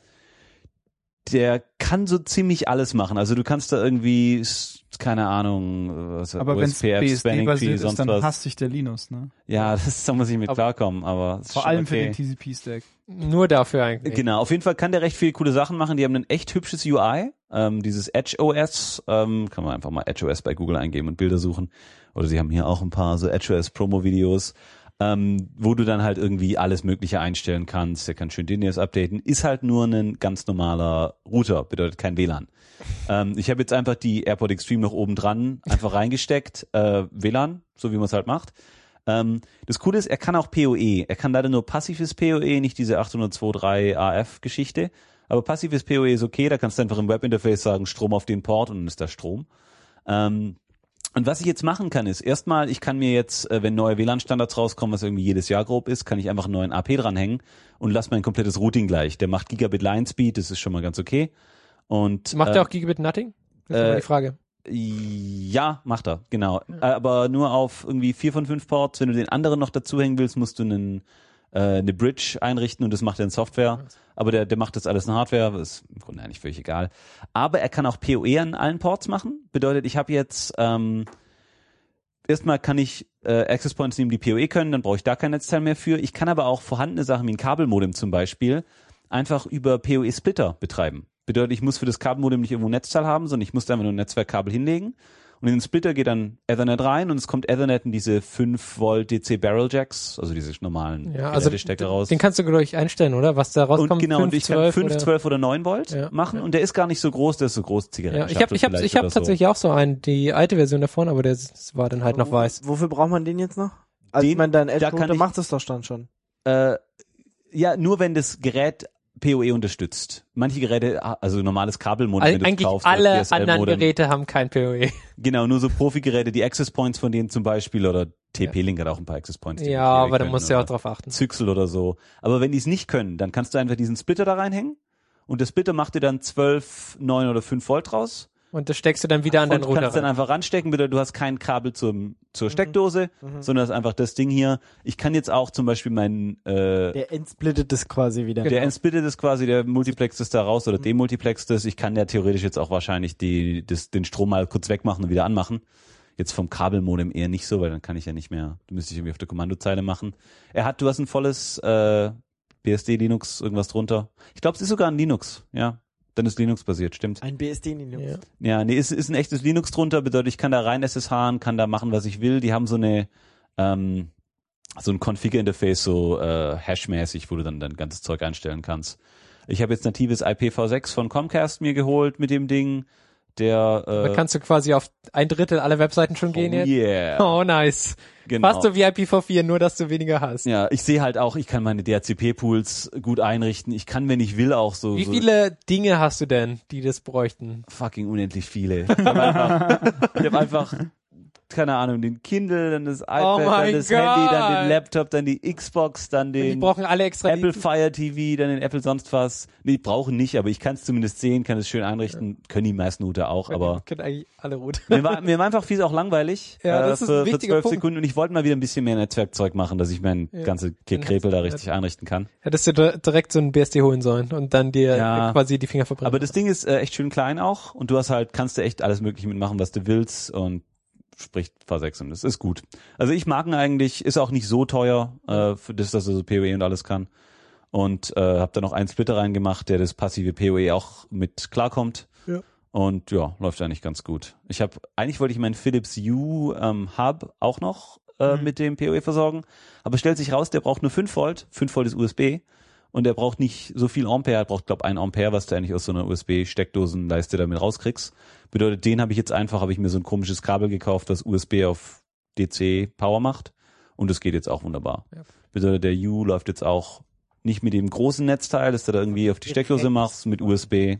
der kann so ziemlich alles machen. Also du kannst da irgendwie, s- keine Ahnung, was, Aber wenn O es S P F, B S Spanning Tree, D-basiert ist, sonst dann was. hasst sich der Linus, ne? Ja, das da muss ich mit Aber- klarkommen, aber es ist Vor schon allem für okay. den T C P-Stack. Nur dafür eigentlich. Genau, auf jeden Fall kann der recht viele coole Sachen machen. Die haben ein echt hübsches U I. Ähm, dieses Edge O S, ähm, kann man einfach mal Edge O S bei Google eingeben und Bilder suchen. Oder sie haben hier auch ein paar so Edge O S Promo-Videos, ähm, wo du dann halt irgendwie alles Mögliche einstellen kannst. Der kann schön D N S updaten. Ist halt nur ein ganz normaler Router, bedeutet kein W L A N. ähm, ich habe jetzt einfach die AirPod Extreme noch oben dran einfach reingesteckt. Äh, W L A N, so wie man es halt macht. Ähm, das Coole ist, er kann auch P O E. Er kann leider nur passives P O E, nicht diese achthundertzweiundzwanzig A F-Geschichte. Aber passives P O E ist okay, da kannst du einfach im Webinterface sagen, Strom auf den Port und dann ist da Strom. Ähm, und was ich jetzt machen kann, ist erstmal, ich kann mir jetzt, äh, wenn neue W L A N-Standards rauskommen, was irgendwie jedes Jahr grob ist, kann ich einfach einen neuen A P dranhängen und lasse mein komplettes Routing gleich. Der macht Gigabit Line Speed, das ist schon mal ganz okay. Und Macht äh, der auch Gigabit Nothing? Das ist äh, aber die Frage. Ja, macht er, genau. Ja. Aber nur auf irgendwie vier von fünf Ports. Wenn du den anderen noch dazuhängen willst, musst du einen, äh, eine Bridge einrichten und das macht er in Software. Aber der, der macht das alles in Hardware, ist im Grunde eigentlich völlig egal. Aber er kann auch P O E an allen Ports machen. Bedeutet, ich habe jetzt, ähm, erstmal kann ich äh, Access Points nehmen, die P O E können, dann brauche ich da kein Netzteil mehr für. Ich kann aber auch vorhandene Sachen wie ein Kabelmodem zum Beispiel einfach über P O E-Splitter betreiben. Bedeutet, ich muss für das Kabelmodem nicht irgendwo ein Netzteil haben, sondern ich muss da einfach nur ein Netzwerkkabel hinlegen. Und in den Splitter geht dann Ethernet rein und es kommt Ethernet in diese fünf Volt D C Barrel Jacks, also diese normalen ja, also Stecker raus. Den kannst du glaube ich einstellen, oder? Was da rauskommt. Und genau, fünf, und ich kann fünf, zwölf oder neun Volt ja, machen ja. und der ist gar nicht so groß, der ist so groß Zigaretten. Ja, ich habe ich hab, ich hab tatsächlich so. auch so einen, die alte Version davon, aber der war dann halt aber noch weiß. Wofür braucht man den jetzt noch? Also Den, ich meine, dein Edge-Router ich, macht das doch dann schon. Äh, ja, nur wenn das Gerät P O E unterstützt. Manche Geräte, also normales Kabelmodem, All, wenn du eigentlich kaufst, alle anderen Geräte haben kein P O E. Genau, nur so Profi-Geräte, die Access Points von denen zum Beispiel oder T P-Link hat auch ein paar Access Points. Ja, aber da musst du ja auch drauf achten. Zyxel oder so. Aber wenn die es nicht können, dann kannst du einfach diesen Splitter da reinhängen und der Splitter macht dir dann zwölf, neun oder fünf Volt raus. Und das steckst du dann wieder an deinen Router. Du kannst dann einfach ranstecken, bitte. Du hast kein Kabel zum, zur Steckdose, mhm. sondern das ist einfach das Ding hier. Ich kann jetzt auch zum Beispiel meinen, äh, der entsplittet das quasi wieder. Der entsplittet das quasi, der multiplext das da raus oder mhm. demultiplext das. Ich kann ja theoretisch jetzt auch wahrscheinlich die, das, den Strom mal kurz wegmachen und wieder anmachen. Jetzt vom Kabelmodem eher nicht so, weil dann kann ich ja nicht mehr, du müsste ich irgendwie auf der Kommandozeile machen. Er hat, du hast ein volles, äh, B S D Linux, irgendwas drunter. Ich glaube, es ist sogar ein Linux, ja. Dann ist Linux basiert, stimmt. Ein B S D Linux. Ja, ja nee, ist, ist ein echtes Linux drunter, bedeutet, ich kann da rein S S H, kann da machen, was ich will. Die haben so eine, ähm, so ein Config-Interface, so äh, Hash-mäßig, wo du dann dein ganzes Zeug einstellen kannst. Ich habe jetzt natives I P v sechs von Comcast mir geholt mit dem Ding. Der, äh, da kannst du quasi auf ein Drittel aller Webseiten schon oh gehen jetzt. Yeah. Oh, nice. Genau. Fast so wie I P v vier, nur dass du weniger hast. Ja, ich sehe halt auch, ich kann meine D H C P-Pools gut einrichten. Ich kann, wenn ich will, auch so... Wie so viele Dinge hast du denn, die das bräuchten? Fucking unendlich viele. Ich habe einfach, ich hab einfach, keine Ahnung, den Kindle, dann das iPad, Oh dann das God. Handy, dann den Laptop, dann die Xbox, dann den Die brauchen alle extra Apple Fire T V, dann den Apple sonst was. Nee, brauchen nicht, aber ich kann es zumindest sehen, kann es schön einrichten. Ja. Können die meisten Router auch, aber... Können eigentlich alle Router. Mir war, mir war einfach viel auch langweilig ja, das äh, ist für, ein für wichtiger zwölf Punkt. Sekunden und ich wollte mal wieder ein bisschen mehr Netzwerkzeug machen, dass ich mein Ja. ganze Gekrepel da richtig einrichten kann. Hättest du direkt so ein B S D holen sollen und dann dir Ja. quasi die Finger verbrennen. Aber das Ding ist äh, echt schön klein auch und du hast halt, kannst du echt alles mögliche mitmachen, was du willst und spricht V sechs und das ist gut. Also ich mag ihn eigentlich, ist auch nicht so teuer, äh, für das, dass er so P O E und alles kann. Und äh, habe da noch einen Splitter reingemacht, der das passive P O E auch mit klarkommt. Ja. Und ja, läuft eigentlich ganz gut. Ich habe, eigentlich wollte ich meinen Philips Hue ähm, Hub auch noch äh, mhm. mit dem P O E versorgen, aber stellt sich raus, der braucht nur fünf Volt, fünf Volt ist U S B und der braucht nicht so viel Ampere, er braucht glaube ein Ampere, was du eigentlich aus so einer U S B-Steckdosenleiste damit rauskriegst. Bedeutet, den habe ich jetzt einfach, habe ich mir so ein komisches Kabel gekauft, das U S B auf D C Power macht und das geht jetzt auch wunderbar. Ja. Bedeutet, der Hue läuft jetzt auch nicht mit dem großen Netzteil, das du da irgendwie auf die Steckdose machst, mit U S B.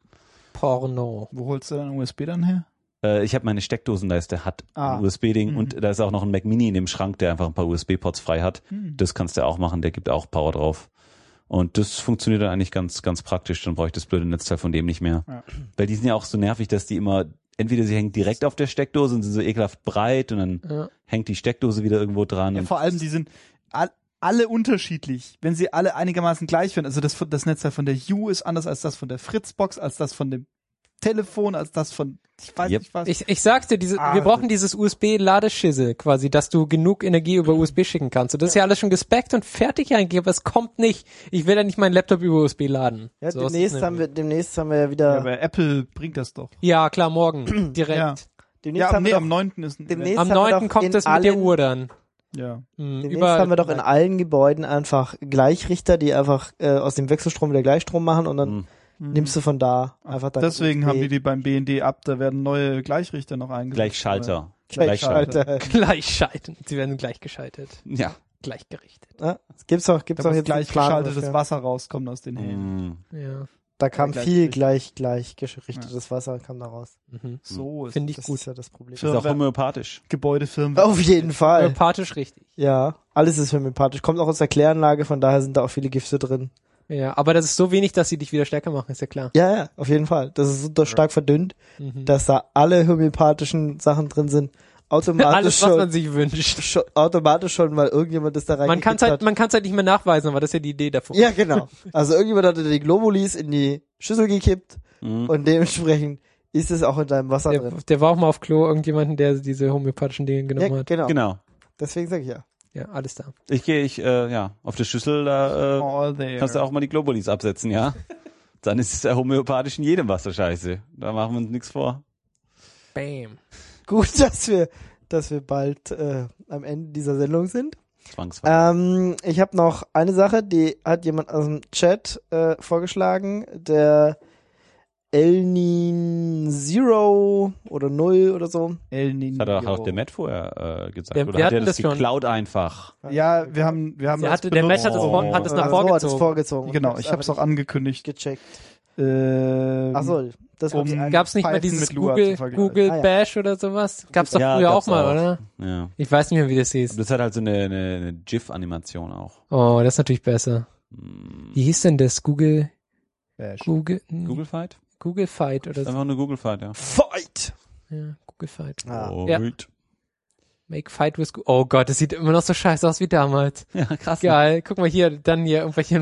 Porno. Wo holst du dein U S B dann her? Äh, ich habe meine Steckdosenleiste, hat ah. ein U S B-Ding mhm. und da ist auch noch ein Mac Mini in dem Schrank, der einfach ein paar U S B-Ports frei hat. Mhm. Das kannst du auch machen, der gibt auch Power drauf. Und das funktioniert dann eigentlich ganz, ganz praktisch. Dann brauche ich das blöde Netzteil von dem nicht mehr. Ja. Weil die sind ja auch so nervig, dass die immer, entweder sie hängen direkt auf der Steckdose und sind so ekelhaft breit und dann ja. hängt die Steckdose wieder irgendwo dran. Ja, und vor allem, die sind all, alle unterschiedlich. Wenn sie alle einigermaßen gleich werden, also das, das Netzteil von der Hue ist anders als das von der Fritzbox, als das von dem Telefon, als das von, ich weiß yep. nicht was. Ich, ich sag's dir, diese, ah, wir brauchen dieses U S B-Ladeschissel quasi, dass du genug Energie über U S B schicken kannst. Und das ist ja alles schon gespeckt und fertig eigentlich, aber es kommt nicht. Ich will ja nicht meinen Laptop über U S B laden. Ja, so demnächst haben wir, demnächst haben wir ja wieder. Ja, aber Apple bringt das doch. Ja, klar, morgen. Direkt. Ja, demnächst ja haben nee, wir doch, am neunten ist ein demnächst Am haben wir neunten kommt das mit der Uhr dann. Ja. Mhm, demnächst überall. haben wir doch in allen Gebäuden einfach Gleichrichter, die einfach äh, aus dem Wechselstrom wieder Gleichstrom machen und dann Mhm. nimmst du von da einfach dein Deswegen U S B. haben die die beim B N D ab, da werden neue Gleichrichter noch eingesetzt. Gleichschalter. Gleichschalter. Gleichschalten. Sie werden gleichgeschaltet. Ja. Gleichgerichtet. Ja, gibt's doch, gibt's Da doch muss jetzt gleichgeschaltetes Plan, Wasser rauskommen aus den Hähnen. Mm. Ja. Da kam gleich viel richtig. gleich, gleich gerichtetes Wasser kam da raus. Mhm. So ist Finde ich Das gut. ist ja das Problem. Ist auch homöopathisch. Gebäudefirmen. Auf jeden Fall. Empathisch richtig. Ja, alles ist homöopathisch. Kommt auch aus der Kläranlage, von daher sind da auch viele Gifte drin. Ja, aber das ist so wenig, dass sie dich wieder stärker machen, ist ja klar. Ja, ja, auf jeden Fall. Das ist so stark verdünnt, Mhm. dass da alle homöopathischen Sachen drin sind. Automatisch Alles, was schon, man sich wünscht. schon, automatisch schon, weil irgendjemand das da rein Man kann es halt, man kann's halt nicht mehr nachweisen, aber das ist ja die Idee davon. Ja, genau. Also irgendjemand hatte die Globulis in die Schüssel gekippt Mhm. und dementsprechend ist es auch in deinem Wasser Der, drin. der war auch mal auf Klo, irgendjemanden, der diese homöopathischen Dinge genommen Ja, hat. genau. Genau. Deswegen sag ich ja. Ja, alles da. Ich gehe, ich, äh, ja, auf der Schüssel, da äh, All there. kannst du auch mal die Globulis absetzen, ja? Dann ist es ja homöopathisch in jedem Wasser scheiße. Da machen wir uns nichts vor. Bam. Gut, dass wir, dass wir bald äh, am Ende dieser Sendung sind. Zwangsweise. Ähm, ich habe noch eine Sache, die hat jemand aus dem Chat äh, vorgeschlagen. Der Elnin Zero oder Null oder so. El Das Niño. hat auch, auch der Matt vorher äh, gesagt. Wir- Oder wir hat er hatten das das schon. geklaut einfach? Ja, wir haben, wir haben Der das hatte- der benutzt. Matt hat es vor- hat es nach Äh, so hat es vorgezogen. vorgezogen. Genau, ich habe es auch angekündigt. gecheckt. Ähm, Ach so, das war um- die eine. Gab's nicht mal Python dieses mit Lua Google, zu vergleichen. Google Ah, ja. Bash oder sowas? Gab's doch Ja, früher auch gab's mal, auch. oder? Ja. Ich weiß nicht mehr, wie das hieß. Das hat halt so eine, eine, eine GIF-Animation auch. Oh, das ist natürlich besser. Hm. Wie hieß denn das? Google, Bash. Google, Google Fight? Google Fight oder Das ist so? einfach nur Google Fight, ja. Fight! Ja, Google Fight. Ah. Ja. Make Fight with Google. Oh Gott, das sieht immer noch so scheiße aus wie damals. Ja, krass. Geil. Guck mal hier, dann hier irgendwelche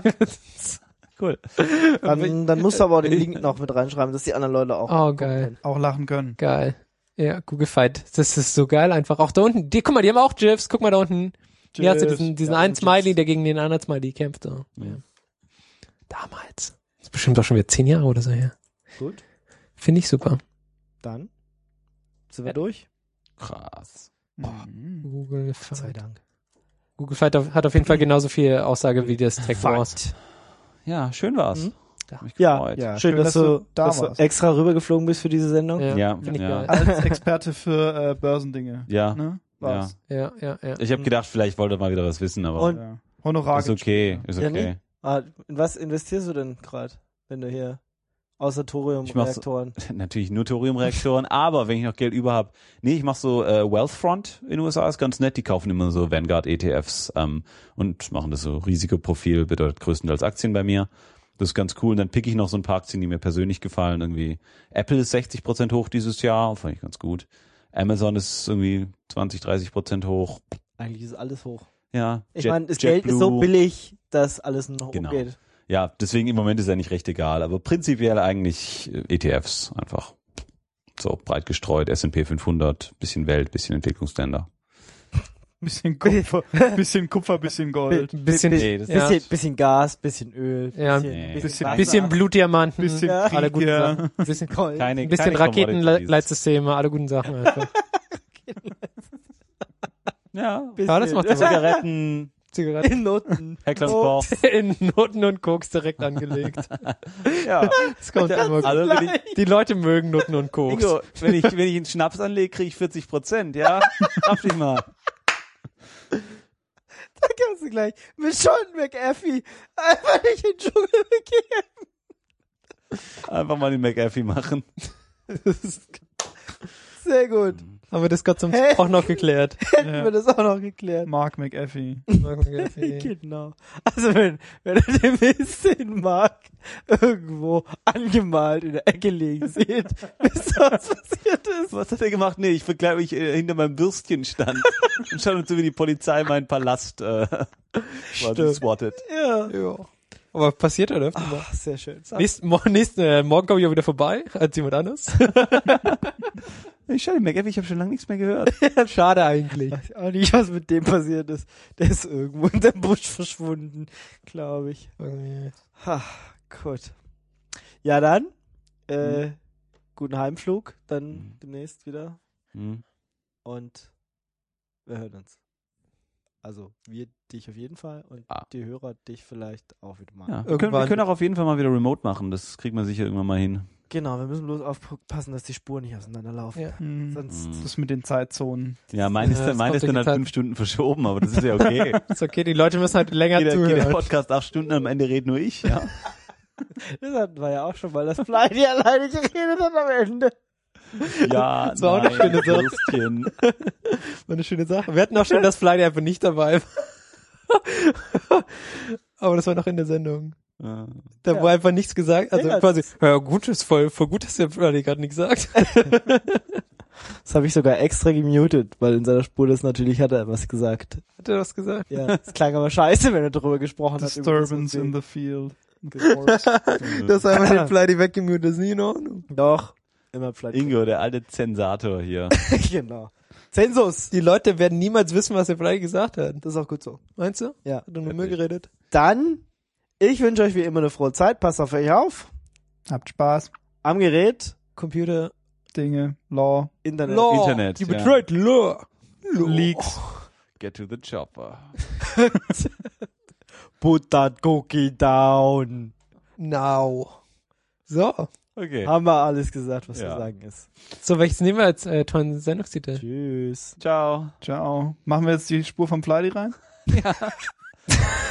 Cool. Dann, dann musst du aber auch den Link noch mit reinschreiben, dass die anderen Leute auch. Oh, geil. Auch lachen können. Geil. Ja, Google Fight. Das ist so geil einfach. Auch da unten. Die, guck mal, die haben auch GIFs. Guck mal da unten. Hier hast du diesen, diesen Ja, einen GIFs. Smiley, der gegen den anderen Smiley kämpft. So. Ja. Ja. Damals. Das ist bestimmt auch schon wieder zehn Jahre oder so her. Gut. Finde ich super. Dann sind wir Ja. durch. Krass. Mhm. Google Sei Fight. Dank. Google Fight auf- hat auf jeden Fall genauso viel Aussage wie das Tech Wars. Ja, schön war's. Mhm. Hab mich Ja, gefreut. Ja, schön, dass, du, da dass du warst. extra rübergeflogen bist für diese Sendung. Ja, Ja, finde ich ja. geil. Als Experte für äh, Börsendinge. Ja, Ne? ja. War's. Ja, ja, ja. Ich habe gedacht, vielleicht wollt ihr mal wieder was wissen, aber Und- Ja. Honorar. ist okay, ist Ja, okay. Ah, in was investierst du denn gerade, wenn du hier außer Ich mach's- Thorium-Reaktoren? Natürlich nur Thoriumreaktoren, aber wenn ich noch Geld über habe, nee, ich mache so äh, Wealthfront in den U S A, ist ganz nett, die kaufen immer so Vanguard-E T Fs ähm, und machen das so Risikoprofil, bedeutet größtenteils Aktien bei mir. Das ist ganz cool. Und dann pick ich noch so ein paar Aktien, die mir persönlich gefallen. Irgendwie Apple ist sechzig Prozent hoch dieses Jahr, fand ich ganz gut. Amazon ist irgendwie zwanzig, dreißig Prozent hoch. Eigentlich ist alles hoch. Ja, Ich Jet- meine, das Geld ist so JetBlue. billig, dass alles noch Genau. umgeht. Ja, deswegen im Moment ist ja nicht recht egal, aber prinzipiell eigentlich äh, E T Fs einfach. So breit gestreut, S und P fünfhundert, bisschen Welt, bisschen Entwicklungsländer. Bisschen Kupfer, bisschen Kupfer, bisschen Gold. Ein bisschen, Nee, das ja, Bisschen, bisschen Gas, bisschen Öl, Ja. bisschen, Nee. bisschen, Wasser. bisschen Blutdiamanten, Bisschen Ja. alle guten Krieg, ja. Sachen. Ein bisschen, Gold. keine, ein bisschen keine Commodities. Raketenleitsysteme, alle guten Sachen einfach. Ja, Ja, das macht Sinn. Zigaretten, Zigaretten in Noten. Hecklersport. in Noten und Koks direkt angelegt. Ja, Das kommt immer gut. also wenn ich, Die Leute mögen Nutten und Koks. Ingo, wenn ich, wenn ich einen Schnaps anlege, kriege ich vierzig Prozent, ja? Schaff dich mal. Da kannst du gleich mit Sean McAfee einfach nicht in den Dschungel begeben. Einfach mal den McAfee machen. Sehr gut. Haben wir das gerade zum Hä? auch noch geklärt. Hätten Ja. wir das auch noch geklärt. Mark McAfee. Genau. Also wenn, wenn ihr den Mist in Mark irgendwo angemalt in der Ecke liegen seht, wisst ihr, was passiert ist? Was hat er gemacht? Nee, ich vergleiche mich äh, hinter meinem Bürstchen stand und schaut so wie die Polizei meinen Palast äh, quasi Stimmt. swattet. Ja. Ja. Aber passiert halt öfter mal. Ach, sehr schön. Nächsten, morgen, nächsten, äh, morgen komme ich auch wieder vorbei, als jemand anderes. Ich schau den McAfee, ich habe schon lange nichts mehr gehört. Schade eigentlich. Ich weiß auch nicht, was mit dem passiert ist. Der ist irgendwo in der Busch verschwunden, glaube ich. Ha, gut. Ja, dann, äh, Mhm. guten Heimflug, dann Mhm. demnächst wieder Hm. und wir hören uns. Also, wir dich auf jeden Fall und Ah. die Hörer dich vielleicht auch wieder mal. Ja, wir, können, wir können auch auf jeden Fall mal wieder remote machen. Das kriegt man sicher irgendwann mal hin. Genau, wir müssen bloß aufpassen, dass die Spuren nicht auseinanderlaufen. Ja. Hm. Sonst, Hm. Das mit den Zeitzonen. Ja, meine ist, Ja, dann, das meine kommt ist dann durch halt die fünf Stunden verschoben, aber das ist ja okay. Ist okay, die Leute müssen halt länger Jeder, jeder zuhören. Podcast acht Stunden, am Ende redet nur ich, ja. das hatten wir ja auch schon mal, dass Fly die alleine geredet hat am Ende. Ja, Das war auch eine nein, schöne Sache. Würstchen. War eine schöne Sache. Wir hatten auch schon das Fly einfach nicht dabei. Aber das war noch in der Sendung. Ja. Da Ja. wurde einfach nichts gesagt. Also Ja, quasi, ja gut, ist voll, voll gut, dass der Freddy gerade nichts sagt. Das habe ich sogar extra gemutet, weil in seiner Spur das natürlich hat er was gesagt. Hat er das gesagt? Ja, es klang aber scheiße, wenn er darüber gesprochen hat. Disturbance in the field. Das einfach den Freddy weggemutet, ist nie in Ordnung. Doch, immer vielleicht. Ingo, der alte Zensator hier. Genau. Zensus. Die Leute werden niemals wissen, was der Freddy gesagt hat. Das ist auch gut so. Meinst du? Ja. Hat er nur Müll geredet? Dann, ich wünsche euch wie immer eine frohe Zeit. Passt auf euch auf. Habt Spaß. Am Gerät, Computer. Dinge, Law, Internet. Law. Internet, You ja. betrayed law. Leaks. Get to the chopper. Put that cookie down. Now. So. Okay. Haben wir alles gesagt, was Ja. zu sagen ist. So, welches nehmen wir als äh, tollen Sendungstitel? Tschüss. Ciao. Ciao. Machen wir jetzt die Spur vom Flydy rein? Ja.